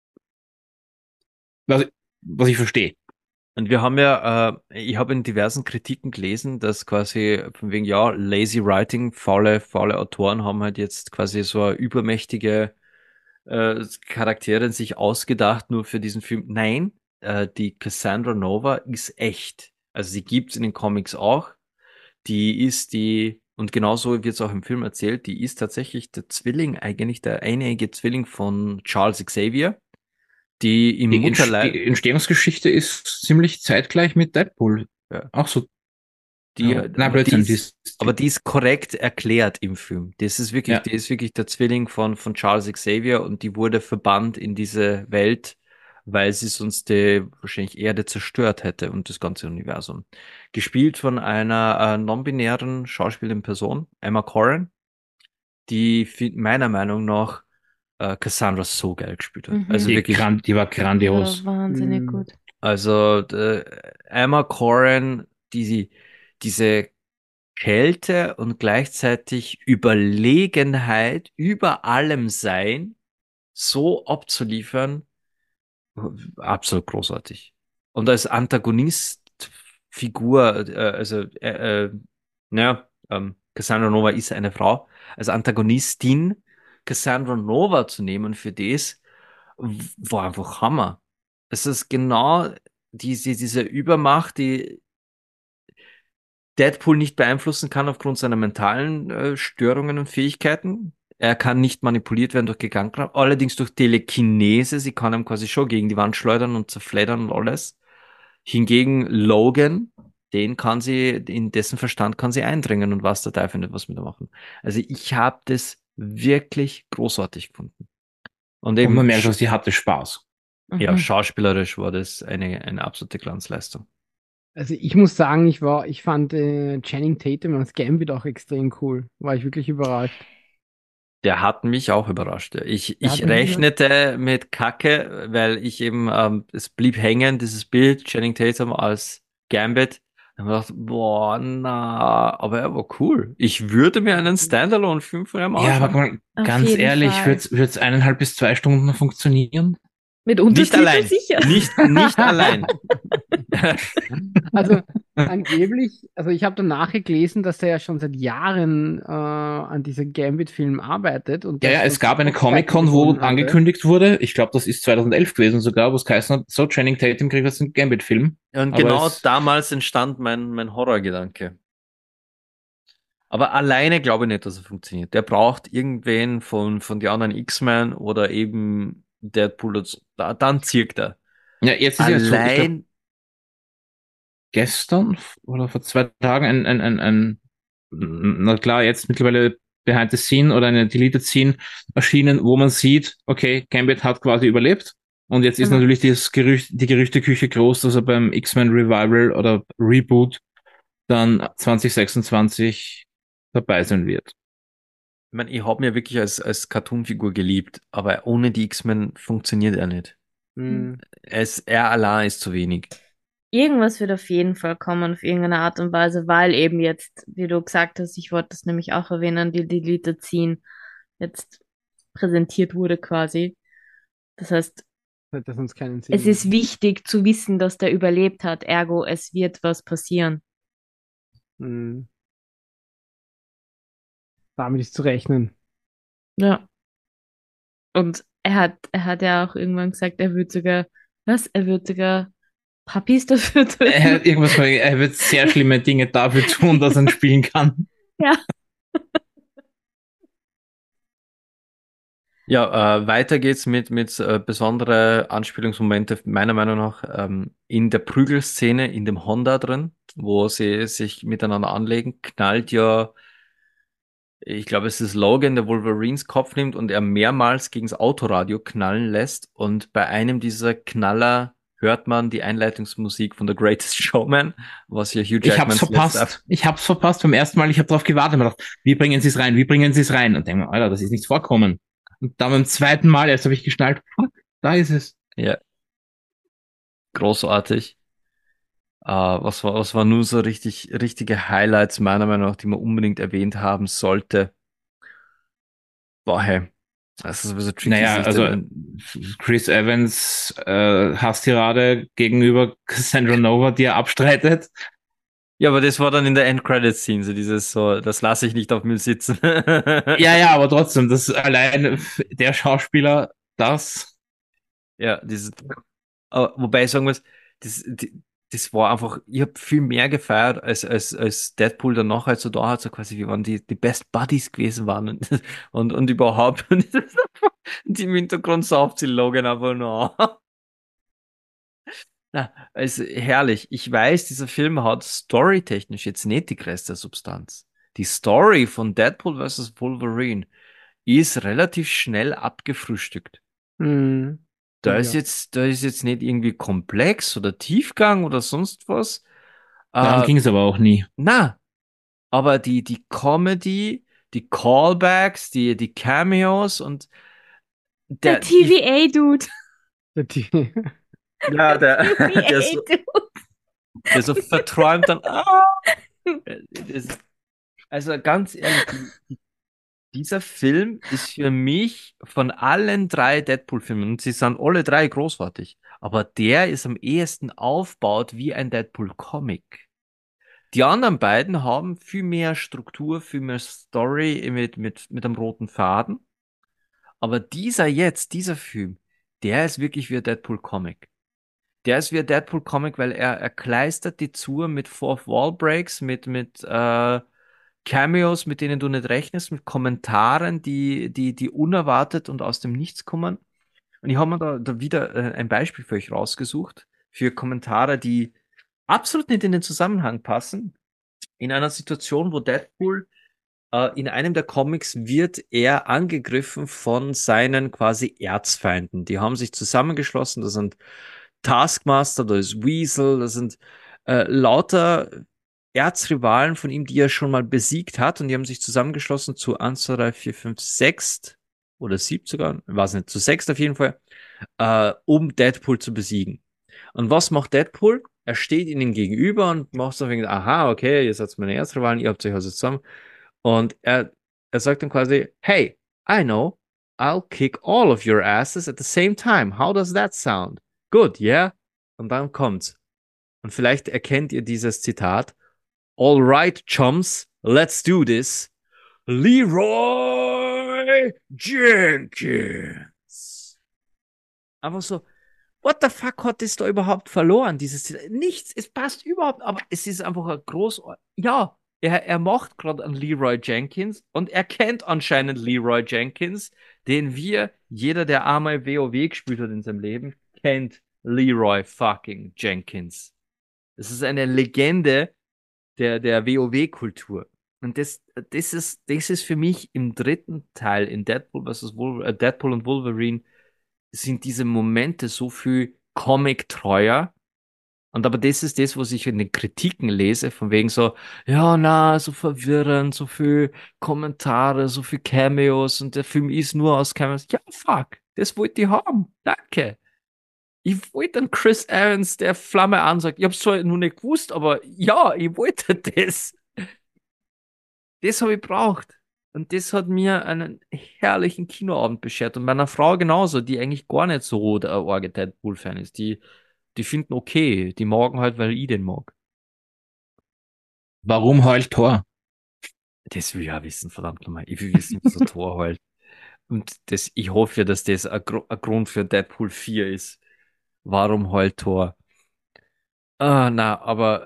Was ich verstehe.
Und wir haben ja, ich habe in diversen Kritiken gelesen, dass quasi von wegen, ja, lazy writing, faule Autoren haben halt jetzt quasi so eine übermächtige Charaktere sich ausgedacht, nur für diesen Film. Nein, die Cassandra Nova ist echt. Also sie gibt's in den Comics auch. Und genauso wird es auch im Film erzählt, die ist tatsächlich der Zwilling, eigentlich der einjährige Zwilling von Charles Xavier, die im
Die
Mutterleib,
Entstehungsgeschichte ist ziemlich zeitgleich mit Deadpool.
Ja.
Auch so.
die,
Nein,
aber,
Blödsinn.
die ist korrekt erklärt im Film. Das ist wirklich,
Ja.
die ist wirklich der Zwilling von Charles Xavier und die wurde verbannt in diese Welt, weil sie sonst die wahrscheinlich Erde zerstört hätte und das ganze Universum. Gespielt von einer non-binären Schauspielerin Person, Emma Corrin, die meiner Meinung nach Cassandra so geil gespielt hat.
Mhm.
Also wirklich,
Die war grandios.
Ja, wahnsinnig
Mhm.
gut.
also Emma Corrin, diese Kälte und gleichzeitig Überlegenheit über allem sein, so abzuliefern, absolut großartig. Und als Antagonistfigur, Cassandra Nova ist eine Frau, als Antagonistin Cassandra Nova zu nehmen für das, war einfach Hammer. Es ist genau diese Übermacht, die Deadpool nicht beeinflussen kann aufgrund seiner mentalen Störungen und Fähigkeiten. Er kann nicht manipuliert werden durch Gedankenkraft, allerdings durch Telekinese. Sie kann ihm quasi schon gegen die Wand schleudern und zerfleddern und alles. Hingegen Logan, in dessen Verstand kann sie eindringen und was der Teufel nicht was mit ihm machen. Also ich habe das wirklich großartig gefunden. Und
Und
eben,
man merkt, dass sie hatte Spaß.
ja,
Mhm.
schauspielerisch war das eine absolute Glanzleistung.
Also ich muss sagen, ich fand Channing Tatum als Gambit auch extrem cool. War ich wirklich überrascht.
Der hat mich auch überrascht.
Der
Ich
hat mich
rechnete mit Kacke, weil ich eben, es blieb hängen, dieses Bild, Channing Tatum als Gambit. Dann habe ich gedacht, boah, na, aber er war cool. Ich würde mir einen Standalone-Film von ihm
Ja, aber
anschauen.
Auf
ganz
jeden
ehrlich,
Fall.
wird's 1,5 bis 2 Stunden noch funktionieren?
Mit
Nicht
Untertiteln
allein.
sicher.
Nicht allein.
Also angeblich, also ich habe danach gelesen, dass der ja schon seit Jahren an diesem Gambit-Film arbeitet. Und
Ja,
das
ja, es
schon
gab eine
Prototypen
Comic-Con, wo
begonnen hatte.
angekündigt wurde, ich glaube, das ist 2011 gewesen sogar, wo es geheißen hat, so, Channing Tatum kriegt jetzt einen Gambit-Film.
Und
Aber
genau
es-
damals entstand mein Horrorgedanke. Aber alleine glaube ich nicht, dass er funktioniert. Der braucht irgendwen von den anderen X-Men oder eben Deadpool. Dann zirkt er.
Ja, jetzt ist ja so, ich glaube,
Allein,
gestern oder vor 2 Tagen na klar, jetzt mittlerweile Behind the Scene oder eine Deleted Scene erschienen, wo man sieht, okay, Gambit hat quasi überlebt. Und jetzt ist
Genau.
natürlich die Gerüchteküche groß, dass er beim X-Men Revival oder Reboot dann 2026 dabei sein wird.
ich meine, ich habe ihn ja wirklich als Cartoonfigur geliebt, aber ohne die X-Men funktioniert er nicht.
Hm.
Er allein ist zu wenig.
Irgendwas wird auf jeden Fall kommen, auf irgendeine Art und Weise, weil eben jetzt, wie du gesagt hast, ich wollte das nämlich auch erwähnen, die Deleted Scene jetzt präsentiert wurde quasi. Das heißt,
Hat das uns keinen Sinn
es ist
gemacht.
wichtig zu wissen, dass der überlebt hat, ergo es wird was passieren.
Hm. Damit ist zu rechnen.
Ja. Und er hat ja auch irgendwann gesagt, er wird sogar Puppies dafür töten.
Er wird sehr schlimme Dinge dafür tun, dass er spielen kann.
Ja.
Ja, weiter geht's mit besondere Anspielungsmomente, meiner Meinung nach, in der Prügelszene in dem Honda drin, wo sie sich miteinander anlegen, knallt ja, ich glaube, es ist Logan, der Wolverines Kopf nimmt und er mehrmals gegens Autoradio knallen lässt. Und bei einem dieser Knaller hört man die Einleitungsmusik von The Greatest Showman, was ja Hugh
Ich hab's
Jackmans letzter.
verpasst. Ich hab's verpasst beim ersten Mal. Ich habe darauf gewartet und gedacht, wie bringen sie es rein? Wie bringen sie es rein? Und denke mir, Alter, das ist nichts vorkommen. Und dann beim zweiten Mal erst habe ich geschnallt, fuck, da ist es.
Ja, großartig. Was war nur so richtige Highlights meiner Meinung nach, die man unbedingt erwähnt haben sollte? Boah, hey, das ist sowieso tricky,
Naja,
sich
also
denn,
Chris Evans Hasstirade gegenüber Cassandra Nova, die er abstreitet.
ja, aber das war dann in der End-Credit-Scene, so dieses so, das lasse ich nicht auf mir sitzen.
Ja, ja, aber trotzdem, das allein der Schauspieler, das.
Ja, dieses, wobei ich sagen muss, das war einfach, ich habe viel mehr gefeiert, als Deadpool danach halt so da hat, so quasi, wir waren die Best Buddies gewesen waren und überhaupt. Und im Hintergrund sauft sie Logan einfach nur an. Na, also herrlich. Ich weiß, dieser Film hat storytechnisch jetzt nicht die größte Substanz. Die Story von Deadpool versus Wolverine ist relativ schnell abgefrühstückt.
Hm. Ja.
Da ist jetzt nicht irgendwie komplex oder Tiefgang oder sonst was.
Darum
Äh,
ging es aber auch nie.
na, aber die Comedy, die Callbacks, die Cameos und
Der
die,
TVA-Dude.
ja,
TVA-Dude.
der so verträumt dann, das, also ganz ehrlich, dieser Film ist für mich von allen drei Deadpool-Filmen, und sie sind alle drei großartig, aber der ist am ehesten aufgebaut wie ein Deadpool-Comic. Die anderen beiden haben viel mehr Struktur, viel mehr Story mit einem roten Faden. Aber dieser Film, der ist wirklich wie ein Deadpool-Comic. Der ist wie ein Deadpool-Comic, weil er kleistert die zu mit Fourth Wall Breaks, mit Cameos, mit denen du nicht rechnest, mit Kommentaren, die unerwartet und aus dem Nichts kommen. Und ich habe mir da wieder ein Beispiel für euch rausgesucht, für Kommentare, die absolut nicht in den Zusammenhang passen. In einer Situation, wo Deadpool in einem der Comics wird er angegriffen von seinen quasi Erzfeinden. Die haben sich zusammengeschlossen. Das sind Taskmaster, da ist Weasel, das sind lauter Erzrivalen von ihm, die er schon mal besiegt hat. Und die haben sich zusammengeschlossen zu 1, 2, 3, 4, 5, 6 oder 7 sogar, ich weiß nicht, zu 6 auf jeden Fall, um Deadpool zu besiegen. Und was macht Deadpool? Er steht ihnen gegenüber und macht so wegen, aha, okay, ihr seid meine Erzrivalen, ihr habt euch also zusammen. Und er sagt dann quasi, hey, I know, I'll kick all of your asses at the same time. How does that sound? Good, yeah? Und dann kommt's. Und vielleicht erkennt ihr dieses Zitat. All right, chums, let's do this. Leroy Jenkins. Einfach so, what the fuck hat das da überhaupt verloren? Dieses nichts, es passt überhaupt, aber es ist einfach ein groß. Ja, er macht gerade einen Leroy Jenkins und er kennt anscheinend Leroy Jenkins, den jeder, der einmal WoW gespielt hat in seinem Leben, kennt Leroy fucking Jenkins. Das ist eine Legende der WoW-Kultur. Und das ist für mich im dritten Teil in Deadpool und Wolverine sind diese Momente so viel Comic-treuer. Und aber das ist das, was ich in den Kritiken lese, von wegen so, ja, na, so verwirrend, so viel Kommentare, so viel Cameos und der Film ist nur aus Cameos. Ja, fuck, das wollte ich haben. Danke. Ich wollte einen Chris Evans, der Flamme ansagt. Ich hab's zwar noch nicht gewusst, aber ja, ich wollte das. Das habe ich braucht. Und das hat mir einen herrlichen Kinoabend beschert. Und meiner Frau genauso, die eigentlich gar nicht so der arge Deadpool-Fan ist. Die finden okay. Die morgen halt, weil ich den mag.
Warum heult Thor?
Das will ich ja wissen, verdammt nochmal. Ich will wissen, was der Tor heult. Und ich hoffe, dass das ein Grund für Deadpool 4 ist. Warum heult Tor? Ah, na, aber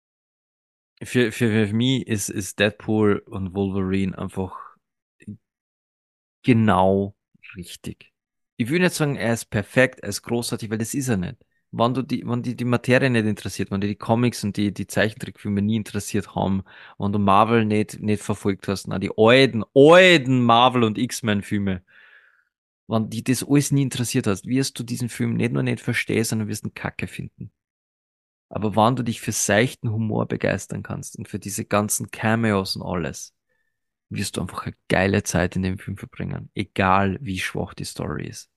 für mich ist Deadpool und Wolverine einfach genau richtig. Ich will nicht sagen, er ist perfekt, er ist großartig, weil das ist er nicht. Wenn die Materie nicht interessiert, wenn die Comics und die Zeichentrickfilme nie interessiert haben, wenn du Marvel nicht verfolgt hast, na, die alten Marvel- und X-Men-Filme, wenn die das alles nie interessiert hast, wirst du diesen Film nicht nur nicht verstehen, sondern wirst ihn Kacke finden. Aber wenn du dich für seichten Humor begeistern kannst und für diese ganzen Cameos und alles, wirst du einfach eine geile Zeit in dem Film verbringen. Egal wie schwach die Story ist.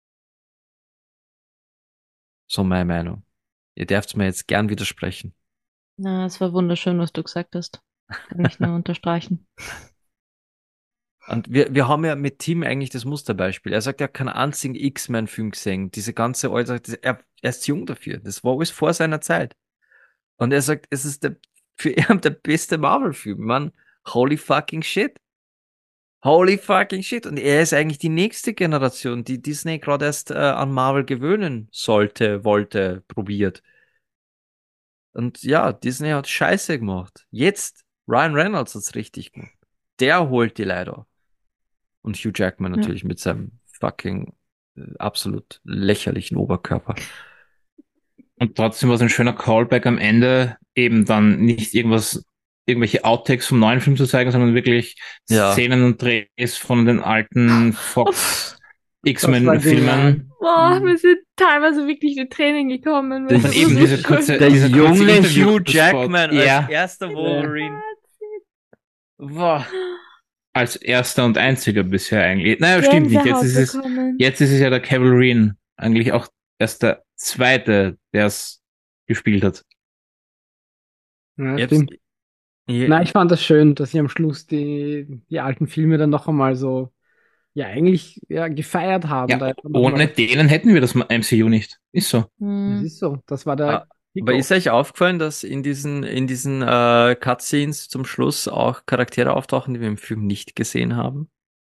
So meine Meinung. Ihr dürft mir jetzt gern widersprechen.
Na, es war wunderschön, was du gesagt hast. Kann ich nur unterstreichen.
Und wir haben ja mit Tim eigentlich das Musterbeispiel. Er sagt, er hat keinen einzigen X-Men-Film gesehen. Diese ganze Alter, er ist jung dafür. Das war alles vor seiner Zeit. Und er sagt, es ist für ihn der beste Marvel-Film. Man, holy fucking shit. Holy fucking shit. Und er ist eigentlich die nächste Generation, die Disney gerade erst an Marvel gewöhnen sollte, wollte, probiert. Und ja, Disney hat Scheiße gemacht. Jetzt, Ryan Reynolds hat's richtig gemacht. Der holt die Leute. Und Hugh Jackman natürlich mit seinem fucking absolut lächerlichen Oberkörper.
Und trotzdem war es ein schöner Callback am Ende, eben dann nicht irgendwelche Outtakes vom neuen Film zu zeigen, sondern wirklich
Ja.
Szenen und Drehs von den alten Fox X-Men-Filmen.
Boah, mir sind teilweise wirklich die Tränen gekommen.
Der-
Das
Und
war
eben
so
diese
schön.
kurze,
Der
dieser kurze
junge
Interview-
Hugh Jackman
Ja.
als erster Wolverine.
Wow. Als erster und einziger bisher eigentlich. Naja, stimmt nicht.
Gänsehaut
Jetzt ist es ja der Cavalry eigentlich auch erst der zweite, der es gespielt hat.
Ja,
Jetzt-
stimmt. Na, ich fand das schön, dass sie am Schluss die alten Filme dann noch einmal so, ja, eigentlich ja, gefeiert haben. Da
Ja,
einfach noch
ohne
mal-
denen hätten wir das MCU nicht. Ist so.
Das
Hm.
ist so. Das war der
Aber
Kickoff.
ist euch aufgefallen, dass in diesen Cutscenes zum Schluss auch Charaktere auftauchen, die wir im Film nicht gesehen haben?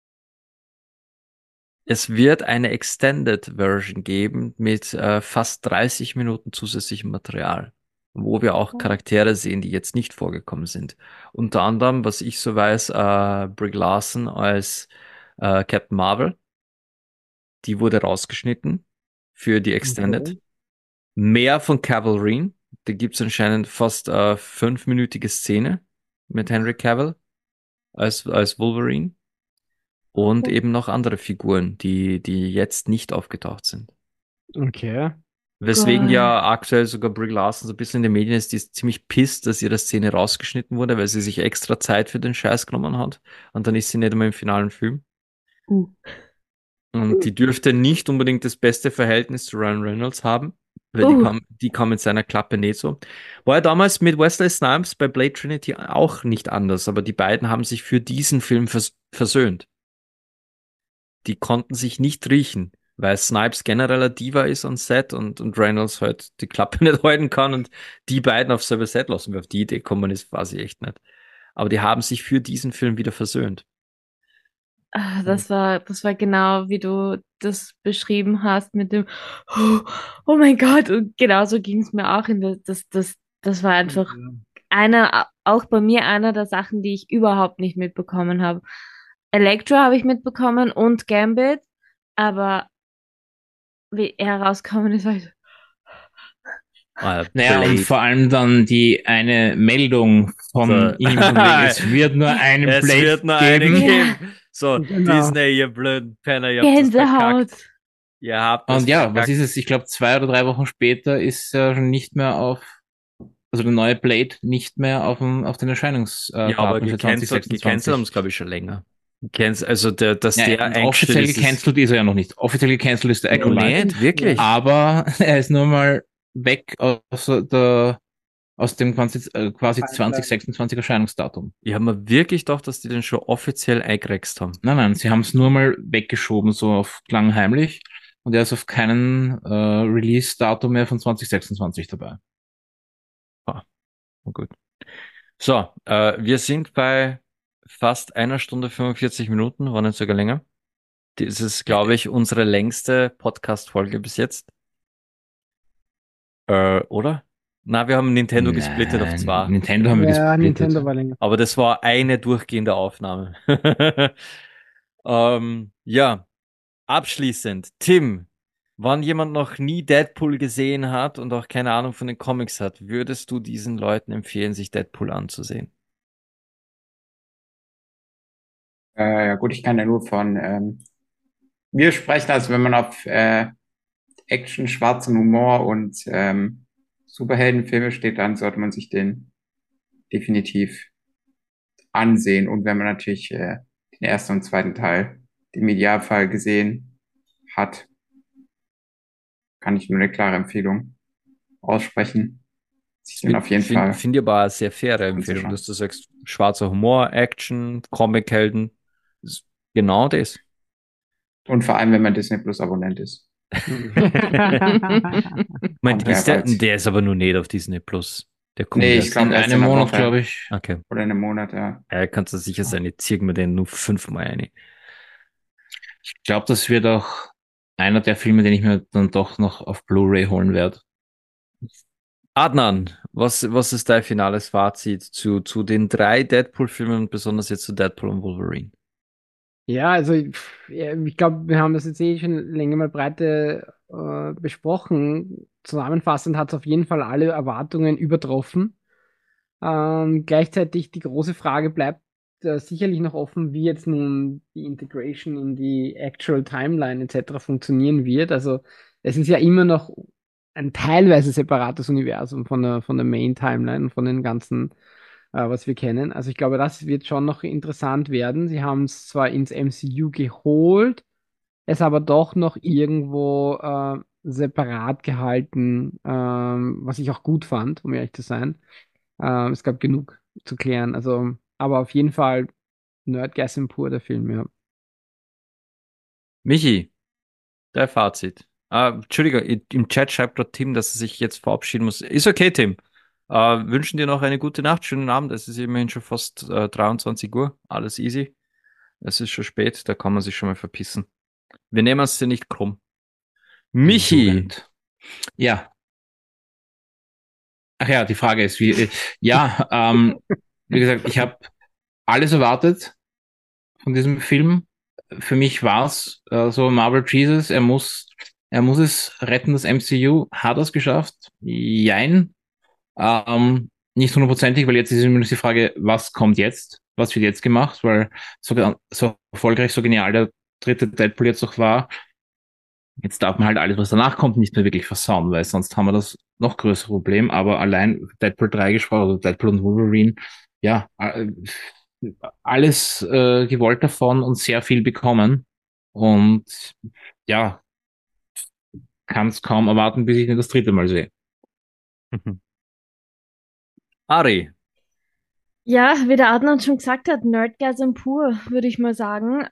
Es wird eine Extended Version geben mit fast 30 Minuten zusätzlichem Material, wo wir auch Charaktere sehen, die jetzt nicht vorgekommen sind. Unter anderem, was ich so weiß, Brie Larson als Captain Marvel. Die wurde rausgeschnitten für die Extended.
Okay.
Mehr von Cavalry. Da gibt es anscheinend fast 5-minütige Szene mit Henry Cavill als Wolverine. Und eben noch andere Figuren, die jetzt nicht aufgetaucht sind.
Okay.
Weswegen
Geil.
ja aktuell sogar Brie Larson so ein bisschen in den Medien ist, die ist ziemlich pisst, dass ihre Szene rausgeschnitten wurde, weil sie sich extra Zeit für den Scheiß genommen hat. Und dann ist sie nicht einmal im finalen Film. Und die dürfte nicht unbedingt das beste Verhältnis zu Ryan Reynolds haben, weil die kam mit seiner Klappe nicht so. War ja damals mit Wesley Snipes bei Blade Trinity auch nicht anders, aber die beiden haben sich für diesen Film versöhnt. Die konnten sich nicht riechen, weil Snipes generell ein Diva ist on Set und Reynolds halt die Klappe nicht halten kann und die beiden auf selber Set lassen. Auf die Idee kommen ist quasi echt nicht. Aber die haben sich für diesen Film wieder versöhnt.
Ah, das war genau, wie du das beschrieben hast mit dem oh mein Gott, und genauso ging es mir auch das war einfach auch bei mir einer der Sachen, die ich überhaupt nicht mitbekommen habe. Elektra habe ich mitbekommen und Gambit, aber wie er rausgekommen ist, war ich so,
Naja, und
Blade.
vor allem dann die eine Meldung von
So.
ihm, von wegen, es wird nur einen
Es
Blade
wird nur einen
geben.
geben. So,
Genau.
Disney, ihr blöden Penner, ihr habt das
Gänsehaut.
verkackt. Ihr habt das
Und ja, was
verkackt.
ist es? Ich glaube, 2 oder 3 Wochen später ist er schon nicht mehr also der neue Blade nicht mehr auf den
Ja, aber
Erscheinungsdaten für
gecancelt haben
2026.
es, glaube ich, schon länger. Also, dass
Ja,
der
und offiziell
eingestellt ist.
gecancelt ist er ja noch nicht. Offiziell gecancelt ist der
Noch
Acolyte.
nicht, wirklich.
Aber er ist nur mal weg aus dem quasi 2026 Erscheinungsdatum.
Ich habe mir wirklich gedacht, dass die den schon offiziell eingerext haben.
Nein, sie haben es nur mal weggeschoben, so auf klangheimlich. Und er ist auf keinen Release-Datum mehr von 2026 dabei.
Na gut. So, wir sind bei fast 1 Stunde 45 Minuten, war nicht sogar länger. Das ist, glaube ich, unsere längste Podcast-Folge bis jetzt. Oder? Na, wir haben Nintendo gesplittet auf 2.
Nintendo haben wir
Ja,
gesplittet.
Nintendo war länger.
Aber das war eine durchgehende Aufnahme. Ja, Abschließend, Tim, wenn jemand noch nie Deadpool gesehen hat und auch keine Ahnung von den Comics hat, würdest du diesen Leuten empfehlen, sich Deadpool anzusehen?
Ja gut, ich kann ja nur von mir sprechen, also wenn man auf Action, schwarzen Humor und Superheldenfilme steht, dann sollte man sich den definitiv ansehen. Und wenn man natürlich den ersten und zweiten Teil im Idealfall gesehen hat, kann ich nur eine klare Empfehlung aussprechen, sich den auf jeden Fall
Finde ich aber eine sehr faire Empfehlung, dass
anzuschauen.
du sagst, schwarzer Humor, Action, Comichelden, ist genau das.
Und vor allem, wenn man Disney Plus Abonnent ist.
Moment,
Kommt der
ist
bald.
der ist aber nur nicht auf Disney Plus. Der kommt
Nee, ich
erst.
glaube
In
erst
einem
in einer
Monat,
Woche
glaube ich.
Okay.
oder in einem Monat, ja.
Kannst du sicher sein, ich ziehe mir den nur 5-mal ein.
Ich glaube, das wird auch einer der Filme, den ich mir dann doch noch auf Blu-ray holen werde.
Adnan, was ist dein finales Fazit zu den 3 Deadpool-Filmen und besonders jetzt zu Deadpool und Wolverine?
Ja, also ja, ich glaube, wir haben das jetzt eh schon länger mal breite besprochen. Zusammenfassend hat es auf jeden Fall alle Erwartungen übertroffen. Gleichzeitig die große Frage bleibt sicherlich noch offen, wie jetzt nun die Integration in die Actual Timeline etc. funktionieren wird. Also es ist ja immer noch ein teilweise separates Universum von der Main Timeline und von den ganzen, was wir kennen. Also ich glaube, das wird schon noch interessant werden. Sie haben es zwar ins MCU geholt, es aber doch noch irgendwo separat gehalten, was ich auch gut fand, um ehrlich zu sein. Es gab genug zu klären. Also, aber auf jeden Fall Nerdgasm pur, der Film, ja.
Michi, dein Fazit. Entschuldigung, im Chat schreibt gerade Tim, dass er sich jetzt verabschieden muss. Ist okay, Tim. Wünschen dir noch eine gute Nacht, schönen Abend. Es ist immerhin schon fast 23 Uhr. Alles easy. Es ist schon spät, da kann man sich schon mal verpissen. Wir nehmen es dir nicht krumm. Michi,
Jugend. Ja. Ach ja, die Frage ist, wie, ja, wie gesagt, ich habe alles erwartet von diesem Film. Für mich war's so Marvel Jesus, er muss es retten, das MCU. Hat er es geschafft? Jein. Nicht hundertprozentig, weil jetzt ist immer noch die Frage, was kommt jetzt? Was wird jetzt gemacht? Weil so erfolgreich, so genial der dritte Deadpool jetzt noch war, jetzt darf man halt alles, was danach kommt, nicht mehr wirklich versauen, weil sonst haben wir das noch größere Problem. Aber allein Deadpool 3 gesprochen, oder Deadpool und Wolverine, ja, alles gewollt davon und sehr viel bekommen. Und ja, kann es kaum erwarten, bis ich ihn das dritte Mal sehe.
Ari,
Ja, wie der Adnan schon gesagt hat, Nerdgasm pur, würde ich mal sagen.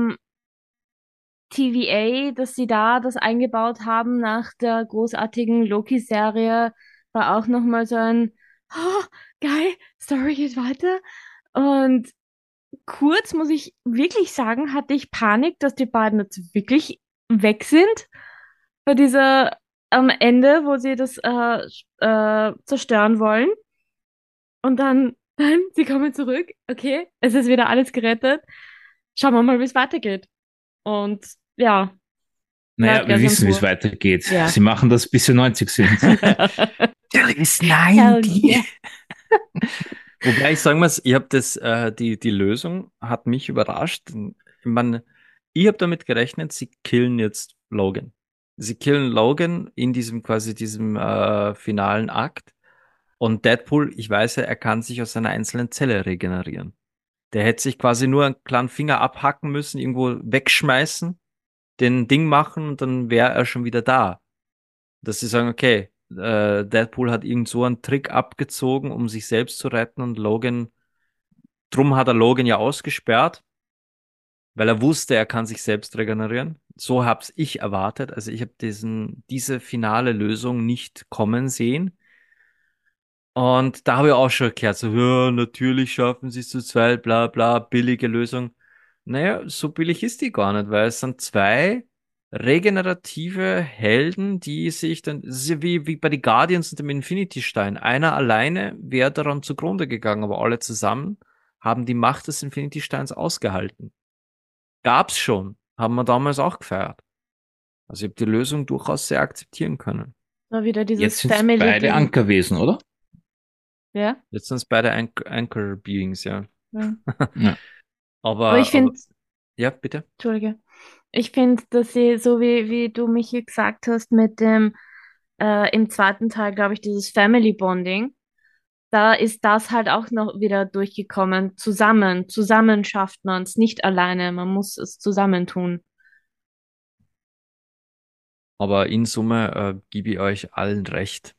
TVA, dass sie da das eingebaut haben nach der großartigen Loki-Serie, war auch nochmal so ein, oh, geil, Story geht weiter. Und kurz, muss ich wirklich sagen, hatte ich Panik, dass die beiden jetzt wirklich weg sind bei dieser am Ende, wo sie das zerstören wollen. Und dann, nein, sie kommen zurück. Okay, es ist wieder alles gerettet. Schauen wir mal, wie es weitergeht. Und ja,
Naja, wir wissen, wie es
pur.
weitergeht.
Ja.
Sie machen das, bis sie 90 sind.
There is
Hell yeah.
Wobei ich sagen muss, ich habe die Lösung hat mich überrascht. Ich habe damit gerechnet, sie killen jetzt Logan. Sie killen Logan in diesem finalen Akt. Und Deadpool, ich weiß ja, er kann sich aus einer einzelnen Zelle regenerieren. Der hätte sich quasi nur einen kleinen Finger abhacken müssen, irgendwo wegschmeißen, den Ding machen und dann wäre er schon wieder da. Dass sie sagen, okay, Deadpool hat irgend so einen Trick abgezogen, um sich selbst zu retten und drum hat er Logan ja ausgesperrt, weil er wusste, er kann sich selbst regenerieren. So hab's ich erwartet. Also ich habe diese finale Lösung nicht kommen sehen. Und da habe ich auch schon gehört, so, ja, natürlich schaffen sie es zu zweit, bla bla, billige Lösung. Naja, so billig ist die gar nicht, weil es sind 2 regenerative Helden, die sich dann, das ist ja wie bei den Guardians und dem Infinity-Stein. Einer alleine wäre daran zugrunde gegangen, aber alle zusammen haben die Macht des Infinity-Steins ausgehalten. Gab's schon, haben wir damals auch gefeiert. Also ich habe die Lösung durchaus sehr akzeptieren können.
War wieder
Jetzt
dieses
sind es
Family
beide
Ding.
Ankerwesen, oder?
Ja.
Jetzt sind es beide Anchor Beings, ja.
Ja.
Ja.
Aber ich finde,
Ja, bitte.
Entschuldige, ich finde, dass sie, so wie du mich hier gesagt hast, mit dem im zweiten Teil, glaube ich, dieses Family Bonding, da ist das halt auch noch wieder durchgekommen. Zusammen schafft man es, nicht alleine, man muss es zusammentun.
Aber in Summe gebe ich euch allen recht.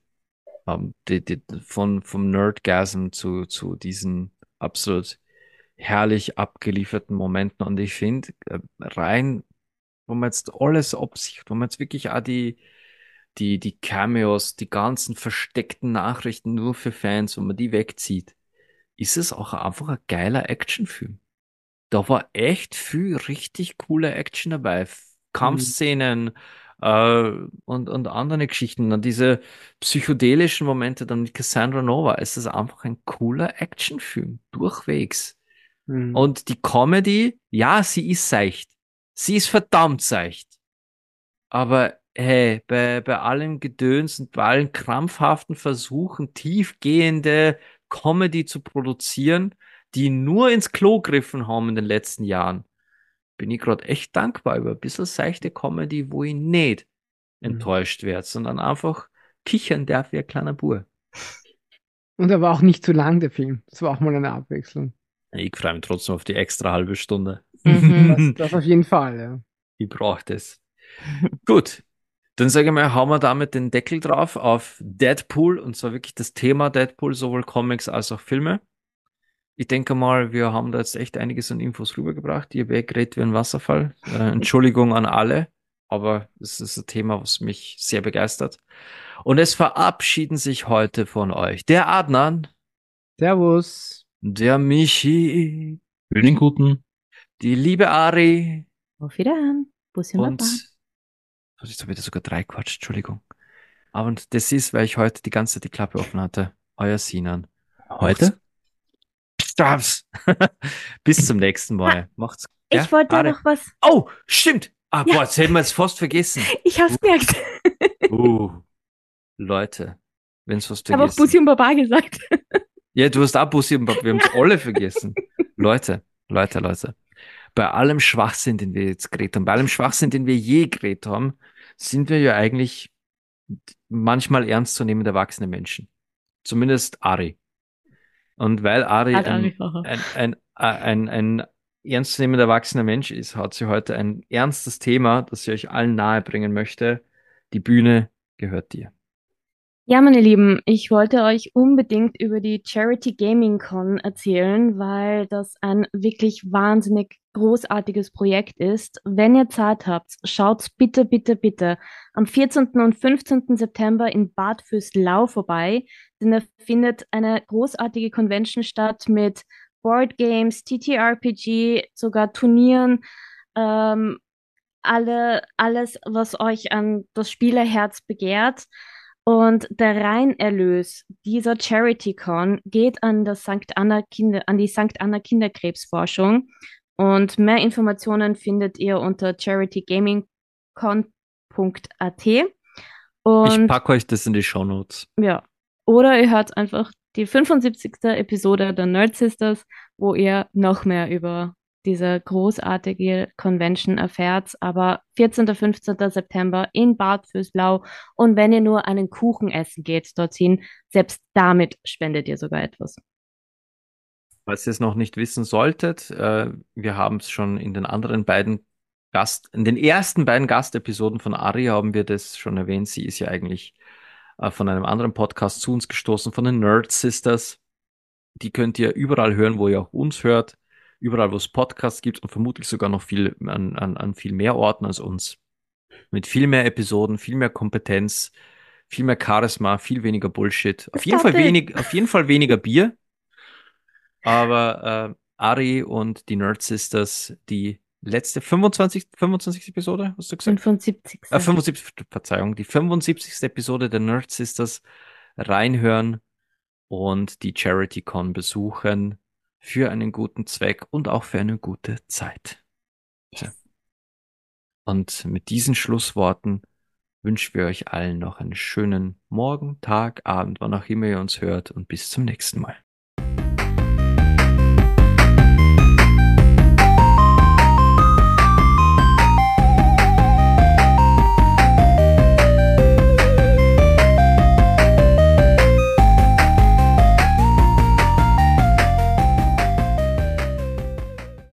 Vom Nerdgasm zu diesen absolut herrlich abgelieferten Momenten. Und ich finde, rein, wo man jetzt alles absicht, wo man jetzt wirklich auch die Cameos, die ganzen versteckten Nachrichten nur für Fans, wenn man die wegzieht, ist es auch einfach ein geiler Actionfilm. Da war echt viel richtig coole Action dabei. Kampfszenen und andere Geschichten. Dann diese psychedelischen Momente dann mit Cassandra Nova. Es ist einfach ein cooler Actionfilm. Durchwegs.
Mhm.
Und die Comedy, ja, sie ist seicht. Sie ist verdammt seicht. Aber hey, bei allem Gedöns und bei allen krampfhaften Versuchen, tiefgehende Comedy zu produzieren, die nur ins Klo griffen haben in den letzten Jahren, bin ich gerade echt dankbar über ein bisschen seichte Comedy, wo ich nicht enttäuscht werde, sondern einfach kichern darf wie ein kleiner Bub.
Und er war auch nicht zu lang, der Film. Das war auch mal eine Abwechslung.
Ich freue mich trotzdem auf die extra halbe Stunde.
Mhm.
Das auf jeden Fall, ja.
Ich brauche das. Gut, dann sage ich mal, hauen wir damit den Deckel drauf auf Deadpool, und zwar wirklich das Thema Deadpool, sowohl Comics als auch Filme. Ich denke mal, wir haben da jetzt echt einiges an Infos rübergebracht. Ihr wegredet wie ein Wasserfall. Entschuldigung an alle, aber es ist ein Thema, was mich sehr begeistert. Und es verabschieden sich heute von euch der Adnan,
Servus.
der Michi,
Schönen guten.
die liebe Ari
Auf Wiederhören. Busschen Baba.
und jetzt habe ich da sogar 3 Quatsch, Entschuldigung. Aber das ist, weil ich heute die ganze Zeit die Klappe offen hatte. Euer Sinan.
Heute?
Stab's. Bis zum nächsten Mal. Macht's gut.
Ich wollte ja
Ari.
noch was.
Oh, stimmt. Ah,
Ja.
boah, jetzt hätten wir es fast vergessen.
Ich hab's gemerkt.
Leute, wenn's was
Ich habe auch
vergessen.
Bussi und Baba gesagt.
Ja, du hast auch Bussi und Baba, wir haben es alle vergessen. Leute. Bei allem Schwachsinn, den wir jetzt geredet haben, bei allem Schwachsinn, den wir je geredet haben, sind wir ja eigentlich manchmal ernstzunehmende erwachsene Menschen. Zumindest Ari. Und weil Ari
Halt
ein,
einfacher.
ein ernstzunehmender erwachsener Mensch ist, hat sie heute ein ernstes Thema, das sie euch allen nahebringen möchte. Die Bühne gehört dir.
Ja, meine Lieben, ich wollte euch unbedingt über die Charity Gaming Con erzählen, weil das ein wirklich wahnsinnig großartiges Projekt ist. Wenn ihr Zeit habt, schaut bitte, bitte, bitte am 14. und 15. September in Bad Vöslau vorbei, denn da findet eine großartige Convention statt mit Board Games, TTRPG, sogar Turnieren, ähm, alles, was euch an das Spielerherz begehrt. Und der Reinerlös dieser CharityCon geht an das an die St. Anna Kinderkrebsforschung. Und mehr Informationen findet ihr unter charitygamingcon.at.
Ich
Und
packe euch das in die Shownotes.
ja, oder ihr hört einfach die 75. Episode der Nerd Sisters, wo ihr noch mehr über diese großartige Convention erfährt. Aber 14. 15. September in Bad Vöslau. Und wenn ihr nur einen Kuchen essen geht dorthin, selbst damit spendet ihr sogar etwas.
Falls ihr es noch nicht wissen solltet, wir haben es schon in den in den ersten beiden Gastepisoden von Ari haben wir das schon erwähnt. Sie ist ja eigentlich von einem anderen Podcast zu uns gestoßen, von den Nerd Sisters. Die könnt ihr überall hören, wo ihr auch uns hört. Überall, wo es Podcasts gibt und vermutlich sogar noch an viel mehr Orten als uns. Mit viel mehr Episoden, viel mehr Kompetenz, viel mehr Charisma, viel weniger Bullshit. Auf jeden Fall weniger Bier. Aber Ari und die Nerd Sisters, die letzte 25. Episode, hast du gesagt?
75.
75, Verzeihung, die 75. Episode der Nerd Sisters reinhören und die CharityCon besuchen für einen guten Zweck und auch für eine gute Zeit. So. Und mit diesen Schlussworten wünschen wir euch allen noch einen schönen Morgen, Tag, Abend, wann auch immer ihr uns hört und bis zum nächsten Mal.